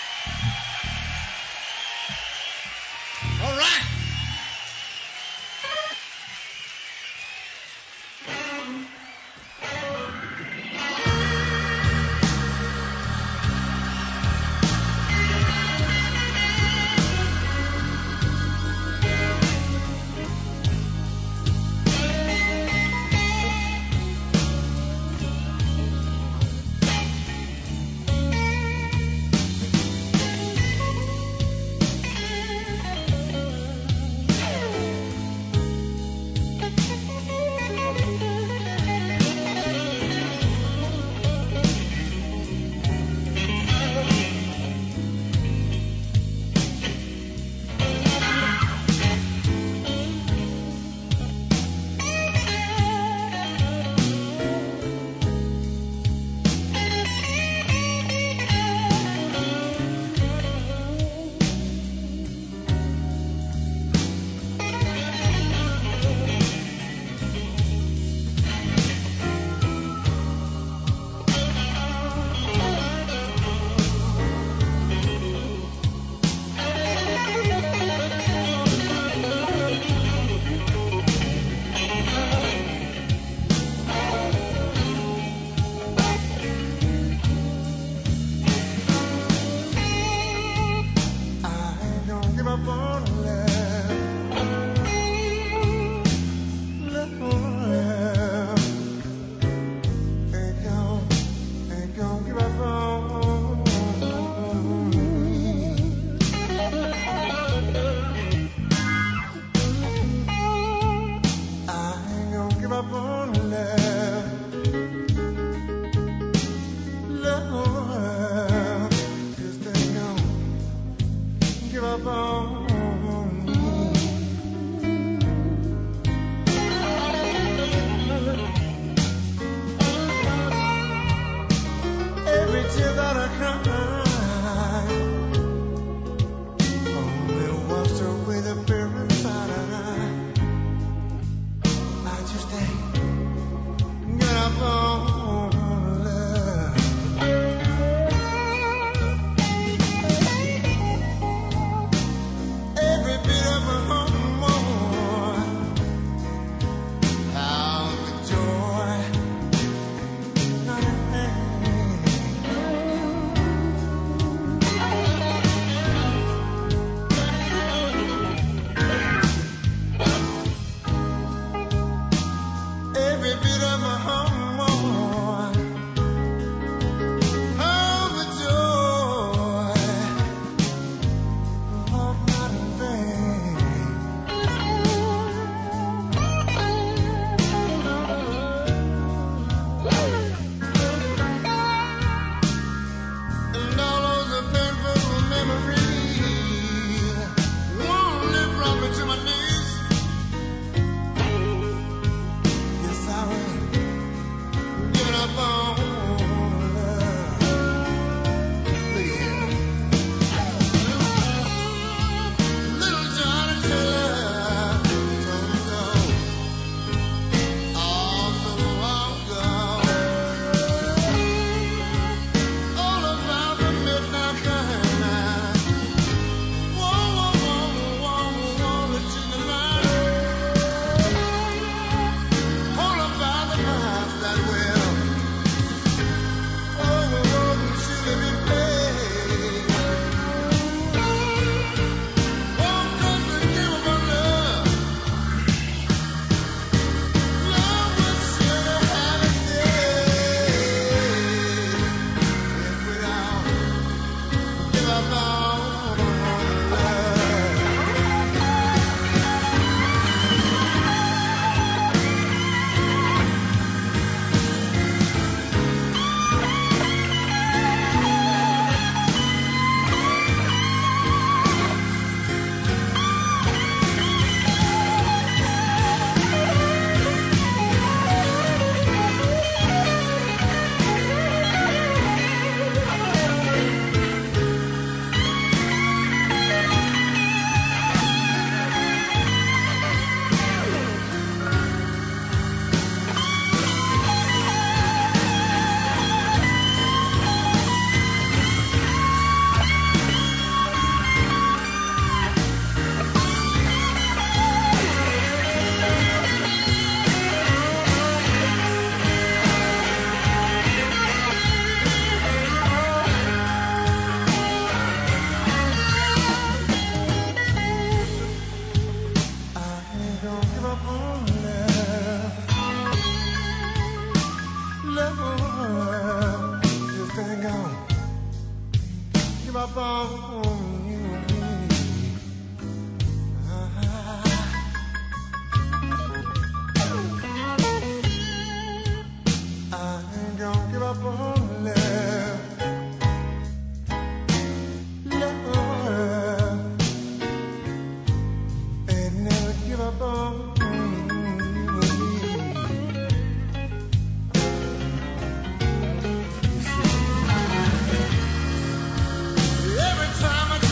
S: All right.
O: up on you and me. I ain't gonna give up on love. Love. Ain't never give up on you and me. Every time I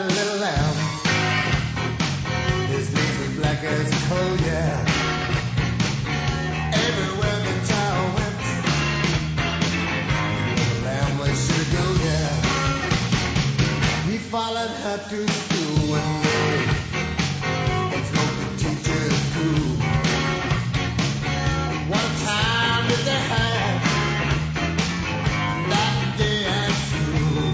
T: little lamb. His lips were black as coal, yeah. Everywhere the child went, the lamb was sure to go, yeah. He followed her to school one day and smoked the teacher's crew. What time did they have that day at school?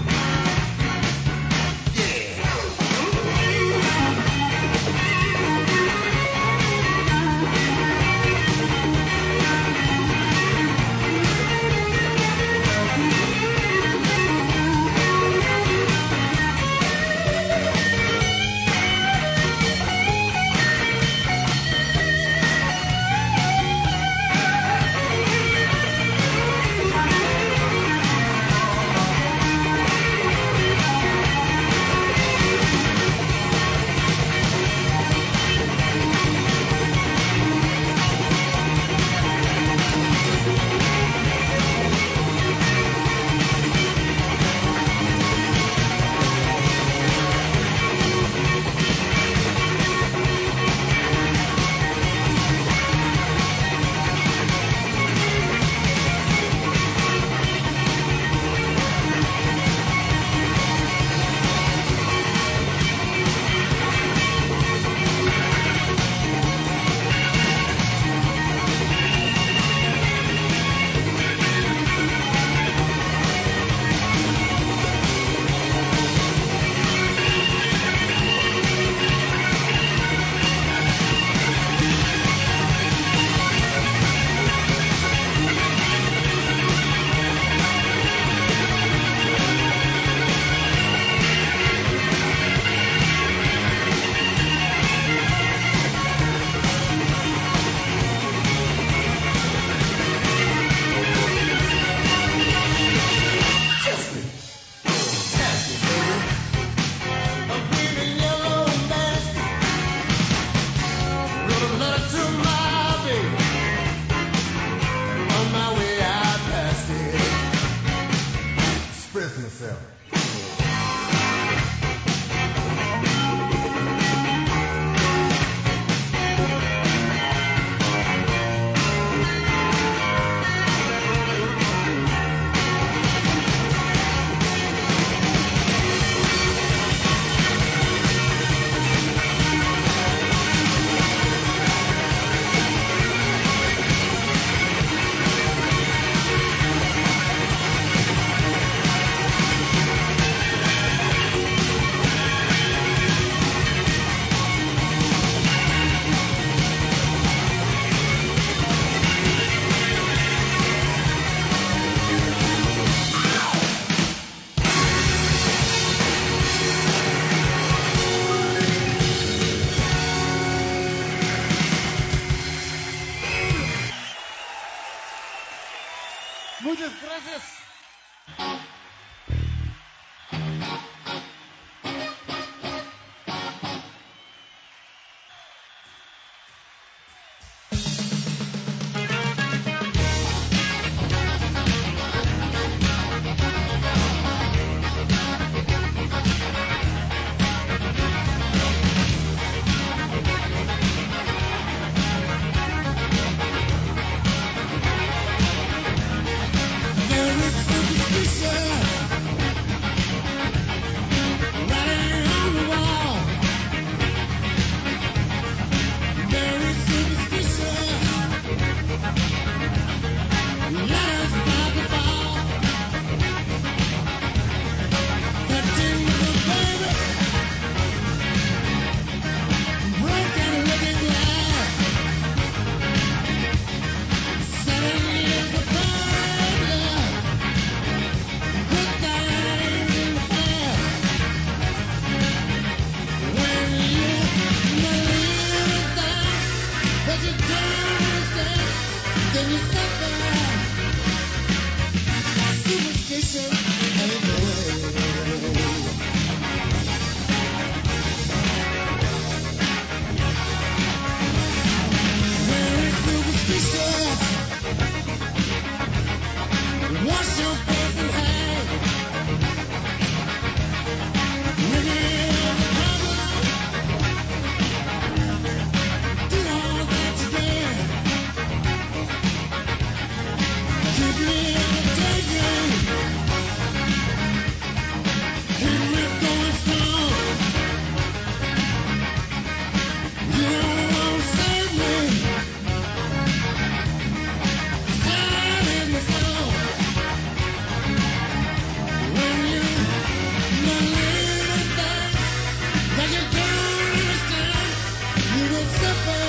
T: Cause you don't understand, you will suffer.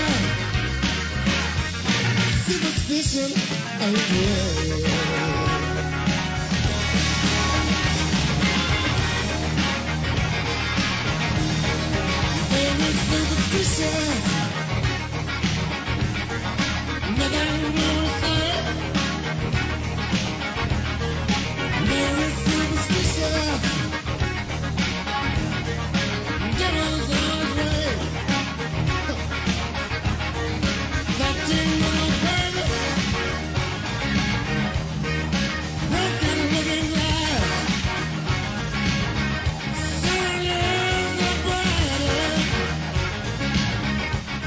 T: Superstition ain't real. There is superstition, nothing will serve. There is superstition, devil's on his way. That thing will burn it. Broken living life. Sun is the brighter.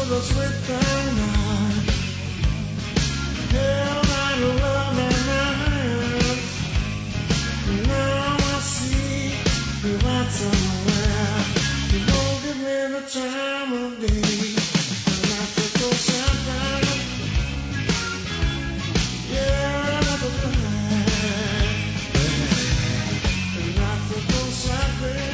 T: us with the night. Held out love in my hands. Now I see you're right somewhere. You won't give me the time of day. And I could go southbound. Yeah, I'm the blind. And I could go southbound.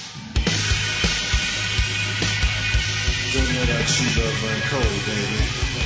D: Don't let that shoes up run cold, baby.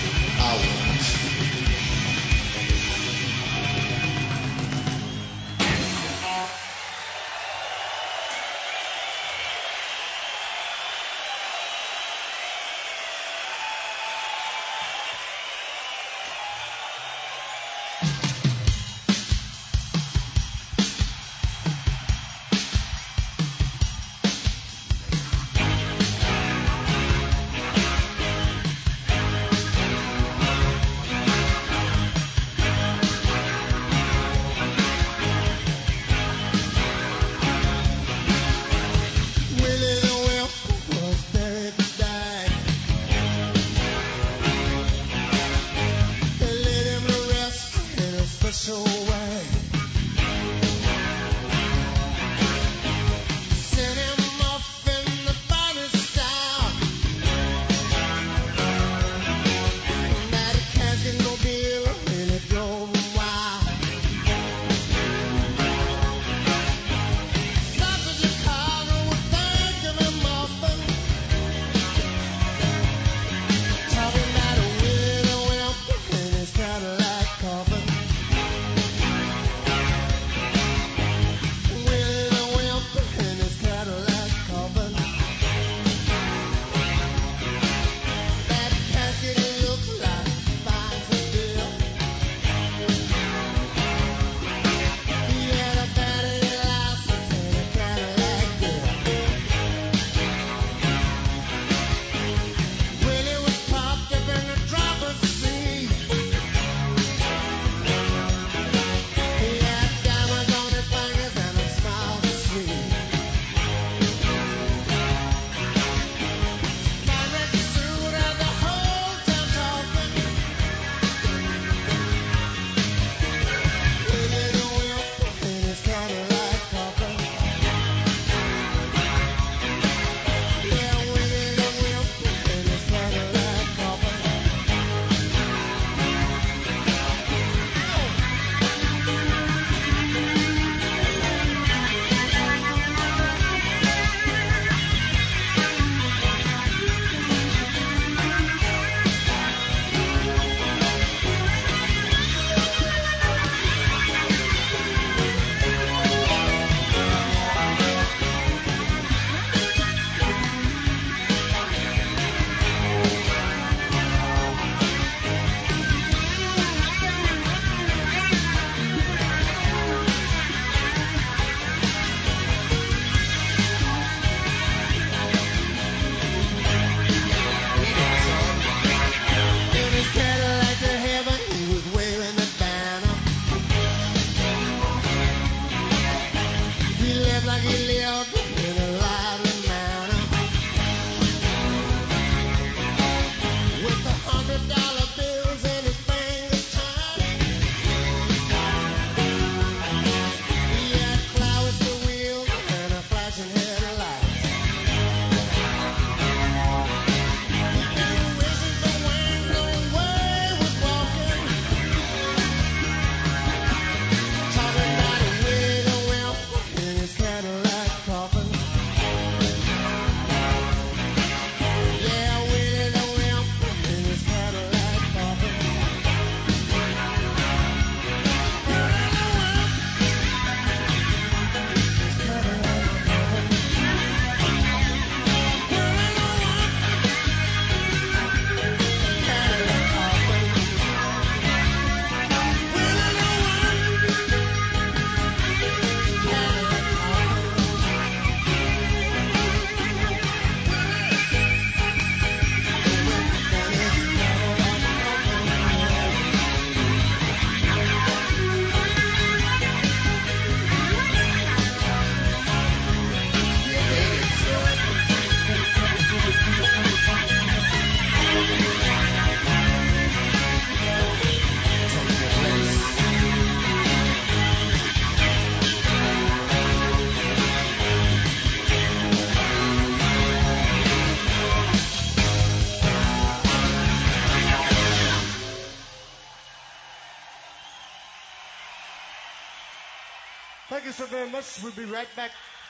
T: Thank you so very much. We'll be right back.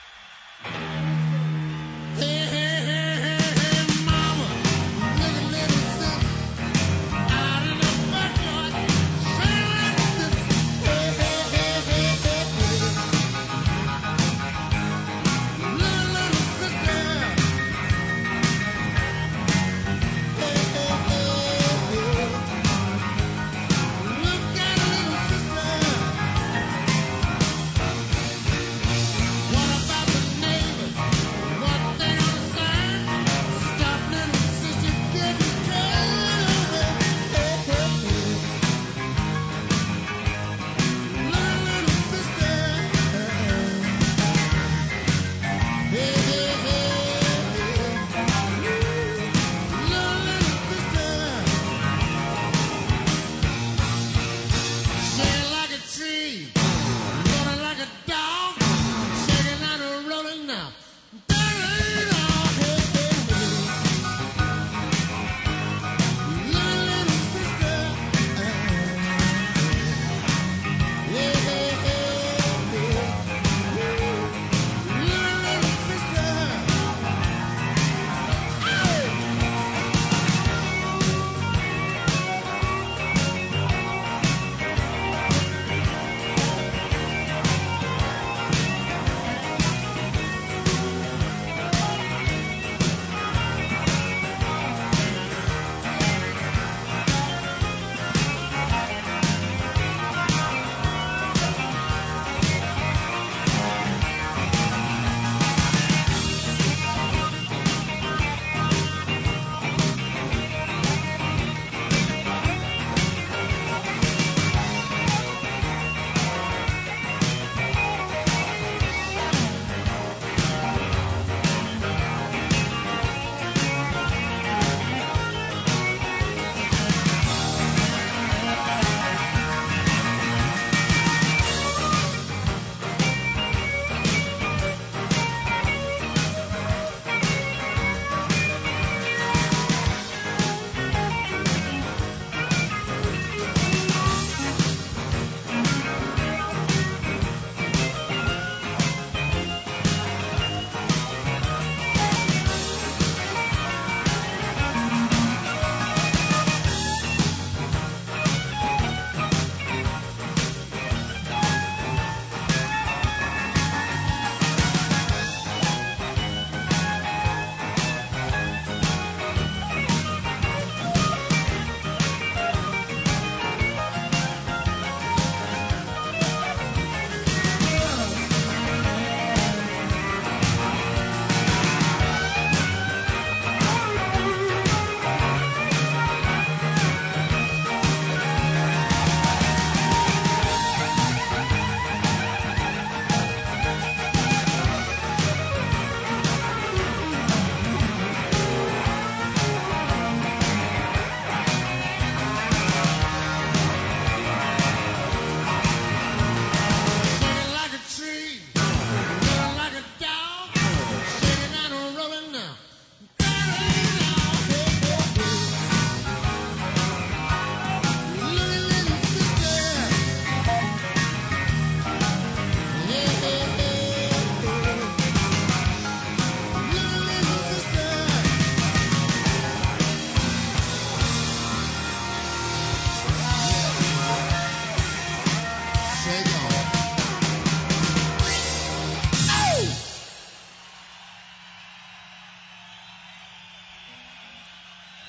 T: Hey, hey, hey, hey, hey, mama, little, little sister, I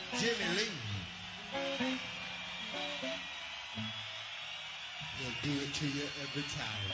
S: Jimmy Lee. He'll do it to you every time.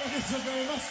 T: Thank you so very much.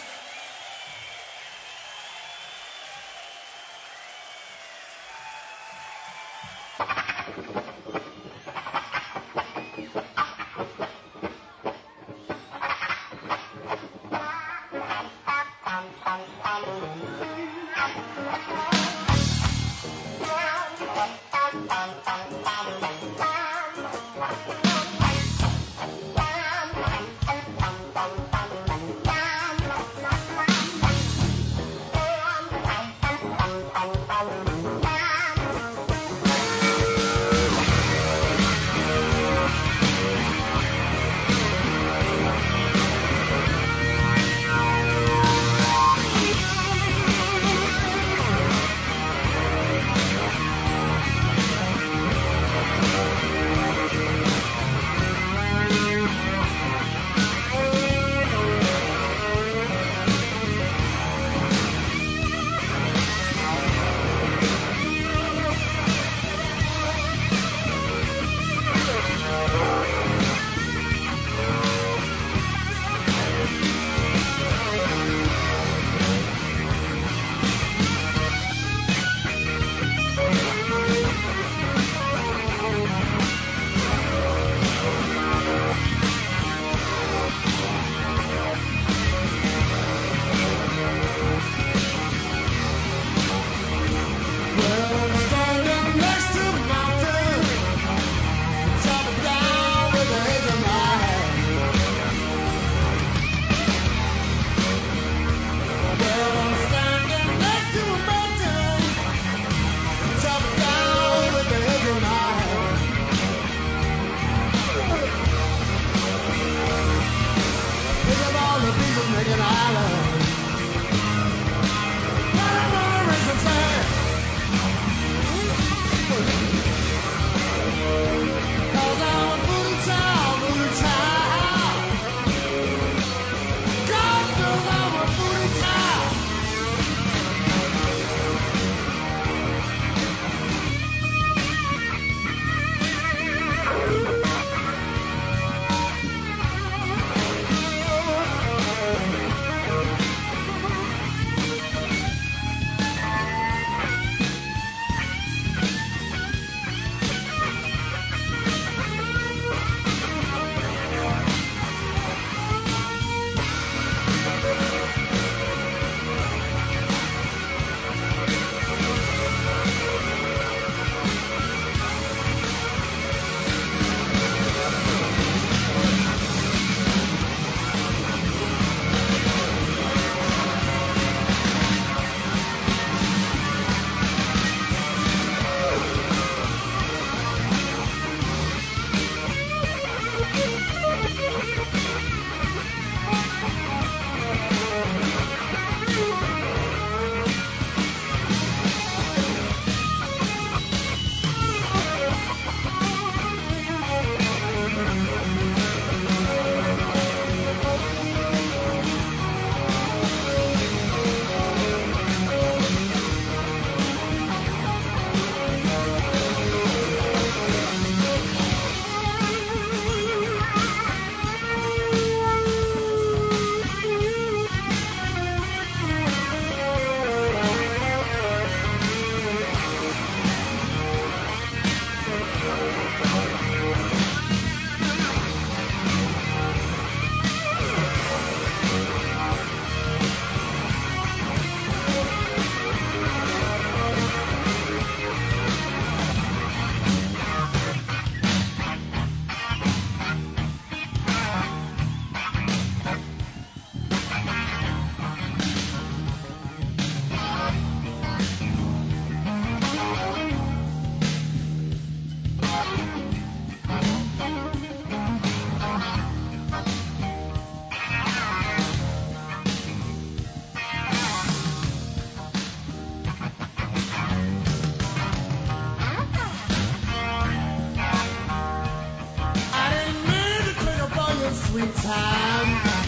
T: sweet time.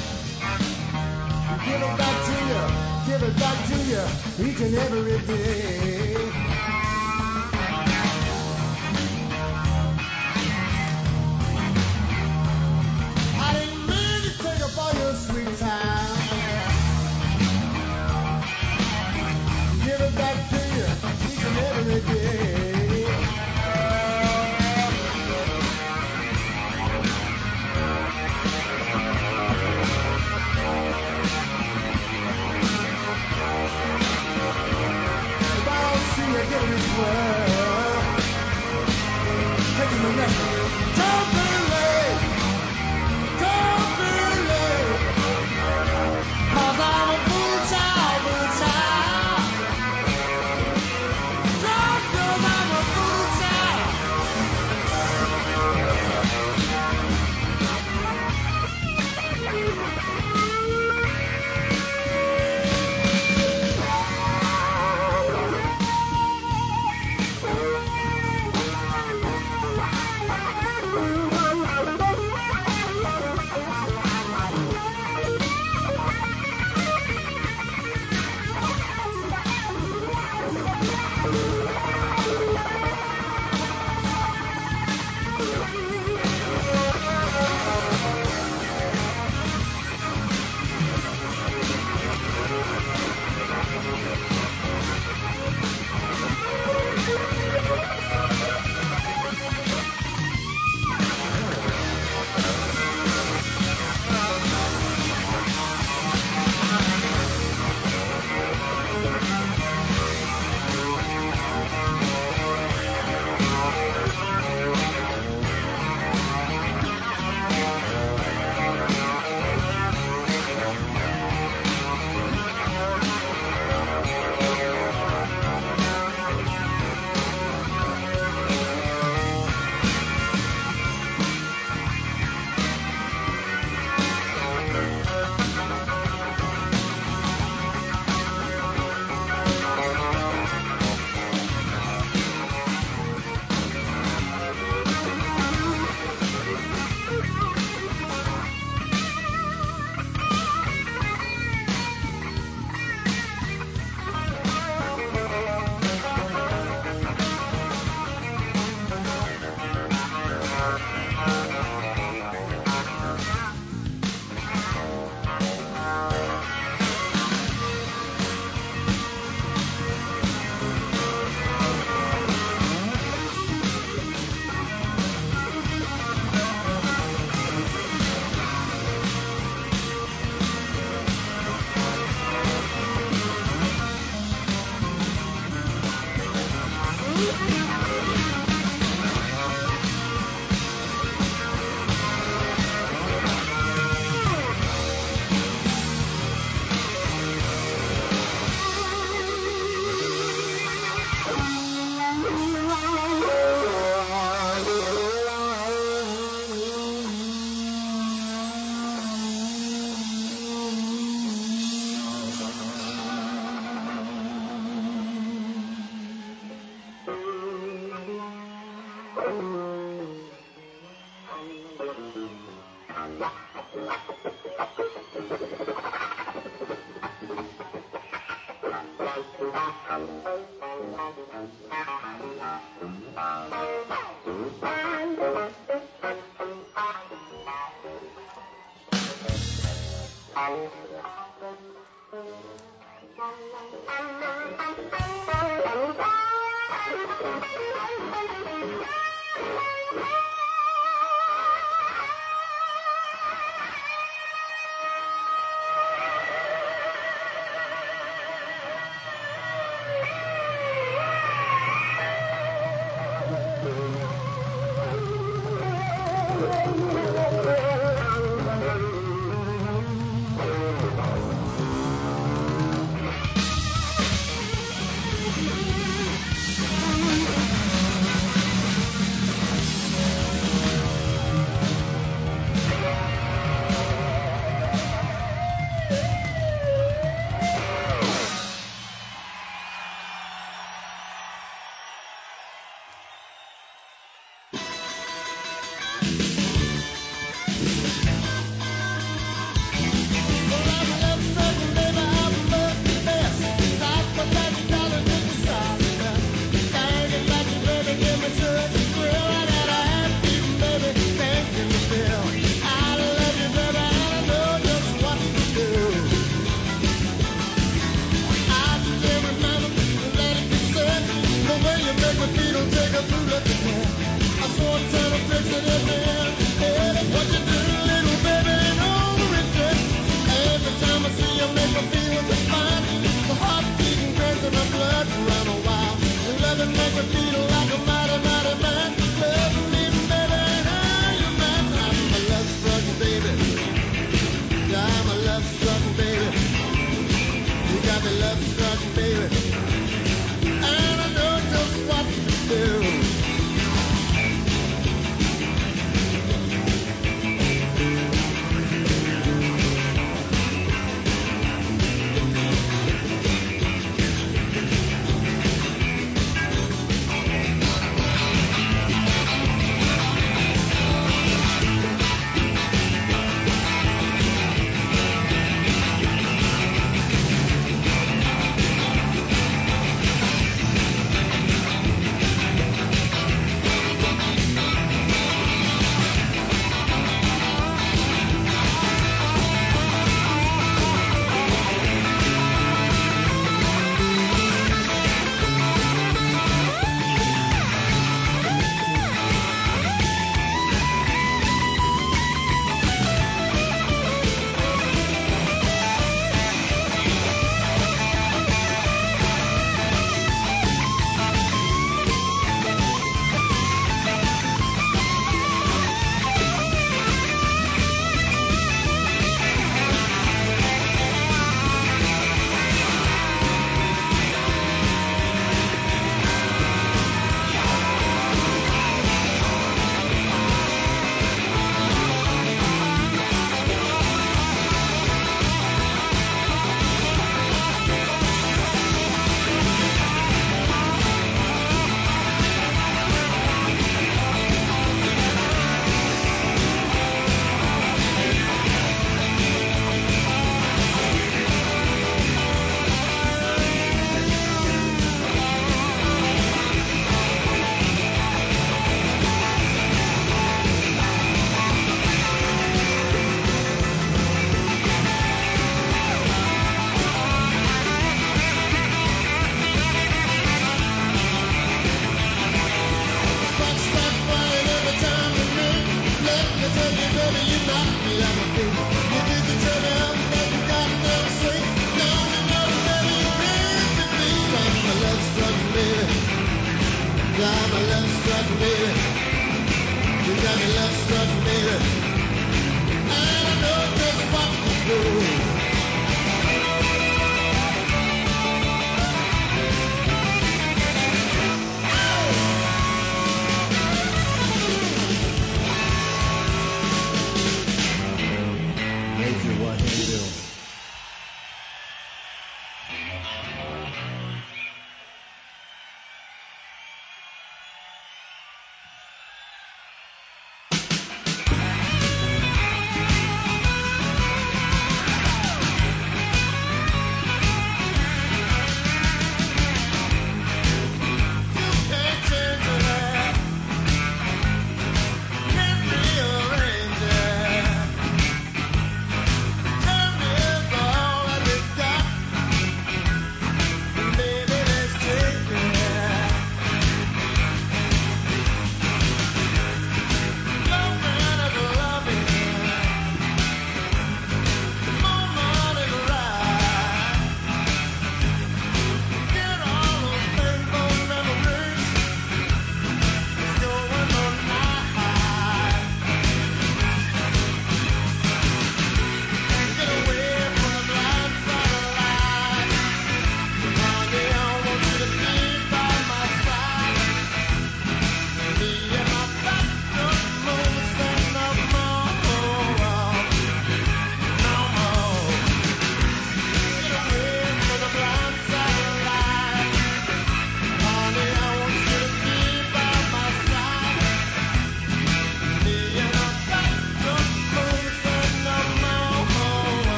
T: Give it back to you, give it back to you each and every day. I didn't mean to take up all your sweet time.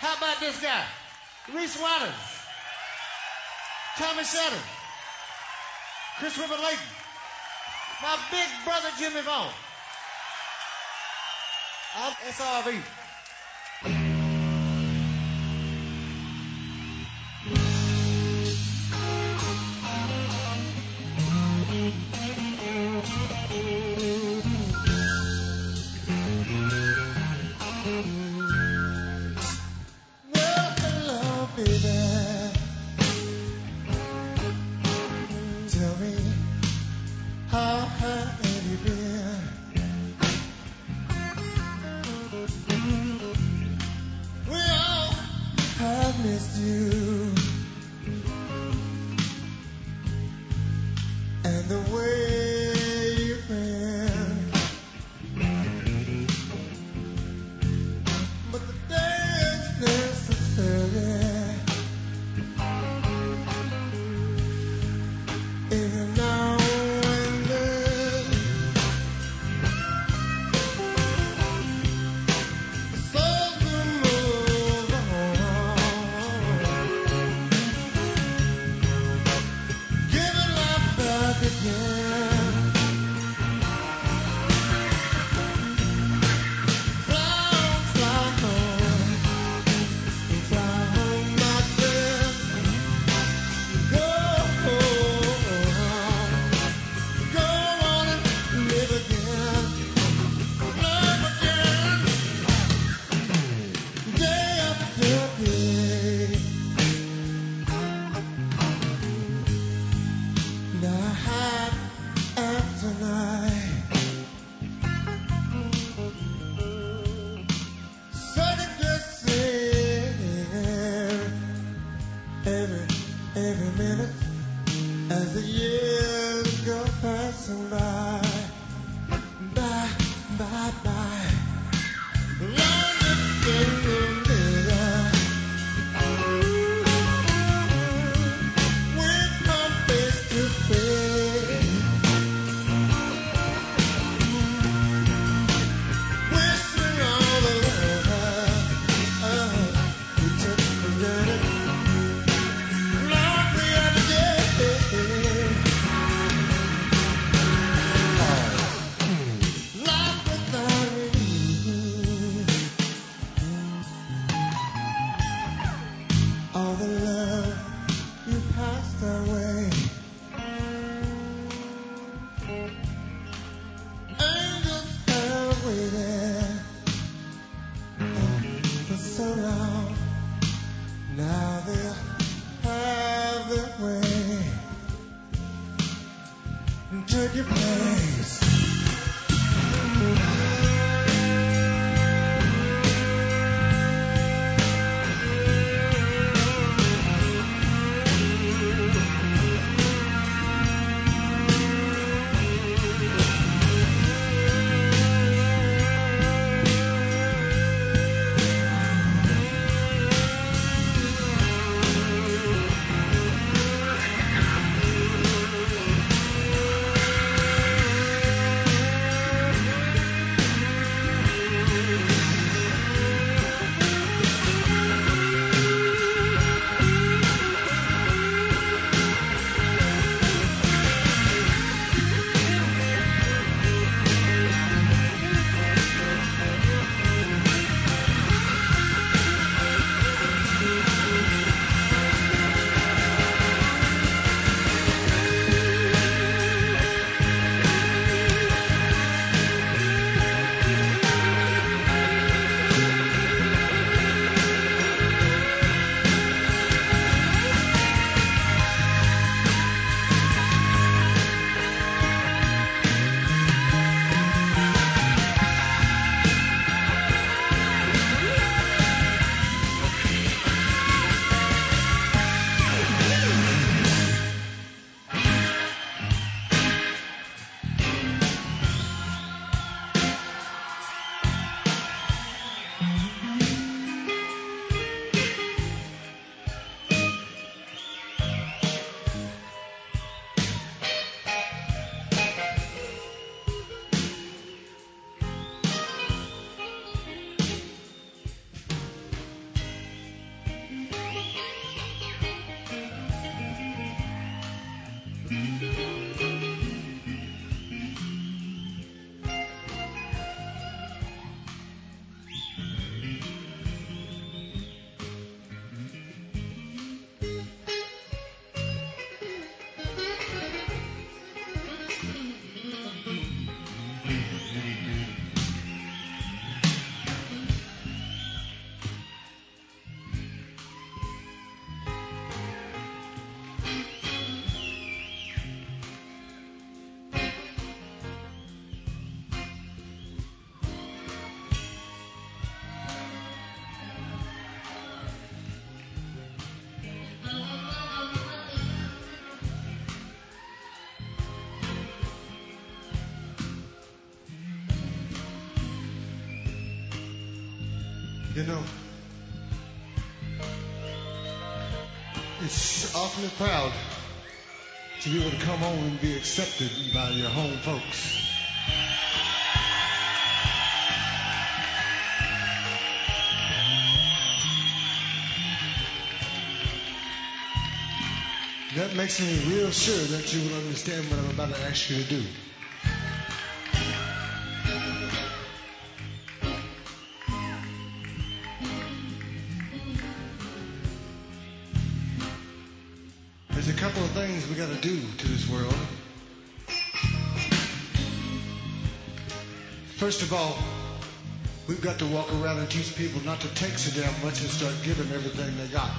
U: How about this guy? Reese Waters. Tommy Shutter. Chris River Layton. My big brother Jimmy Vaughn. I'm S R V.
T: Well, hello, baby. Tell me, how have you been? We all have missed you, and the way you've been. But the day is necessary. Even now and then, the souls will move on, giving life back again. Fly on, fly home, fly home, my friend. Go home, go on and live again, love again, day after day, night after night. Second guessing every every minute as the years go passing by, by, by, by. Long distance,
U: You know, it's awfully proud to be able to come home and be accepted by your home folks. That makes me real sure that you will understand what I'm about to ask you to do. There's a couple of things we got to do to this world. First of all, we've got to walk around and teach people not to take so damn much and start giving everything they got.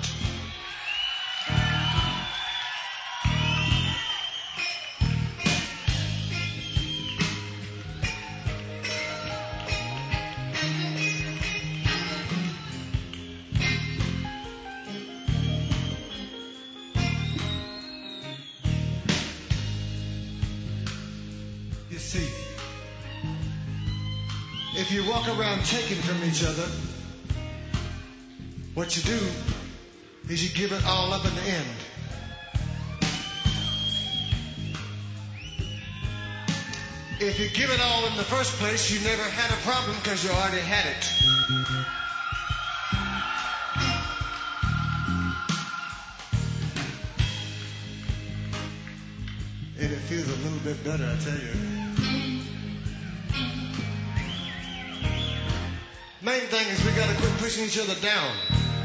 U: If you walk around taking from each other, what you do is you give it all up in the end. If you give it all in the first place, you never had a problem because you already had it. And it feels a little bit better, I tell you. Main thing is we gotta quit pushing each other down.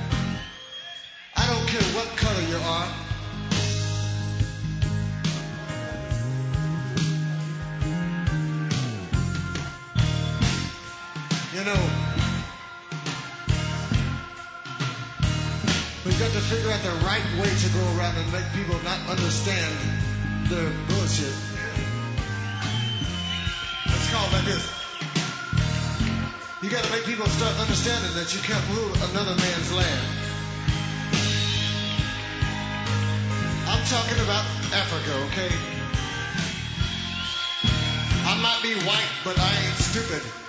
U: I don't care what color you are. You know, we've got to figure out the right way to go around and make people not understand their bullshit. Let's call it like this. You got to make people start understanding that you can't rule another man's land. I'm talking about Africa, okay? I might be white, but I ain't stupid.